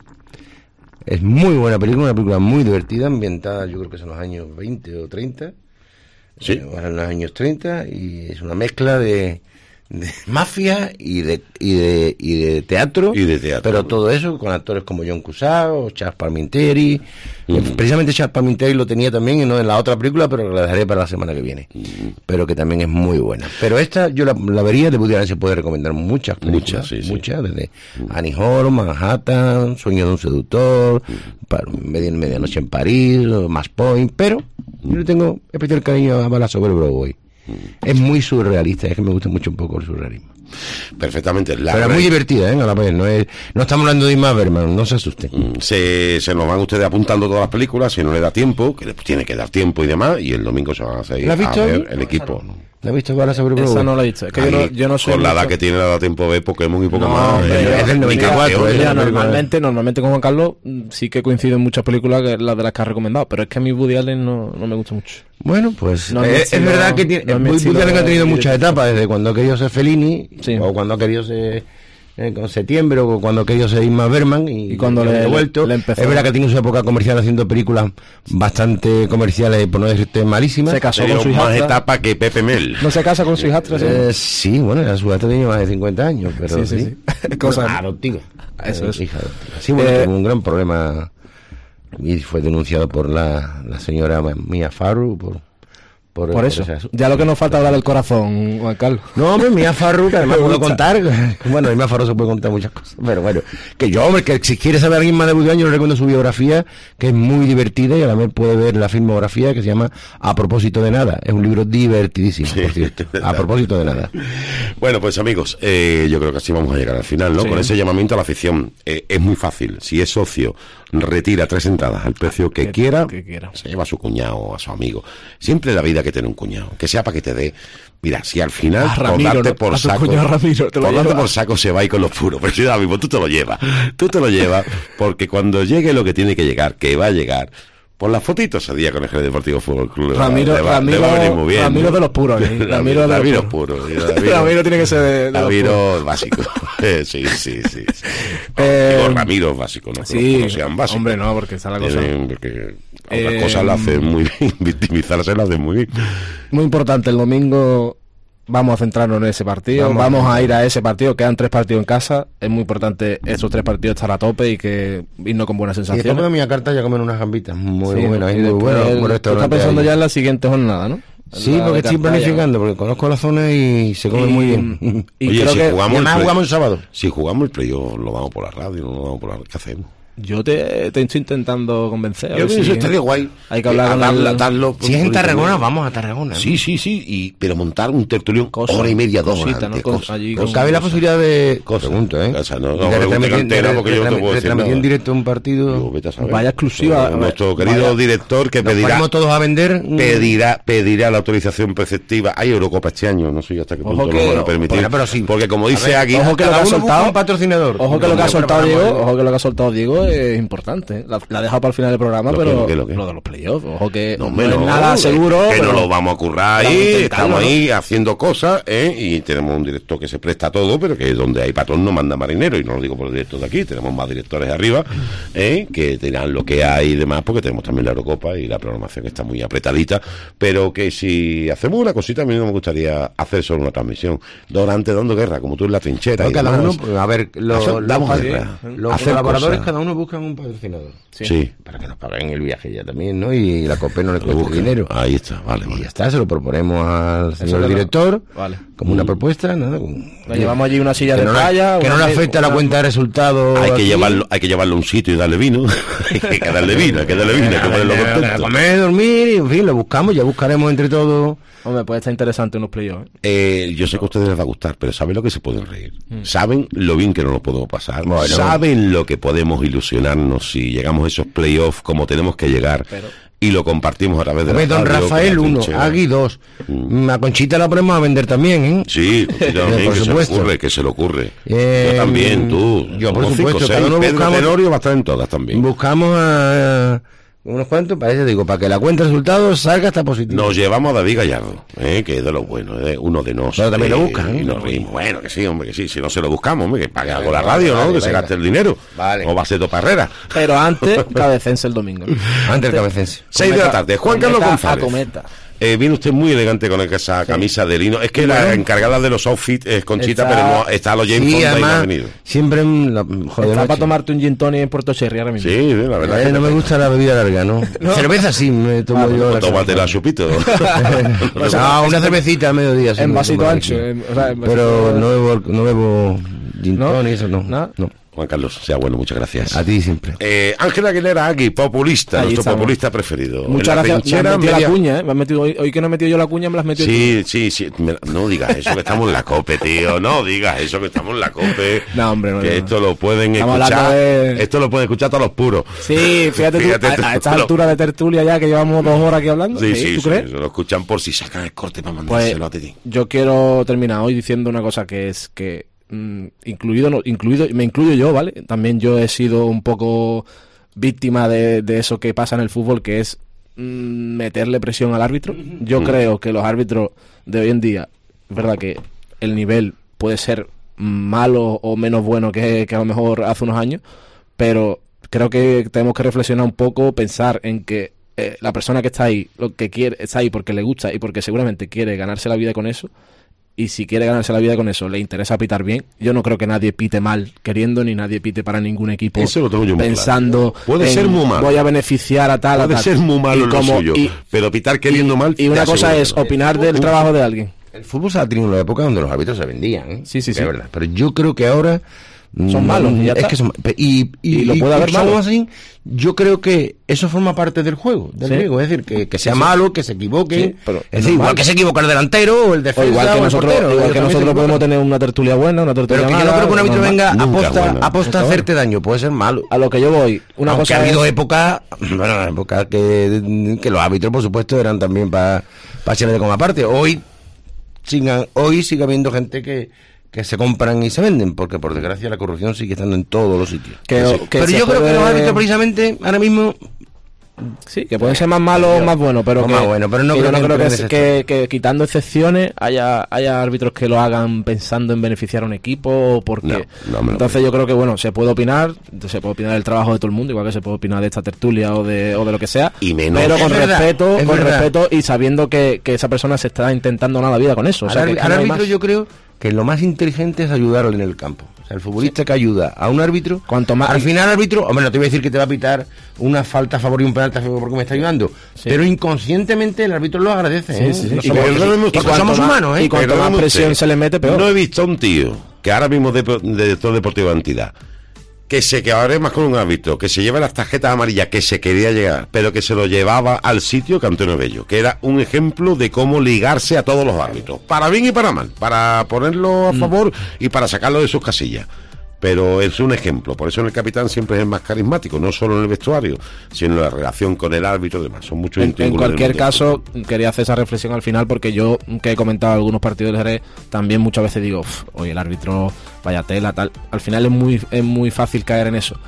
S4: Es muy buena película, una película muy divertida, ambientada yo creo que son los años veinte o treinta.
S3: Sí.
S4: Eh, en los años treinta, y es una mezcla de de mafia y de y de y de teatro,
S3: y de teatro
S4: pero todo eso con actores como John Cusack, Charles Palminteri. Mm. Precisamente Charles Palminteri lo tenía también y no en la otra película, pero la dejaré para la semana que viene. Mm. Pero que también es muy buena. Pero esta yo la, la vería, de Woody Allen se puede recomendar muchas películas, muchas, sí, muchas sí. Desde mm. Annie Hall, Manhattan, Sueño de un seductor, mm. Media, Medianoche en París, Match Point, pero yo le tengo especial cariño a Bala sobre Broadway. Es muy surrealista, es que me gusta mucho un poco el surrealismo.
S3: Perfectamente. La
S4: Pero es muy divertida, ¿eh? A la vez, no es, no estamos hablando de Ingmar Bergman, no se asusten.
S3: Se, se nos van ustedes apuntando todas las películas, si no le da tiempo, que tiene que dar tiempo y demás, y el domingo se van a seguir
S4: ¿La has visto?
S3: a ver el equipo.
S4: ¿La has visto Bala sobre Broadway?
S2: Esa no la he visto. Es que yo no, yo no soy
S3: con la edad
S2: mucho...
S3: que tiene, le da tiempo de ver Pokémon y poco
S2: no,
S3: más.
S2: Eh,
S4: es del noventa y cuatro.
S2: Eh, ya, normalmente, normalmente con Juan Carlos sí que coincido en muchas películas, que las de las que ha recomendado, pero es que a mí Woody Allen no, no me gusta mucho.
S4: Bueno, pues
S2: no
S4: eh,
S2: estilo,
S4: es verdad que tiene,
S2: no
S4: Woody Allen ha tenido muchas
S2: directo.
S4: etapas, desde cuando ha querido ser Fellini,
S2: sí.
S4: o cuando ha querido ser eh, con Septiembre, o cuando ha querido ser Ingmar Bergman, y,
S2: y cuando
S4: y
S2: le,
S4: le, vuelto.
S2: Le empezó.
S4: Es verdad que tiene su época comercial haciendo películas bastante comerciales, por no decirte malísimas.
S2: Se casó
S3: Pero
S2: con su
S3: más
S2: hijastra.
S3: etapa que Pepe Mel.
S2: No se casa con su hijastra, ¿sí?
S4: Eh, sí, bueno, la su hijastra tiene más de cincuenta años, pero
S2: sí. sí,
S4: sí.
S2: sí. Cosa
S4: bueno, adoptiva.
S2: Eso es.
S4: Hija adoptiva. Sí, bueno,
S2: eh,
S4: tuvo un gran problema y fue denunciado por la, la señora Mia Farrow por... Por,
S2: por eso, por ya lo que nos falta es hablar del corazón, Juan Carlos.
S4: No, hombre, Mia Farrow, que además puedo contar. Bueno, Mia Farrow se puede contar muchas cosas. Pero bueno, que yo, hombre, que si quieres saber alguien más de Woody Allen, yo le recomiendo su biografía, que es muy divertida, y a la vez puede ver la filmografía, que se llama A propósito de nada. Es un libro divertidísimo, sí, por cierto. A propósito de nada.
S3: Bueno, pues amigos, eh, yo creo que así vamos a llegar al final, ¿no? Sí. Con ese llamamiento a la afición. Eh, es muy fácil. Si es socio, retira tres entradas al precio que, que, quiera,
S2: que quiera,
S3: se lleva a su cuñado, a su amigo. Siempre la vida que tener un cuñado, que sea para que te dé. Mira, si al final
S2: a Ramiro,
S3: por darte
S2: ¿no?
S3: por
S2: a
S3: saco,
S2: Ramiro, te lo
S3: por
S2: lleva.
S3: darte por saco se va a ir con los puros, pero si ahora mismo tú te lo llevas, tú te lo llevas, porque cuando llegue lo que tiene que llegar, que va a llegar. Por las fotitos ese día con el Jerez Deportivo Fútbol Club.
S2: Ramiro,
S3: le va,
S2: Ramiro,
S3: le va a venir muy bien.
S2: Ramiro de los puros. ¿eh? Ramiro de
S3: Ramiro
S2: los puros.
S3: puro. Ramiro,
S2: Ramiro tiene que ser de, de
S3: Ramiro los básico. sí, sí, sí. sí.
S2: Eh,
S3: Digo, Ramiro básico, no
S2: sí,
S3: no sean básicos.
S2: Hombre, no, porque está la cosa.
S3: Tienen, porque
S2: eh,
S3: otras cosas la hacen muy bien, victimizarse la hacen muy bien.
S2: Muy importante, el domingo vamos a centrarnos en ese partido, vamos, vamos a ir a ese partido, quedan tres partidos en casa, es muy importante estos tres partidos estar a tope y que irnos con buenas sensaciones.
S4: Y después de mi carta ya comen unas gambitas muy
S2: sí,
S4: buenas,
S2: muy
S4: buenas.
S2: Tú estás pensando ahí ya en la siguiente jornada, ¿no?
S4: Sí, porque estoy planificando, porque conozco la zona y se come y, muy bien.
S3: Y Oye, creo si que jugamos
S4: además
S3: el
S4: jugamos el sábado.
S3: Si jugamos el playoff, lo damos por la radio, no lo damos por la... ¿Qué hacemos?
S2: Yo te, te estoy intentando convencer.
S3: Yo pienso que estaría guay.
S2: Hay que hablar
S3: eh,
S2: con
S3: el... darlo,
S4: Si es en Tarragona, vamos a Tarragona.
S3: Sí, sí, sí. Y, pero montar un tertulión cosa, hora y media, dos horas.
S2: ¿no? Cosa, allí
S4: con cabe cosa. La posibilidad de... Cosa. Pregunto, ¿eh?
S3: Cosa, no, no, de retransmitir porque yo no te puedo decir nada.
S4: En directo un partido...
S2: Vaya exclusiva.
S3: No, nuestro querido vaya, director que pedirá...
S4: Vamos todos a vender...
S3: Pedirá, pedirá la autorización preceptiva. Hay Eurocopa este año, no sé hasta qué punto lo van a permitir.
S4: Bueno, pero sí.
S3: Porque como dice aquí...
S2: Ojo que lo que ha soltado...
S4: un patrocinador.
S2: Ojo que lo que ha soltado Diego... Ojo que lo que ha soltado Diego esto es importante. ¿eh? La, la he dejado para el final del programa,
S3: ¿Lo
S2: pero
S3: qué, lo qué, lo qué?
S2: lo de los playoffs, ojo que
S3: No,
S2: no,
S3: hombre,
S2: es
S3: no,
S2: nada seguro.
S3: Que
S2: pero
S3: no lo vamos a currar
S2: vamos a
S3: ahí,
S2: intentarlo,
S3: estamos
S2: ¿no?
S3: ahí haciendo cosas, ¿eh? Y tenemos un director que se presta a todo, pero que donde hay patrón no manda marinero, y no lo digo por el director de aquí, tenemos más directores arriba, ¿eh? Que dirán lo que hay y demás, porque tenemos también la Eurocopa y la programación está muy apretadita, pero que si hacemos una cosita, a mí no me gustaría hacer solo una transmisión, durante dando guerra, como tú en la trinchera.
S4: Pero
S3: Y
S4: cada
S3: demás.
S4: uno, a ver, lo-
S3: Eso,
S4: los,
S3: damos
S4: los,
S3: guerra.
S4: los
S3: Hacer
S4: colaboradores
S3: cosas.
S4: cada uno buscan un patrocinador.
S3: Sí. Sí.
S4: Para que nos paguen el viaje ya también, ¿no? Y la COPE no le cueste
S3: busquen.
S4: dinero.
S3: Ahí está, vale,
S4: Y
S3: vale.
S4: ya está, se lo proponemos al señor
S2: lo-
S4: director
S2: Vale.
S4: como una propuesta, nada. con-
S2: Le llevamos allí una silla
S4: que
S2: de
S4: no le-
S2: playa.
S4: que no
S2: una
S4: le
S2: me-
S4: afecte a la
S2: una-
S4: cuenta de resultados.
S3: Hay que
S4: aquí.
S3: llevarlo, hay que llevarlo a un sitio y darle vino. hay que darle vino, hay que darle vino, hay que ponerlo
S4: Para
S3: contento.
S4: comer, dormir, y en fin, lo buscamos, ya buscaremos entre todos.
S2: Hombre, puede estar interesante unos playoffs. ¿eh?
S3: Eh, yo sé que a ustedes les va a gustar, pero ¿saben lo que se pueden reír?
S2: Mm.
S3: ¿Saben lo bien que nos lo podemos pasar?
S4: Bueno.
S3: ¿Saben lo que podemos ilusionarnos si llegamos a esos playoffs como tenemos que llegar
S2: Pero-
S3: y lo compartimos a través de
S4: Hombre,
S3: la
S4: don
S3: radio,
S4: Rafael,
S3: con la
S4: uno,
S3: trinchera?
S4: Agui, dos. A Conchita la ponemos a vender también, ¿eh?
S3: Sí, Conchita también,
S4: Por
S3: que se le
S4: supuesto.
S3: ocurre, que se le ocurre.
S4: Eh,
S3: yo también, tú.
S4: yo, por
S3: Somos
S4: supuesto,
S3: cinco,
S4: cada
S3: seis.
S4: uno
S3: Pedro
S4: buscamos-
S3: Tenorio va a estar en todas también.
S4: Buscamos a unos cuantos, para eso digo, para que la cuenta de resultados salga hasta positiva.
S3: Nos llevamos a David Gallardo, ¿eh? Que es de lo bueno, ¿eh? Uno de nosotros.
S4: Pero también lo buscan, ¿eh?
S3: Y nos reímos. Bueno, que sí, hombre, que sí. Si no se lo buscamos, hombre, que pague algo la
S4: Vale,
S3: radio,
S4: vale,
S3: ¿no? Que se
S4: venga.
S3: gaste el dinero.
S4: Vale.
S3: O va a ser Toparrera.
S2: Pero antes, Cabecense el domingo. ¿no?
S4: Antes el Cabecense.
S3: Seis de la tarde. Juan Carlos
S2: Cometa
S3: González.
S2: a cometa.
S3: Eh, viene usted muy elegante con esa camisa de lino. Es que la encargada de los outfits es Conchita,
S2: Está-
S3: pero no, está a los James
S4: Sí,
S3: Fonda y no ha
S4: además,
S3: venido.
S4: siempre en la, joder,
S2: Está
S4: macho.
S2: para tomarte un gin tonic en Puerto Cherry ahora mismo.
S3: Sí, sí, la verdad.
S4: Eh,
S3: es que
S4: no me gusta la bebida larga, ¿no? Cerveza sí, me tomo
S2: Ah,
S4: yo.
S3: Pues
S4: la
S3: tómate la chupito.
S4: no, una cervecita a mediodía. sí,
S2: En
S4: me
S2: vasito
S4: tomo
S2: ancho.
S4: aquí.
S2: en- o sea, en vasito-
S4: Pero no bebo, no bebo gin
S2: ¿No?
S4: tonic, eso no.
S2: ¿No?
S4: no.
S3: Juan Carlos, sea bueno, muchas gracias.
S4: A ti siempre.
S3: Eh, Ángel Aguilera Agui, populista,
S2: Ahí
S3: nuestro
S2: estamos.
S3: populista preferido.
S2: Muchas
S3: En la
S2: gracias. Me
S3: trinchera
S2: has metido
S3: media-
S2: la cuña, ¿eh? Me has metido, hoy, hoy que no he metido yo la cuña, me la has metido
S3: Sí, sí, sí. Me- no digas eso, que estamos en la COPE, tío. No digas eso, que estamos en la COPE.
S2: No, hombre, no,
S3: que
S2: no.
S3: esto lo pueden
S2: Estamos
S3: escuchar.
S2: hablando de-
S3: Esto lo pueden escuchar todos los puros.
S2: tú. Sí, fíjate,
S3: Fíjate
S2: tú,
S3: tú,
S2: a, a estas
S3: lo-
S2: alturas de tertulia ya que llevamos dos horas aquí hablando.
S3: Sí, sí,
S2: ¿Tú
S3: sí,
S2: crees?
S3: se lo escuchan por si sacan el corte para
S2: Pues
S3: mandárselo a ti.
S2: yo quiero terminar hoy diciendo una cosa que es que mm, incluido no, incluido me incluyo yo, ¿vale? También yo he sido un poco víctima de, de eso que pasa en el fútbol, que es mm, meterle presión al árbitro. Yo
S3: Mm.
S2: creo que los árbitros de hoy en día, es verdad que el nivel puede ser malo o menos bueno que, que a lo mejor hace unos años, pero creo que tenemos que reflexionar un poco, pensar en que eh, la persona que está ahí, lo que quiere, está ahí porque le gusta y porque seguramente quiere ganarse la vida con eso. Y si quiere ganarse la vida con eso, le interesa pitar bien. Yo no creo que nadie pite mal queriendo, ni nadie pite para ningún equipo
S3: Eso lo tengo yo muy
S2: pensando
S3: claro. Puede
S2: en,
S3: ser muy malo.
S2: voy a beneficiar a tal, a
S3: Puede
S2: tal.
S3: ser muy malo
S2: Y
S3: en lo
S2: como-
S3: suyo,
S2: y-
S3: pero pitar queriendo mal.
S2: y una
S3: te
S2: cosa
S3: aseguro
S2: es
S3: que no.
S2: opinar del trabajo de alguien.
S4: El fútbol se ha tenido una época donde los árbitros se vendían, ¿eh?
S2: Sí, sí,
S4: Es
S2: sí.
S4: verdad. Pero yo creo que ahora
S2: Son malos, y ya
S4: es
S2: está.
S4: que son, y, y,
S2: Y lo puede haber
S4: somos
S2: malos.
S4: así, yo creo que eso forma parte del juego, del
S2: Sí.
S4: juego, es decir, que, que sea
S2: Sí, sí.
S4: malo, que se equivoque,
S2: Sí, pero
S4: es decir, igual
S2: normal.
S4: que se equivoca el delantero o el
S2: O
S4: defensa
S2: igual que
S4: o el
S2: nosotros,
S4: portero,
S2: igual
S4: ellos
S2: que
S4: también se
S2: nosotros podemos
S4: equivocan.
S2: tener una tertulia buena, una tertulia
S4: Pero que yo
S2: mala.
S4: no creo que un árbitro
S2: normal.
S4: venga
S3: Nunca
S4: aposta,
S3: buena.
S4: aposta a
S2: Nunca
S4: hacerte daño, puede ser malo.
S2: A lo que yo voy, una
S4: Aunque
S2: cosa
S4: ha habido
S2: es-
S4: épocas, bueno, épocas que, que los árbitros, por supuesto, eran también para pa de coma aparte. Hoy, sigan, hoy sigue habiendo gente que, que se compran y se venden, porque por desgracia la corrupción sigue estando en todos los sitios.
S2: Que-
S4: Sí.
S2: que
S4: Pero
S2: se
S4: yo creo que
S2: puede-
S4: los árbitros precisamente ahora mismo
S2: Sí, que pueden ser más malos o más buenos, pero
S4: O
S2: que,
S4: más buenos, pero no
S2: que
S4: creo
S2: yo no
S4: que
S2: creo que,
S4: entren en
S2: es-
S4: ese
S2: que, que quitando excepciones haya, haya árbitros que lo hagan pensando en beneficiar a un equipo o porque
S3: No, no me lo
S2: entonces yo creo que bueno, se puede opinar, se puede opinar del trabajo de todo el mundo, igual que se puede opinar de esta tertulia o de, o de lo que sea,
S3: Y menos.
S2: pero con
S4: Es verdad,
S2: respeto,
S4: es
S2: con
S4: verdad.
S2: respeto y sabiendo que, que esa persona se está intentando ganar la vida con eso. O sea,
S4: al,
S2: que
S4: arbi-
S2: es que
S4: al
S2: no hay
S4: árbitro
S2: más.
S4: yo creo que lo más inteligente es ayudarle en el campo. O sea, el futbolista que ayuda a un árbitro,
S2: Cuanto más-
S4: al final el árbitro, hombre, no te voy a decir que te va a pitar una falta a favor y un penalti a favor porque me está ayudando, pero inconscientemente el árbitro lo agradece.
S2: Sí,
S4: ¿eh?
S2: sí, sí.
S4: No
S2: Y
S4: somos,
S2: cuanto-
S4: porque
S2: y cuanto
S4: somos
S2: más-
S4: humanos, ¿eh?
S2: y cuanto
S3: Perdóneme
S2: más presión
S3: usted,
S2: se le mete, peor.
S3: No he visto a un tío que ahora mismo de, de director deportivo de entidad que se que ahora es más con un árbitro, que se lleva las tarjetas amarillas que se quería llegar, pero que se lo llevaba al sitio que Antonio Bello, que era un ejemplo de cómo ligarse a todos los árbitros, para bien y para mal, para ponerlo a favor y para sacarlo de sus casillas. Pero es un ejemplo, por eso en el capitán siempre es el más carismático, no solo en el vestuario, sino en la relación con el árbitro y demás. Son muchos
S2: En, en
S3: íntimos
S2: cualquier
S3: del
S2: caso, quería hacer esa reflexión al final porque yo, que he comentado algunos partidos del Jerez, también muchas veces digo, "Uf, oye, el árbitro, vaya tela, tal". Al final es muy, es muy fácil caer en eso.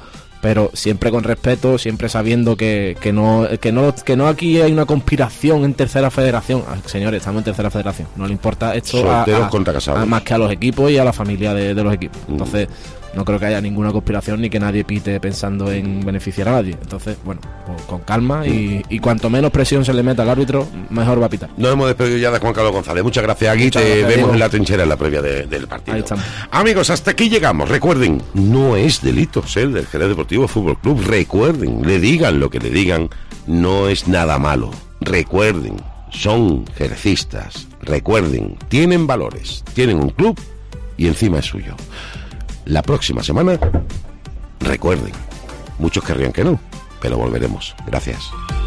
S2: pero siempre con respeto, siempre sabiendo que, que no que no que no aquí hay una conspiración en tercera federación. Ah, señores, estamos en tercera federación, no le importa esto a,
S3: Solteros
S2: a,
S3: contra casados.
S2: a más que a los equipos y a la familia de, de los equipos. Entonces no creo que haya ninguna conspiración ni que nadie pite pensando en beneficiar a nadie. Entonces, bueno, pues con calma y, y cuanto menos presión se le meta al árbitro, mejor va a pitar.
S3: Nos hemos despedido ya de Juan Carlos González. Muchas gracias, Agui.
S2: Muchas
S3: Te
S2: gracias,
S3: vemos
S2: Diego.
S3: en la trinchera en la previa de- del partido.
S2: Ahí estamos.
S3: Amigos, hasta aquí llegamos. Recuerden, no es delito ser del Jerez Deportivo Fútbol Club. Recuerden, le digan lo que le digan, no es nada malo. Recuerden, son jerecistas. Recuerden, tienen valores, tienen un club y encima es suyo. La próxima semana, recuerden, muchos querrían que no, pero volveremos. Gracias.